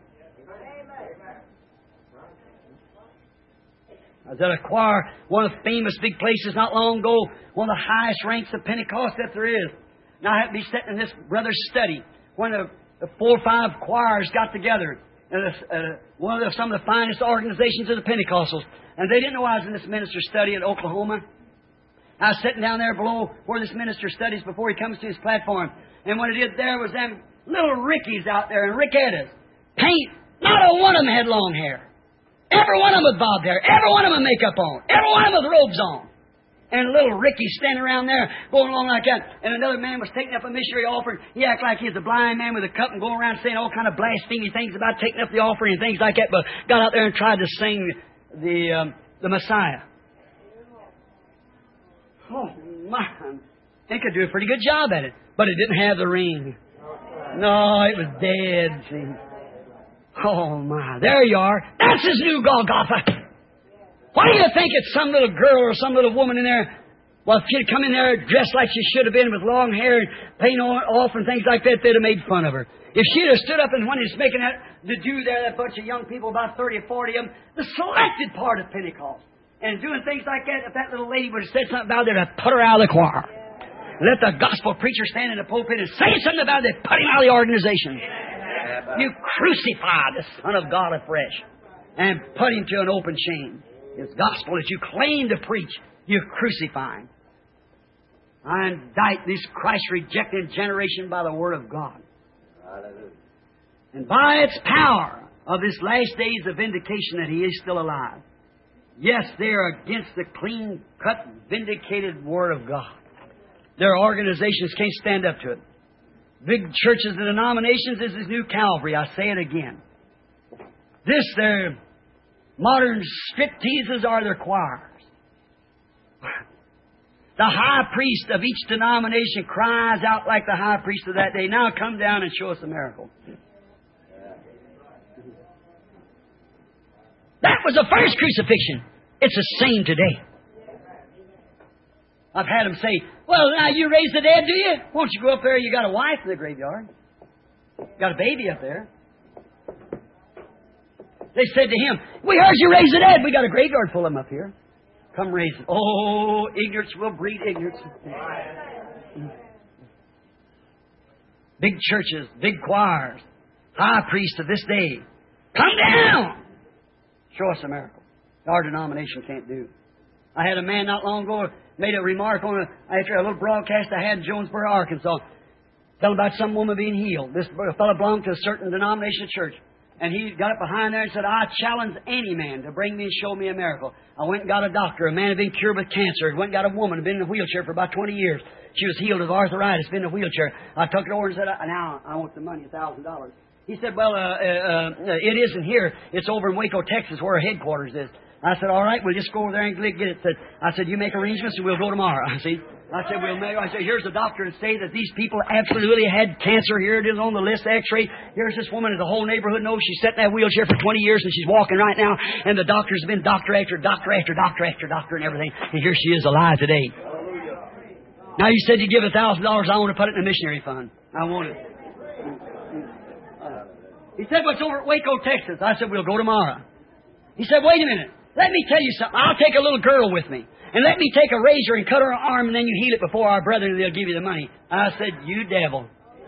I was at a choir, one of the famous big places not long ago, one of the highest ranks of Pentecost that there is. Now I have to be sitting in this brother's study when the, the four or five choirs got together. And uh, one of the, some of the finest organizations of the Pentecostals. And they didn't know I was in this minister's study in Oklahoma. I was sitting down there below where this minister studies before he comes to his platform. And what it did there was them little Rickies out there and Rickettas. Paint. Not a one of them had long hair. Every one of them with bobbed hair. Every one of them with makeup on. Every one of them with robes on. And little Ricky standing around there going along like that. And another man was taking up a missionary offering. He acted like he was a blind man with a cup and going around saying all kind of blasphemy things about taking up the offering and things like that. But got out there and tried to sing the um, the Messiah. Oh, my. He could do a pretty good job at it. But it didn't have the ring. No, it was dead, see. Oh, my. There you are. That's his new Golgotha. Why do you think it's some little girl or some little woman in there? Well, if she'd come in there dressed like she should have been with long hair and paint off and things like that, they'd have made fun of her. If she'd have stood up and when he was making that, the do there, that bunch of young people, about thirty or forty of them, the selected part of Pentecost, and doing things like that, if that little lady would have said something about it, they'd have put her out of the choir. Let the gospel preacher stand in the pulpit and say something about it, put him out of the organization. You crucify the Son of God afresh and put him to an open shame. His gospel that you claim to preach, you crucify him. I indict this Christ-rejecting generation by the Word of God. And by its power of this last days of vindication that He is still alive. Yes, they are against the clean-cut, vindicated Word of God. Their organizations can't stand up to it. Big churches and denominations is His new Calvary. I say it again. This, their modern stripteases are their choirs. The high priest of each denomination cries out like the high priest of that day, now come down and show us a miracle. That was the first crucifixion. It's the same today. I've had them say, well, now you raise the dead, do you? Won't you go up there? You got a wife in the graveyard. Got a baby up there. They said to him, we heard you raise the dead. We got a graveyard full of them up here. Come raise it. Oh, ignorance will breed ignorance. Big churches, big choirs, high priest of this day. Come down! Show us a miracle. Our denomination can't do. I had a man not long ago made a remark on a, after a little broadcast I had in Jonesboro, Arkansas. Tell about some woman being healed. This fellow belonged to a certain denomination church. And he got up behind there and said, I challenge any man to bring me and show me a miracle. I went and got a doctor. A man had been cured with cancer. Went and got a woman who had been in a wheelchair for about twenty years. She was healed of arthritis, been in a wheelchair. I took it over and said, now I want the money, a thousand dollars. He said, well, uh, uh, uh, it isn't here. It's over in Waco, Texas, where our headquarters is. I said, all right, we'll just go over there and get it. Said, I said, you make arrangements and we'll go tomorrow. See? I said, we'll make, I said, here's the doctor to say that these people absolutely had cancer. Here it is on the list, x-ray. Here's this woman that the whole neighborhood knows. She's sat in that wheelchair for twenty years and she's walking right now. And the doctors have been doctor after doctor after doctor after doctor and everything. And here she is alive today. Now you said you give a thousand dollars. I want to put it in a missionary fund. I want it. He said, what's over at Waco, Texas? I said, we'll go tomorrow. He said, wait a minute. Let me tell you something. I'll take a little girl with me. And let me take a razor and cut her arm, and then you heal it before our brethren, and they'll give you the money. I said, you devil.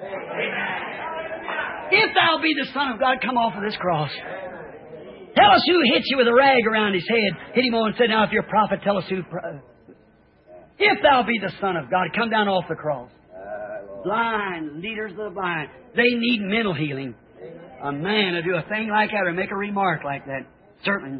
If thou be the Son of God, come off of this cross. Tell us who hit you with a rag around his head. Hit him on and said, now if you're a prophet, tell us who. Pro- if thou be the Son of God, come down off the cross. Blind, leaders of the blind. They need mental healing. A man to do a thing like that or make a remark like that. Certainly.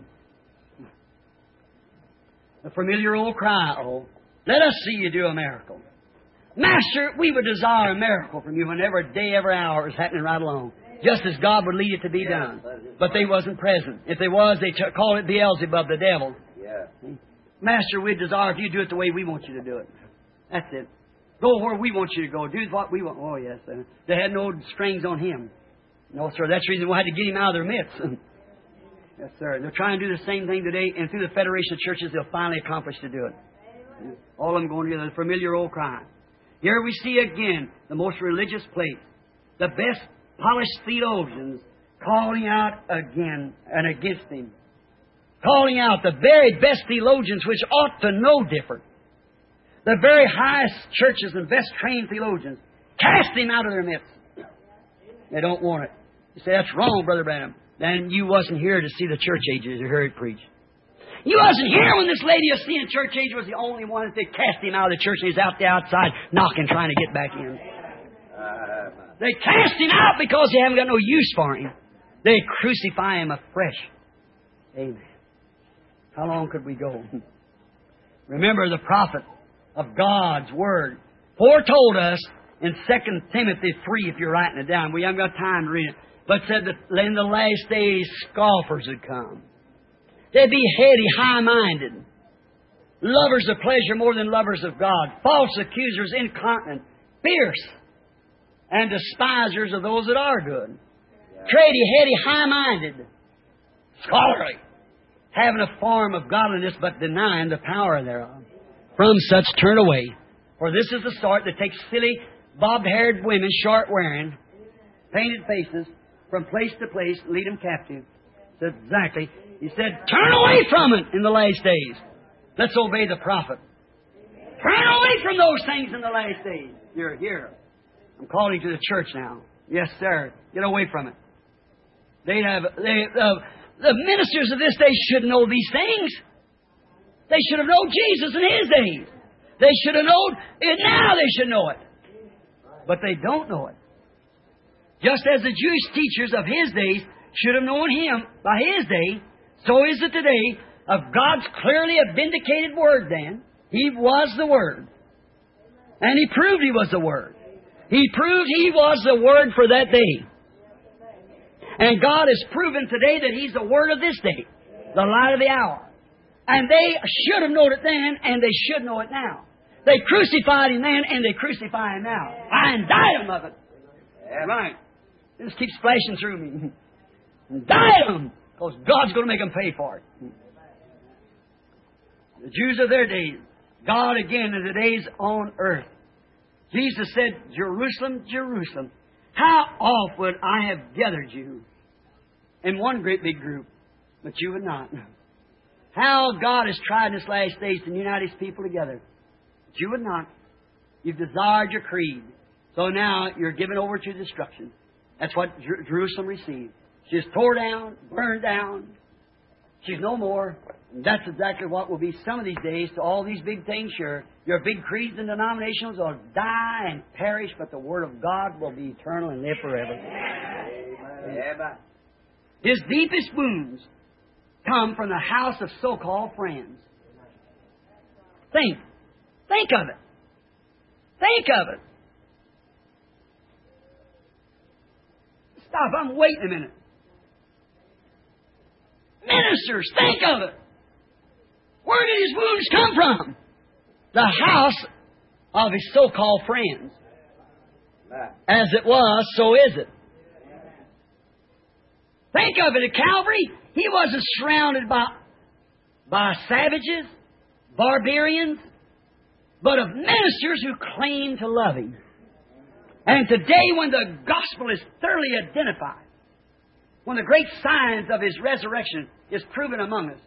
The familiar old cry, oh, let us see you do a miracle. Master, we would desire a miracle from you whenever day, every hour is happening right along. Just as God would lead it to be done. But they wasn't present. If they was, they t- call it Beelzebub, the devil. Yeah. Master, we desire if you do it the way we want you to do it. That's it. Go where we want you to go. Do what we want. Oh, yes. Uh, they had no strings on him. No, sir. That's the reason we had to get him out of their midst. Yes, sir. They're trying to do the same thing today, and through the Federation of Churches, they'll finally accomplish to do it. All of them going together, the familiar old cry. Here we see again the most religious place, the best polished theologians calling out again and against him. Calling out the very best theologians which ought to know different. The very highest churches and best trained theologians cast him out of their midst. They don't want it. You say, that's wrong, Brother Branham. Then you wasn't here to see the church ages or hear it preached. You wasn't here when this lady of seeing church age was the only one that they cast him out of the church and he's out the outside knocking, trying to get back in. They cast him out because they haven't got no use for him. They crucify him afresh. Amen. How long could we go? Remember the prophet of God's Word foretold us in Second Timothy three, if you're writing it down. We haven't got time to read it. But said that in the last days, scoffers would come. They'd be heady, high-minded, lovers of pleasure more than lovers of God, false accusers, incontinent, fierce, and despisers of those that are good. Trady, heady, high-minded, scholarly, having a form of godliness but denying the power thereof. From such turn away. For this is the sort that takes silly, bobbed-haired women, short-wearing, painted faces, from place to place, lead them captive. Said exactly. He said, turn away from it in the last days. Let's obey the prophet. Turn away from those things in the last days. You're here. I'm calling to the church now. Yes, sir. Get away from it. They have they uh, the ministers of this day should know these things. They should have known Jesus in His days. They should have known it now. They should know it, but they don't know it. Just as the Jewish teachers of His days should have known Him by His day, so is it today of God's clearly a vindicated Word then. He was the Word. And He proved He was the Word. He proved He was the Word for that day. And God has proven today that He's the Word of this day, the light of the hour. And they should have known it then, and they should know it now. They crucified Him then, and they crucify Him now. I indict Him of it. Yeah, right. This keeps flashing through me. Indict Him, because God's going to make them pay for it. The Jews of their days, God again in the days on earth. Jesus said, Jerusalem, Jerusalem, how oft would I have gathered you in one great big group, but you would not. How God has tried in this last days to unite His people together, but you would not. You've desired your creed, so now you're given over to destruction. That's what Jer- Jerusalem received. She's tore down, burned down. She's no more. And that's exactly what will be some of these days to all these big things. Sure, your big creeds and denominations will die and perish, but the Word of God will be eternal and live forever. Amen. His deepest wounds come from the house of so-called friends. Think. Think of it. Think of it. Stop. I'm waiting a minute. Ministers, think of it. Where did his wounds come from? The house of his so-called friends. As it was, so is it. Think of it, at Calvary, he wasn't surrounded by, by savages, barbarians, but of ministers who claim to love him. And today, when the gospel is thoroughly identified, when the great signs of his resurrection is proven among us,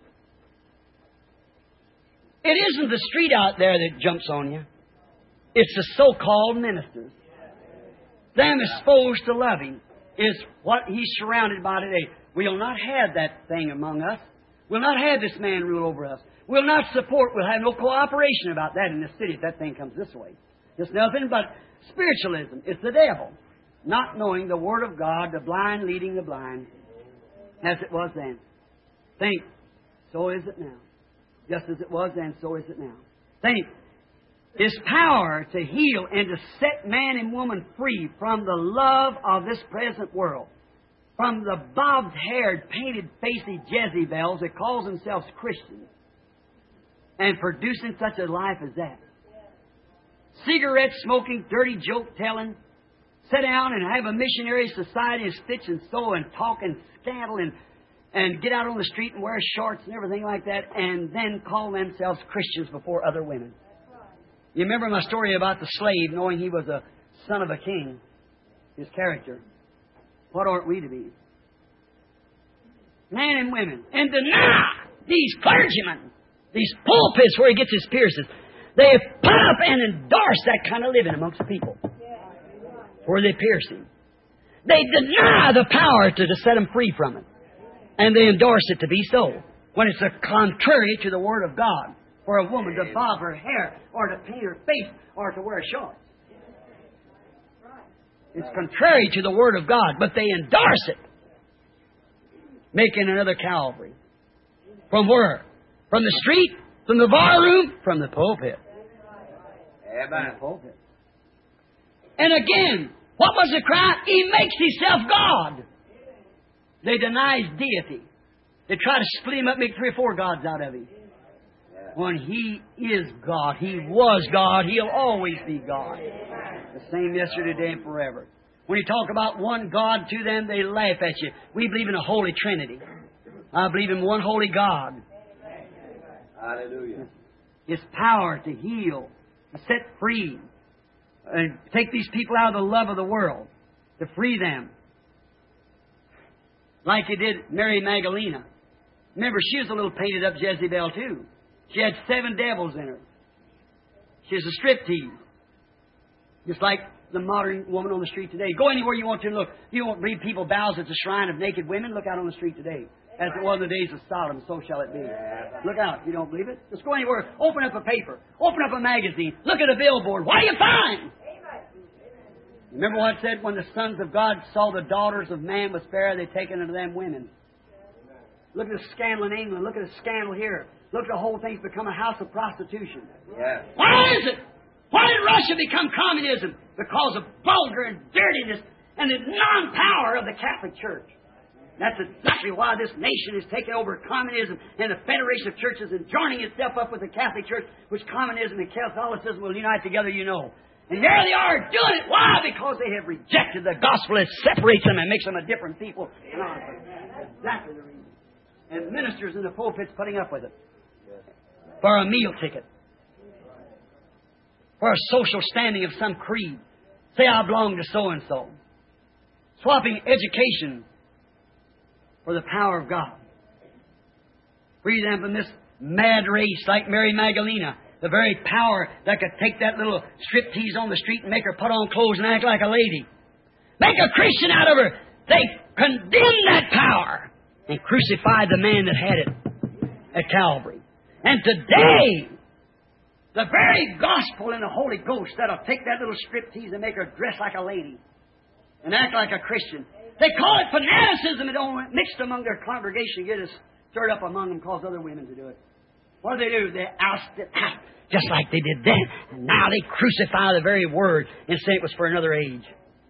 it isn't the street out there that jumps on you. It's the so-called ministers. Them exposed to love him is what he's surrounded by today. We'll not have that thing among us. We'll not have this man rule over us. We'll not support, we'll have no cooperation about that in this city if that thing comes this way. It's nothing but spiritualism. It's the devil. Not knowing the Word of God, the blind leading the blind, as it was then. Think, so is it now. Just as it was then, so is it now. Think, His power to heal and to set man and woman free from the love of this present world, from the bobbed-haired, painted-faced Jezebels that calls themselves Christians, and producing such a life as that. Cigarette smoking, dirty joke telling, sit down and have a missionary society and stitch and sew and talk and scandal and, and get out on the street and wear shorts and everything like that, and then call themselves Christians before other women. You remember my story about the slave knowing he was a son of a king, his character. What aren't we to be? Men and women. And deny these clergymen, these pulpits where he gets his piercings. They have put up and endorsed that kind of living amongst the people. Where they pierce him. They deny the power to, to set them free from it. And they endorse it to be so. When it's a contrary to the Word of God. For a woman to bob her hair, or to paint her face, or to wear shorts. It's contrary to the Word of God, but they endorse it. Making another Calvary. From where? From the street? From the bar room? From the pulpit. From the pulpit. And again, what was the cry? He makes himself God. They deny his deity. They try to split him up, make three or four gods out of him. When He is God. He was God. He'll always be God. The same yesterday, today, and forever. When you talk about one God to them, they laugh at you. We believe in a Holy Trinity. I believe in one Holy God. Hallelujah. His power to heal, to set free, and take these people out of the love of the world, to free them. Like He did Mary Magdalene. Remember, she was a little painted up Jezebel too. She had seven devils in her. She's a striptease. Just like the modern woman on the street today. Go anywhere you want to and look. You won't believe people bows at the shrine of naked women. Look out on the street today. As it was in the days of Sodom, so shall it be. Look out. You don't believe it? Just go anywhere. Open up a paper. Open up a magazine. Look at a billboard. What do you find? Remember what it said? When the sons of God saw the daughters of man was fair, they taken unto them women. Look at the scandal in England. Look at the scandal here. Look, the whole thing's become a house of prostitution. Yeah. Why is it? Why did Russia become communism? Because of vulgar and dirtiness and the non-power of the Catholic Church. That's exactly why this nation is taking over communism and the Federation of Churches and joining itself up with the Catholic Church, which communism and Catholicism will unite together, you know. And there they are doing it. Why? Because they have rejected the gospel that separates them and makes them a different people. That's exactly the reason. And ministers in the pulpits putting up with it. For a meal ticket. For a social standing of some creed. Say, I belong to so-and-so. Swapping education for the power of God. Free them from this mad race like Mary Magdalene. The very power that could take that little striptease on the street and make her put on clothes and act like a lady. Make a Christian out of her. They condemned that power and crucified the man that had it at Calvary. And today, the very gospel and the Holy Ghost that'll take that little striptease and make her dress like a lady and act like a Christian. They call it fanaticism. It don't mixed among their congregation, get it stirred up among them, cause other women to do it. What do they do? They oust it out, just like they did then. And now they crucify the very word and say it was for another age.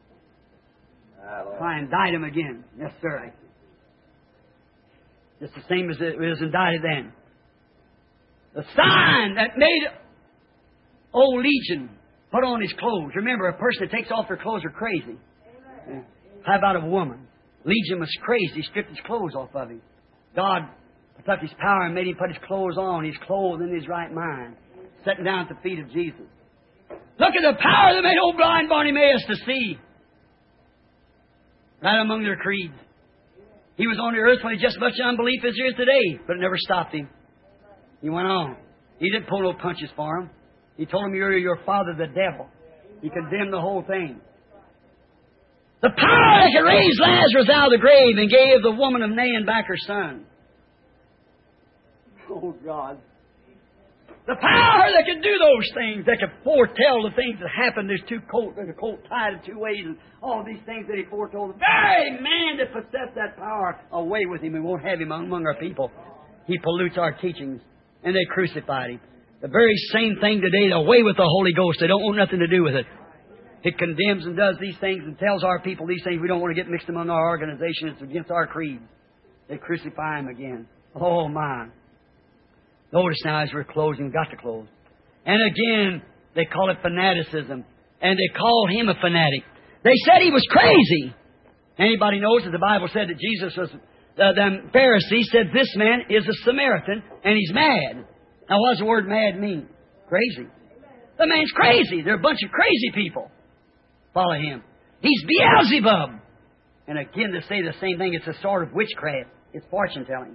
Try and indict them again. Yes, sir. It's the same as it was indicted then. The sign that made old Legion put on his clothes. Remember, a person that takes off their clothes are crazy. Amen. How about a woman? Legion was crazy. He stripped his clothes off of him. God took his power and made him put his clothes on. He's clothed in his right mind, sitting down at the feet of Jesus. Look at the power that made old blind Bartimaeus to see. Right among their creeds. He was on the earth when he just as much unbelief as there is today, but it never stopped him. He went on. He didn't pull no punches for him. He told him, you're your father, the devil. He condemned the whole thing. The power that could raise Lazarus out of the grave and gave the woman of Nain back her son. Oh, God. The power that could do those things, that could foretell the things that happened. There's two colt, there's a colt tied in two ways, and all these things that he foretold. The very man that possessed that power, away with him. We won't have him among our people. He pollutes our teachings, and they crucified him. The very same thing today, away with the Holy Ghost. They don't want nothing to do with it. It condemns and does these things and tells our people these things. We don't want to get mixed among our organization. It's against our creed. They crucify him again. Oh, my. Notice now as we're closing, we've got to close. And again, they call it fanaticism. And they called him a fanatic. They said he was crazy. Anybody knows that the Bible said that Jesus was, uh, the Pharisees said this man is a Samaritan and he's mad. Now what does the word mad mean? Crazy. The man's crazy. They're a bunch of crazy people. Follow him. He's Beelzebub. And again, to say the same thing, it's a sort of witchcraft. It's fortune telling.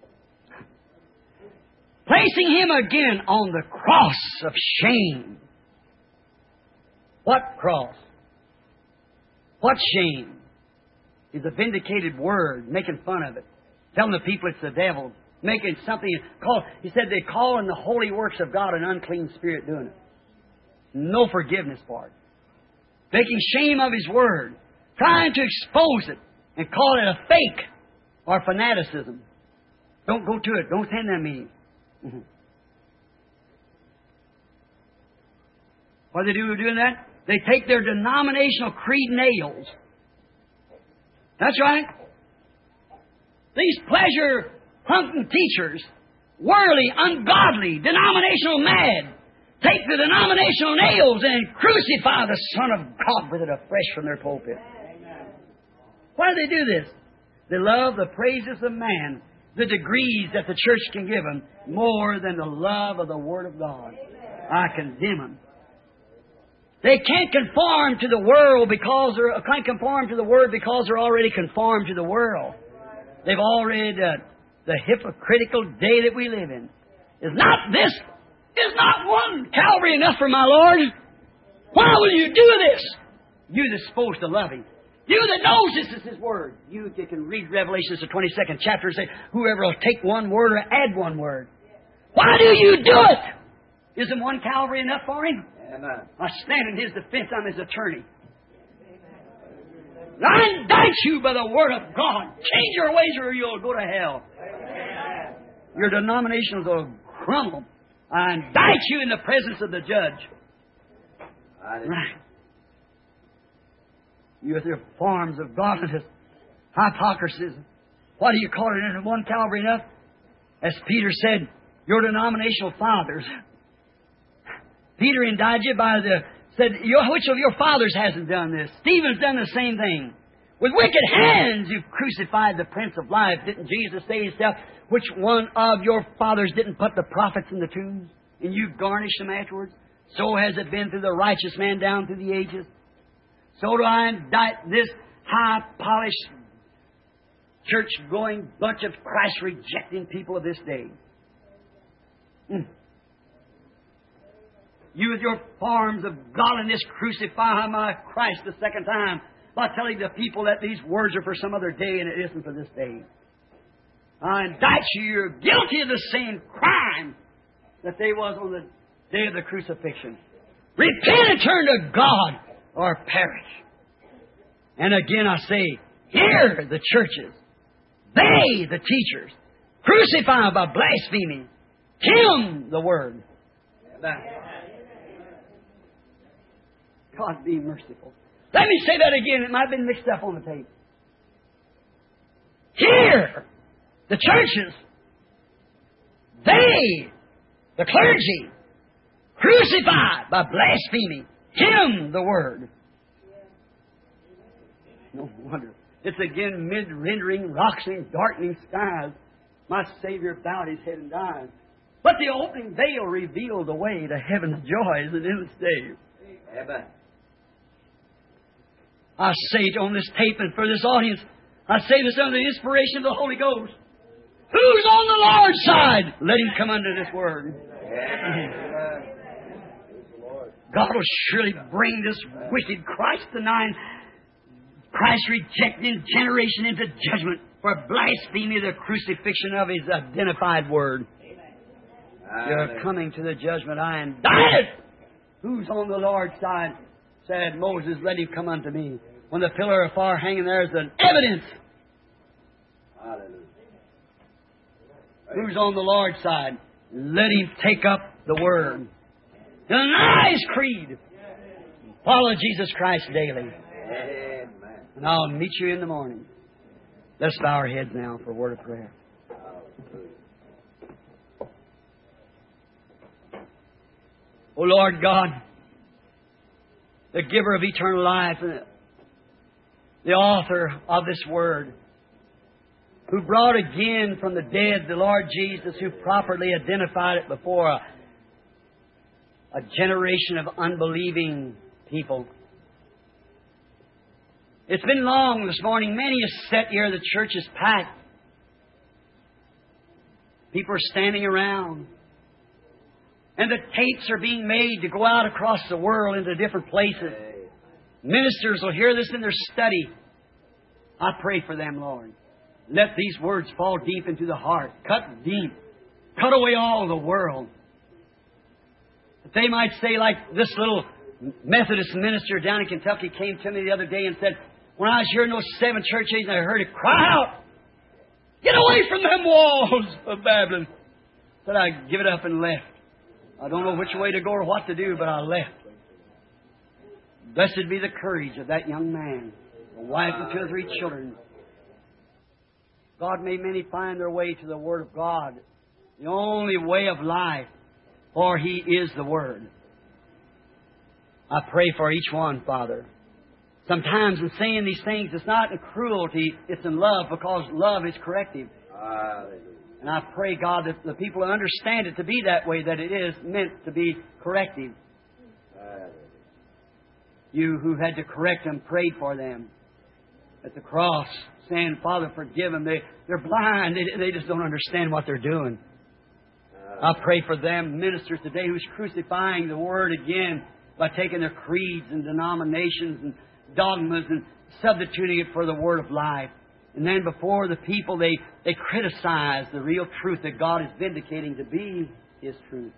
Placing him again on the cross of shame. What cross? What shame? Is a vindicated word, making fun of it. Telling the people it's the devil. Making something, call, he said they call in the holy works of God an unclean spirit doing it. No forgiveness for it. Making shame of his word. Trying to expose it and call it a fake or fanaticism. Don't go to it. Don't attend that meeting. Mm-hmm. What do they do doing that? They take their denominational creed nails. That's right. These pleasure-hunting teachers, worldly, ungodly, denominational mad, take the denominational nails and crucify the Son of God with it afresh from their pulpit. Why do they do this? They love the praises of man, the degrees that the church can give them, more than the love of the Word of God. I condemn them. They can't conform to the world because they're can't conform to the Word because they're already conformed to the world. They've already uh, the hypocritical day that we live in. Is not this? Is not one Calvary enough for my Lord? Why will you do this? You that's supposed to love Him. You that knows this is His Word. You that can read Revelations, the twenty-second chapter, and say, whoever will take one word or add one word. Why do you do it? Isn't one Calvary enough for Him? Amen. I stand in His defense. I'm His attorney. I indict you by the Word of God. Change your ways or you'll go to hell. Amen. Your denominations will crumble. I indict you in the presence of the judge. Right. You with your forms of godliness, hypocrisy. What do you call it? Isn't one Calvary enough? As Peter said, your denominational fathers. Peter indicted you by the, said, which of your fathers hasn't done this? Stephen's done the same thing. With wicked hands you've crucified the Prince of Life. Didn't Jesus say Himself, which one of your fathers didn't put the prophets in the tombs? And you garnished them afterwards? So has it been through the righteous man down through the ages. So do I indict this high-polished, church-going bunch of Christ-rejecting people of this day. Mm. You with your forms of godliness crucify my Christ the second time by telling the people that these words are for some other day and it isn't for this day. I indict you. You're guilty of the same crime that they was on the day of the crucifixion. Repent and turn to God or perish. And again I say, here the churches, they, the teachers, crucify by blaspheming Him, the Word. Amen. God be merciful. Let me say that again. It might have been mixed up on the tape. Here, the churches, they The clergy crucified by blaspheming Him, the Word. No wonder. It's again mid-rendering rocks and darkening skies. My Savior bowed His head and died. But the opening veil revealed the way to heaven's joys and endless days. Amen. I say it on this tape and for this audience, I say this under the inspiration of the Holy Ghost. Who's on the Lord's side? Let Him come under this Word. God will surely bring this wicked, Christ-denying, Christ-rejecting generation into judgment for blasphemy of the crucifixion of His identified Word. You're coming to the judgment eye and die. Who's on the Lord's side? Said Moses, let Him come unto me. When the pillar of fire hanging there is an evidence. Hallelujah. Who's on the Lord's side? Let Him take up the Word. Deny His creed. Follow Jesus Christ daily. Amen. And I'll meet you in the morning. Let's bow our heads now for a word of prayer. O Lord God, the giver of eternal life, and the author of this Word, who brought again from the dead the Lord Jesus, who properly identified it before a, a generation of unbelieving people. It's been long this morning. Many have sat here. The church is packed. People are standing around. And the tapes are being made to go out across the world into different places. Ministers will hear this in their study. I pray for them, Lord. Let these words fall deep into the heart. Cut deep. Cut away all the world. That they might say, like this little Methodist minister down in Kentucky came to me the other day and said, when I was hearing those seven church ages, I heard it cry out, get away from them walls of Babylon. Said I give it up and left. I don't know which way to go or what to do, but I left. Blessed be the courage of that young man, a wife and two or three children. God, may many find their way to the Word of God, the only way of life, for He is the Word. I pray for each one, Father. Sometimes in saying these things, it's not in cruelty, it's in love, because love is corrective. And I pray, God, that the people understand it to be that way, that it is meant to be corrective. You who had to correct them prayed for them at the cross, saying, Father, forgive them. They, they're blind. They, they just don't understand what they're doing. I pray for them, ministers today, who's crucifying the Word again by taking their creeds and denominations and dogmas and substituting it for the Word of life. And then before the people, they, they criticize the real truth that God is vindicating to be His truth.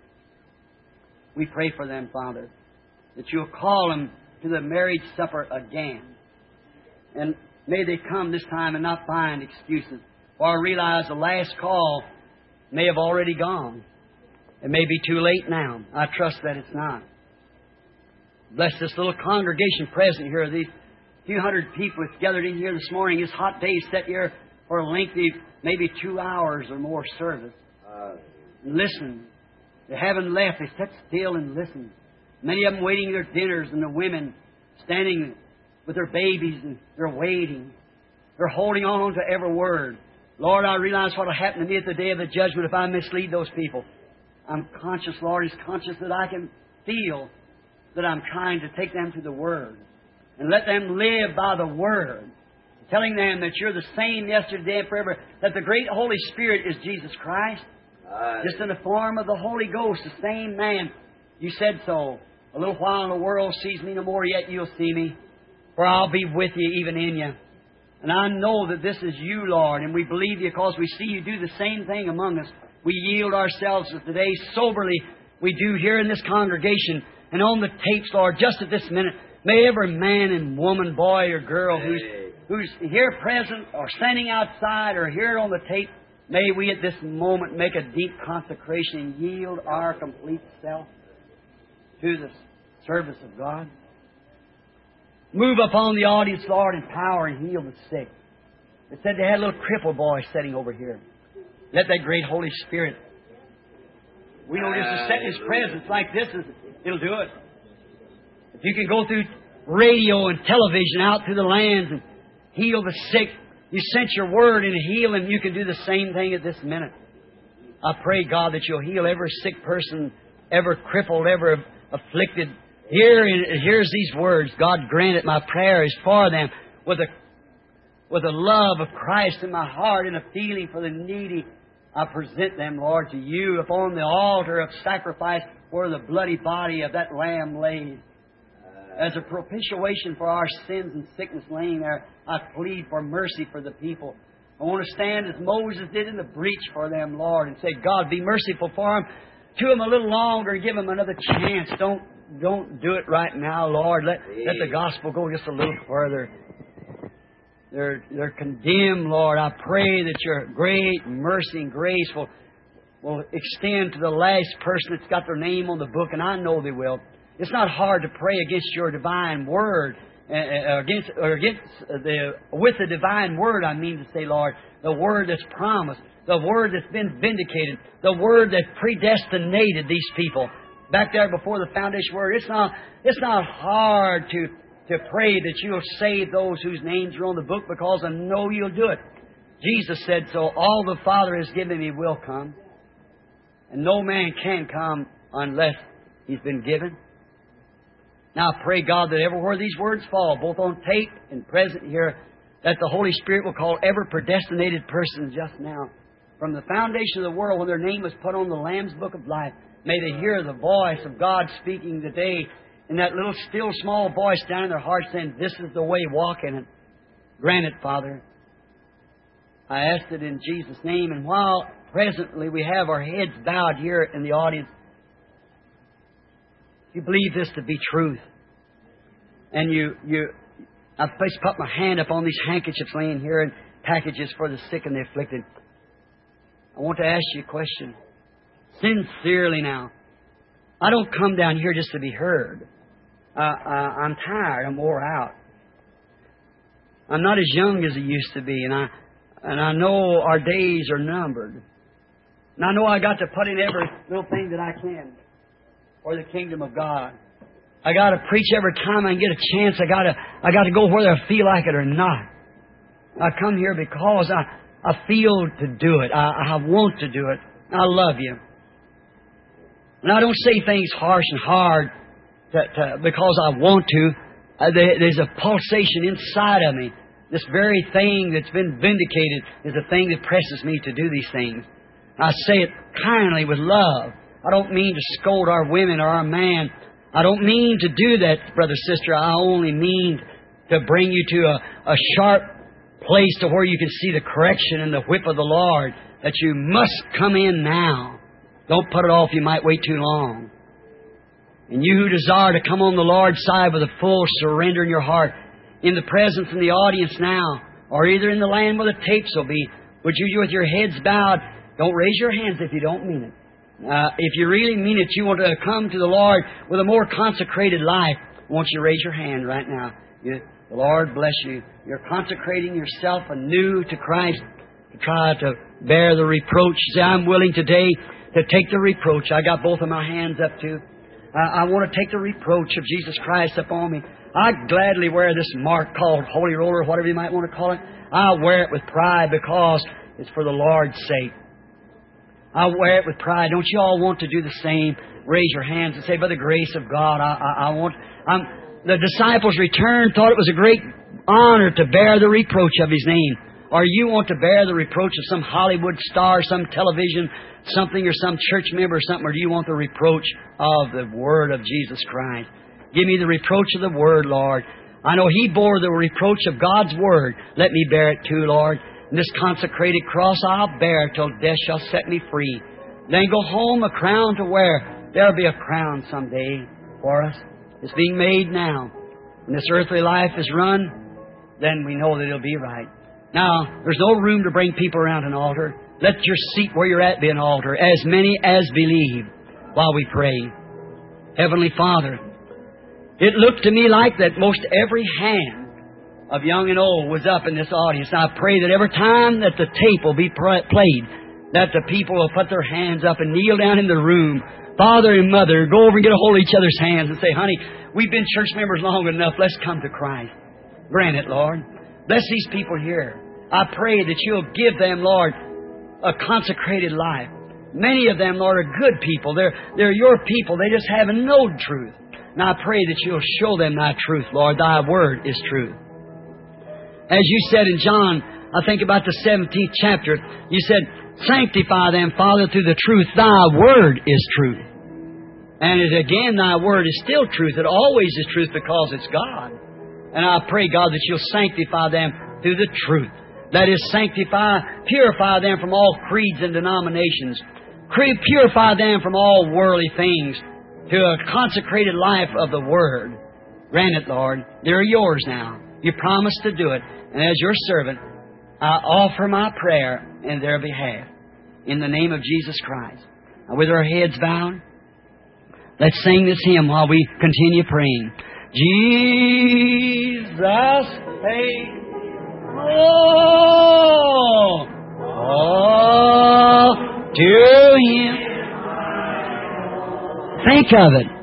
We pray for them, Father, that You'll call them to the marriage supper again. And may they come this time and not find excuses. For I realize the last call may have already gone. It may be too late now. I trust that it's not. Bless this little congregation present here, these few hundred people that's gathered in here this morning. This hot day set here for a lengthy, maybe two hours or more service. Uh, listen. They haven't left. They sat still and listen. Many of them waiting their dinners, and the women standing with their babies, and they're waiting. They're holding on to every word. Lord, I realize what will happen to me at the day of the judgment if I mislead those people. I'm conscious, Lord, is conscious that I can feel that I'm trying to take them to the Word. And let them live by the Word. Telling them that You're the same yesterday and forever. That the great Holy Spirit is Jesus Christ. Aye. Just in the form of the Holy Ghost, the same man. You said so. A little while and the world sees me no more, yet you'll see me. For I'll be with you, even in you. And I know that this is You, Lord. And we believe You because we see You do the same thing among us. We yield ourselves today soberly. We do here in this congregation and on the tapes, Lord, just at this minute. May every man and woman, boy or girl who's, who's here present or standing outside or here on the tape, may we at this moment make a deep consecration and yield our complete self to the service of God. Move upon the audience, Lord, in power and heal the sick. It said they had a little crippled boy sitting over here. Let that great Holy Spirit We know just to set in His presence like this, is, it'll do it. If you can go through radio and television out through the lands and heal the sick, you sent your word and heal Him, you can do the same thing at this minute. I pray, God, that You'll heal every sick person, ever crippled, ever afflicted. Here, here's these words. God, grant it. My prayer is for them with a, with a love of Christ in my heart and a feeling for the needy. I present them, Lord, to You upon the altar of sacrifice where the bloody body of that Lamb lays. As a propitiation for our sins and sickness laying there, I plead for mercy for the people. I want to stand as Moses did in the breach for them, Lord, and say, God, be merciful for them. To them a little longer and give them another chance. Don't don't do it right now, Lord. Let, let the gospel go just a little further. They're, they're condemned, Lord. I pray that Your great mercy and grace will, will extend to the last person that's got their name on the book, and I know they will. It's not hard to pray against Your divine word, uh, against or against the with the divine word. I mean to say, Lord, the word that's promised, the word that's been vindicated, the word that predestinated these people back there before the foundation word. It's not it's not hard to to pray that You'll save those whose names are on the book, because I know You'll do it. Jesus said so. All the Father has given Me will come, and no man can come unless he's been given. Now I pray, God, that everywhere these words fall, both on tape and present here, that the Holy Spirit will call every predestinated person just now, from the foundation of the world, when their name was put on the Lamb's Book of Life. May they hear the voice of God speaking today, and that little still small voice down in their heart saying, this is the way, walk in it. Grant it, Father. I ask it in Jesus' name. And while presently we have our heads bowed here in the audience, you believe this to be truth, and you, you, I first put my hand up on these handkerchiefs laying here and packages for the sick and the afflicted. I want to ask you a question. Sincerely now. I don't come down here just to be heard. Uh, uh, I'm tired. I'm wore out. I'm not as young as I used to be, and I, and I know our days are numbered. And I know I got to put in every little thing that I can for the kingdom of God. I got to preach every time I get a chance. I got to, I got to go whether I feel like it or not. I come here because I, I feel to do it. I, I want to do it. I love You. And I don't say things harsh and hard to, to, because I want to. Uh, there, there's a pulsation inside of me. This very thing that's been vindicated is the thing that presses me to do these things. I say it kindly with love. I don't mean to scold our women or our man. I don't mean to do that, brother, sister. I only mean to bring you to a, a sharp place to where you can see the correction and the whip of the Lord, that you must come in now. Don't put it off. You might wait too long. And you who desire to come on the Lord's side with a full surrender in your heart, in the presence in the audience now, or either in the land where the tapes will be, would you, with your heads bowed, don't raise your hands if you don't mean it. Uh, if you really mean it, you want to come to the Lord with a more consecrated life, I want you to raise your hand right now. You, the Lord bless you. You're consecrating yourself anew to Christ to try to bear the reproach. Say, I'm willing today to take the reproach. I got both of my hands up too. Uh, I want to take the reproach of Jesus Christ upon me. I'd gladly wear this mark called Holy Roller, whatever you might want to call it. I'll wear it with pride because it's for the Lord's sake. I'll wear it with pride. Don't you all want to do the same? Raise your hands and say, by the grace of God, I, I, I want... I'm, the disciples returned, thought it was a great honor to bear the reproach of His name. Or you want to bear the reproach of some Hollywood star, some television, something, or some church member or something, or do you want the reproach of the Word of Jesus Christ? Give me the reproach of the Word, Lord. I know He bore the reproach of God's Word. Let me bear it too, Lord. And this consecrated cross I'll bear till death shall set me free. Then go home a crown to wear. There'll be a crown someday for us. It's being made now. When this earthly life is run, then we know that it'll be right. Now, there's no room to bring people around an altar. Let your seat where you're at be an altar. As many as believe while we pray. Heavenly Father, it looked to me like that most every hand of young and old was up in this audience. I pray that every time that the tape will be played, that the people will put their hands up and kneel down in the room. Father and mother, go over and get a hold of each other's hands and say, honey, we've been church members long enough. Let's come to Christ. Grant it, Lord. Bless these people here. I pray that You'll give them, Lord, a consecrated life. Many of them, Lord, are good people. They're, they're Your people. They just haven't known truth. And I pray that You'll show them Thy truth, Lord. Thy Word is truth. As You said in John, I think about the seventeenth chapter, You said, sanctify them, Father, through the truth. Thy Word is truth. And it, again, Thy Word is still truth. It always is truth because it's God. And I pray, God, that You'll sanctify them through the truth. That is, sanctify, purify them from all creeds and denominations. Purify them from all worldly things to a consecrated life of the Word. Grant it, Lord. They're Yours now. You promised to do it. And as Your servant, I offer my prayer in their behalf. In the name of Jesus Christ. Now, with our heads bowed, let's sing this hymn while we continue praying. Jesus, faith. Oh, oh, to Him. Think of it.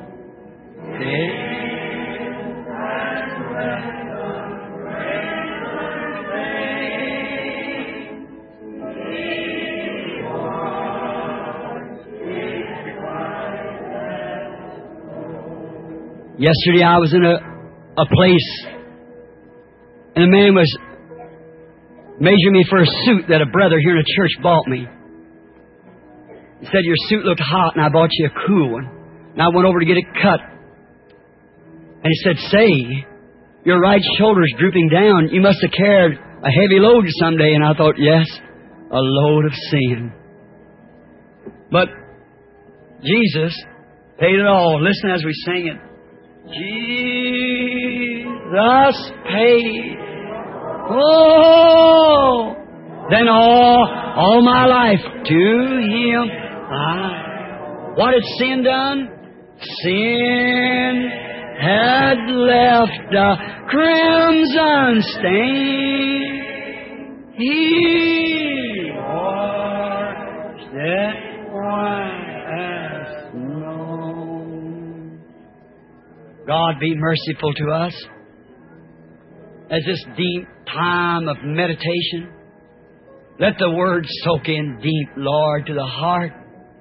Yesterday I was in a, a place and a man was measuring me for a suit that a brother here in a church bought me. He said, your suit looked hot and I bought you a cool one. And I went over to get it cut. And he said, say, your right shoulder's drooping down. You must have carried a heavy load someday. And I thought, yes, a load of sin. But Jesus paid it all. Listen as we sing it. Jesus paid. Oh, then all, all my life to Him I. What had sin done? Sin had left a crimson stain. He washed it white as snow. God be merciful to us as this deep time of meditation. Let the Word soak in deep, Lord, to the heart.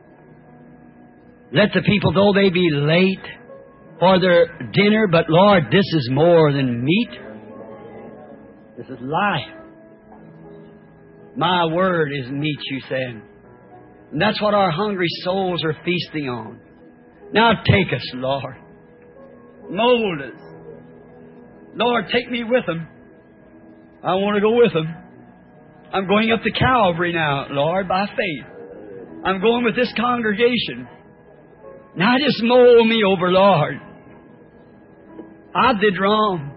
Let the people, though they be late for their dinner, but Lord, this is more than meat. This is life. My Word is meat, You said. And that's what our hungry souls are feasting on. Now take us, Lord. Mold us. Lord, take me with Them. I want to go with Them. I'm going up to Calvary now, Lord, by faith. I'm going with this congregation. Now just mold me over, Lord. I did wrong.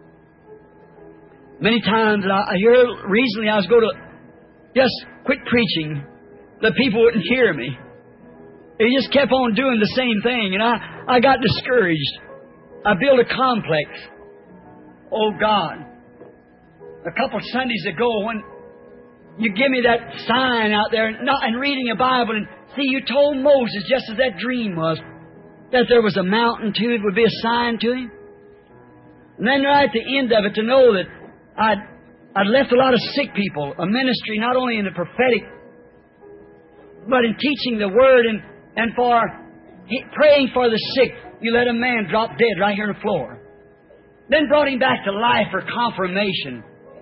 Many times, I hear recently I was going to just quit preaching. The people wouldn't hear me. They just kept on doing the same thing, and I, I got discouraged. I built a complex. Oh, God. A couple Sundays ago, when you give me that sign out there and, not, and reading a Bible, and see, You told Moses, just as that dream was, that there was a mountain to it, would be a sign to him. And then right at the end of it, to know that I'd, I'd left a lot of sick people, a ministry not only in the prophetic, but in teaching the Word and, and for praying for the sick. You let a man drop dead right here on the floor. Then brought him back to life for confirmation.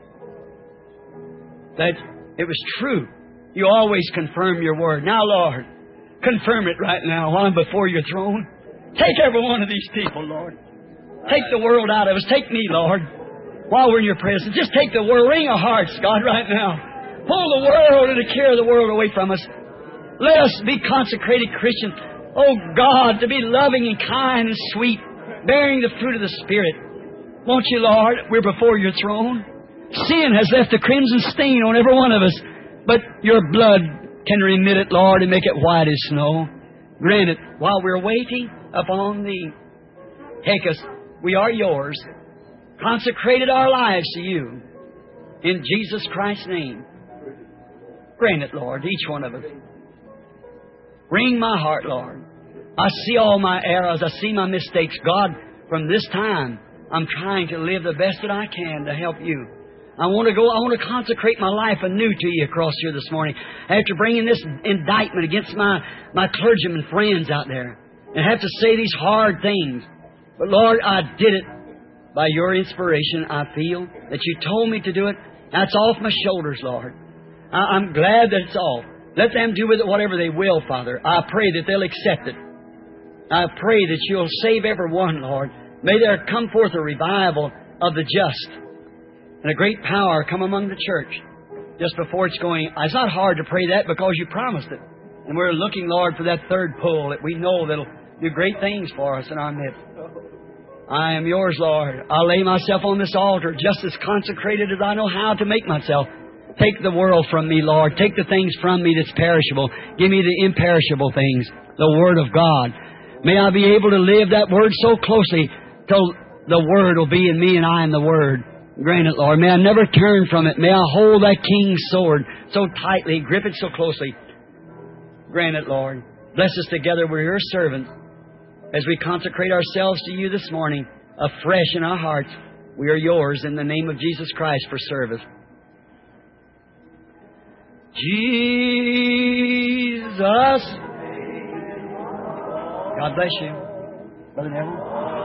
That it was true. You always confirm Your Word. Now, Lord, confirm it right now while I'm before Your throne. Take every one of these people, Lord. Take the world out of us. Take me, Lord, while we're in Your presence. Just take the world. Wring our hearts, God, right now. Pull the world and the care of the world away from us. Let us be consecrated Christians. Oh, God, to be loving and kind and sweet, bearing the fruit of the Spirit. Won't You, Lord? We're before Your throne. Sin has left a crimson stain on every one of us, but Your blood can remit it, Lord, and make it white as snow. Grant it while we're waiting upon Thee. Take us. We are Yours. Consecrated our lives to You. In Jesus Christ's name. Grant it, Lord, to each one of us. Wring my heart, Lord. I see all my errors. I see my mistakes. God, from this time, I'm trying to live the best that I can to help You. I want to go, I want to consecrate my life anew to You across here this morning. After bringing this indictment against my, my clergymen friends out there and have to say these hard things. But Lord, I did it by Your inspiration. I feel that You told me to do it. That's off my shoulders, Lord. I, I'm glad that it's off. Let them do with it whatever they will, Father. I pray that they'll accept it. I pray that You'll save every one, Lord. May there come forth a revival of the just and a great power come among the church just before it's going. It's not hard to pray that because You promised it. And we're looking, Lord, for that third pull that we know that'll do great things for us in our midst. I am Yours, Lord. I lay myself on this altar just as consecrated as I know how to make myself. Take the world from me, Lord. Take the things from me that's perishable. Give me the imperishable things, the Word of God. May I be able to live that Word so closely till the Word will be in me and I am the Word. Grant it, Lord. May I never turn from it. May I hold that King's sword so tightly, grip it so closely. Grant it, Lord. Bless us together. We're Your servants. As we consecrate ourselves to You this morning, afresh in our hearts, we are Yours in the name of Jesus Christ for service. Jesus. God bless you. Brother Neville.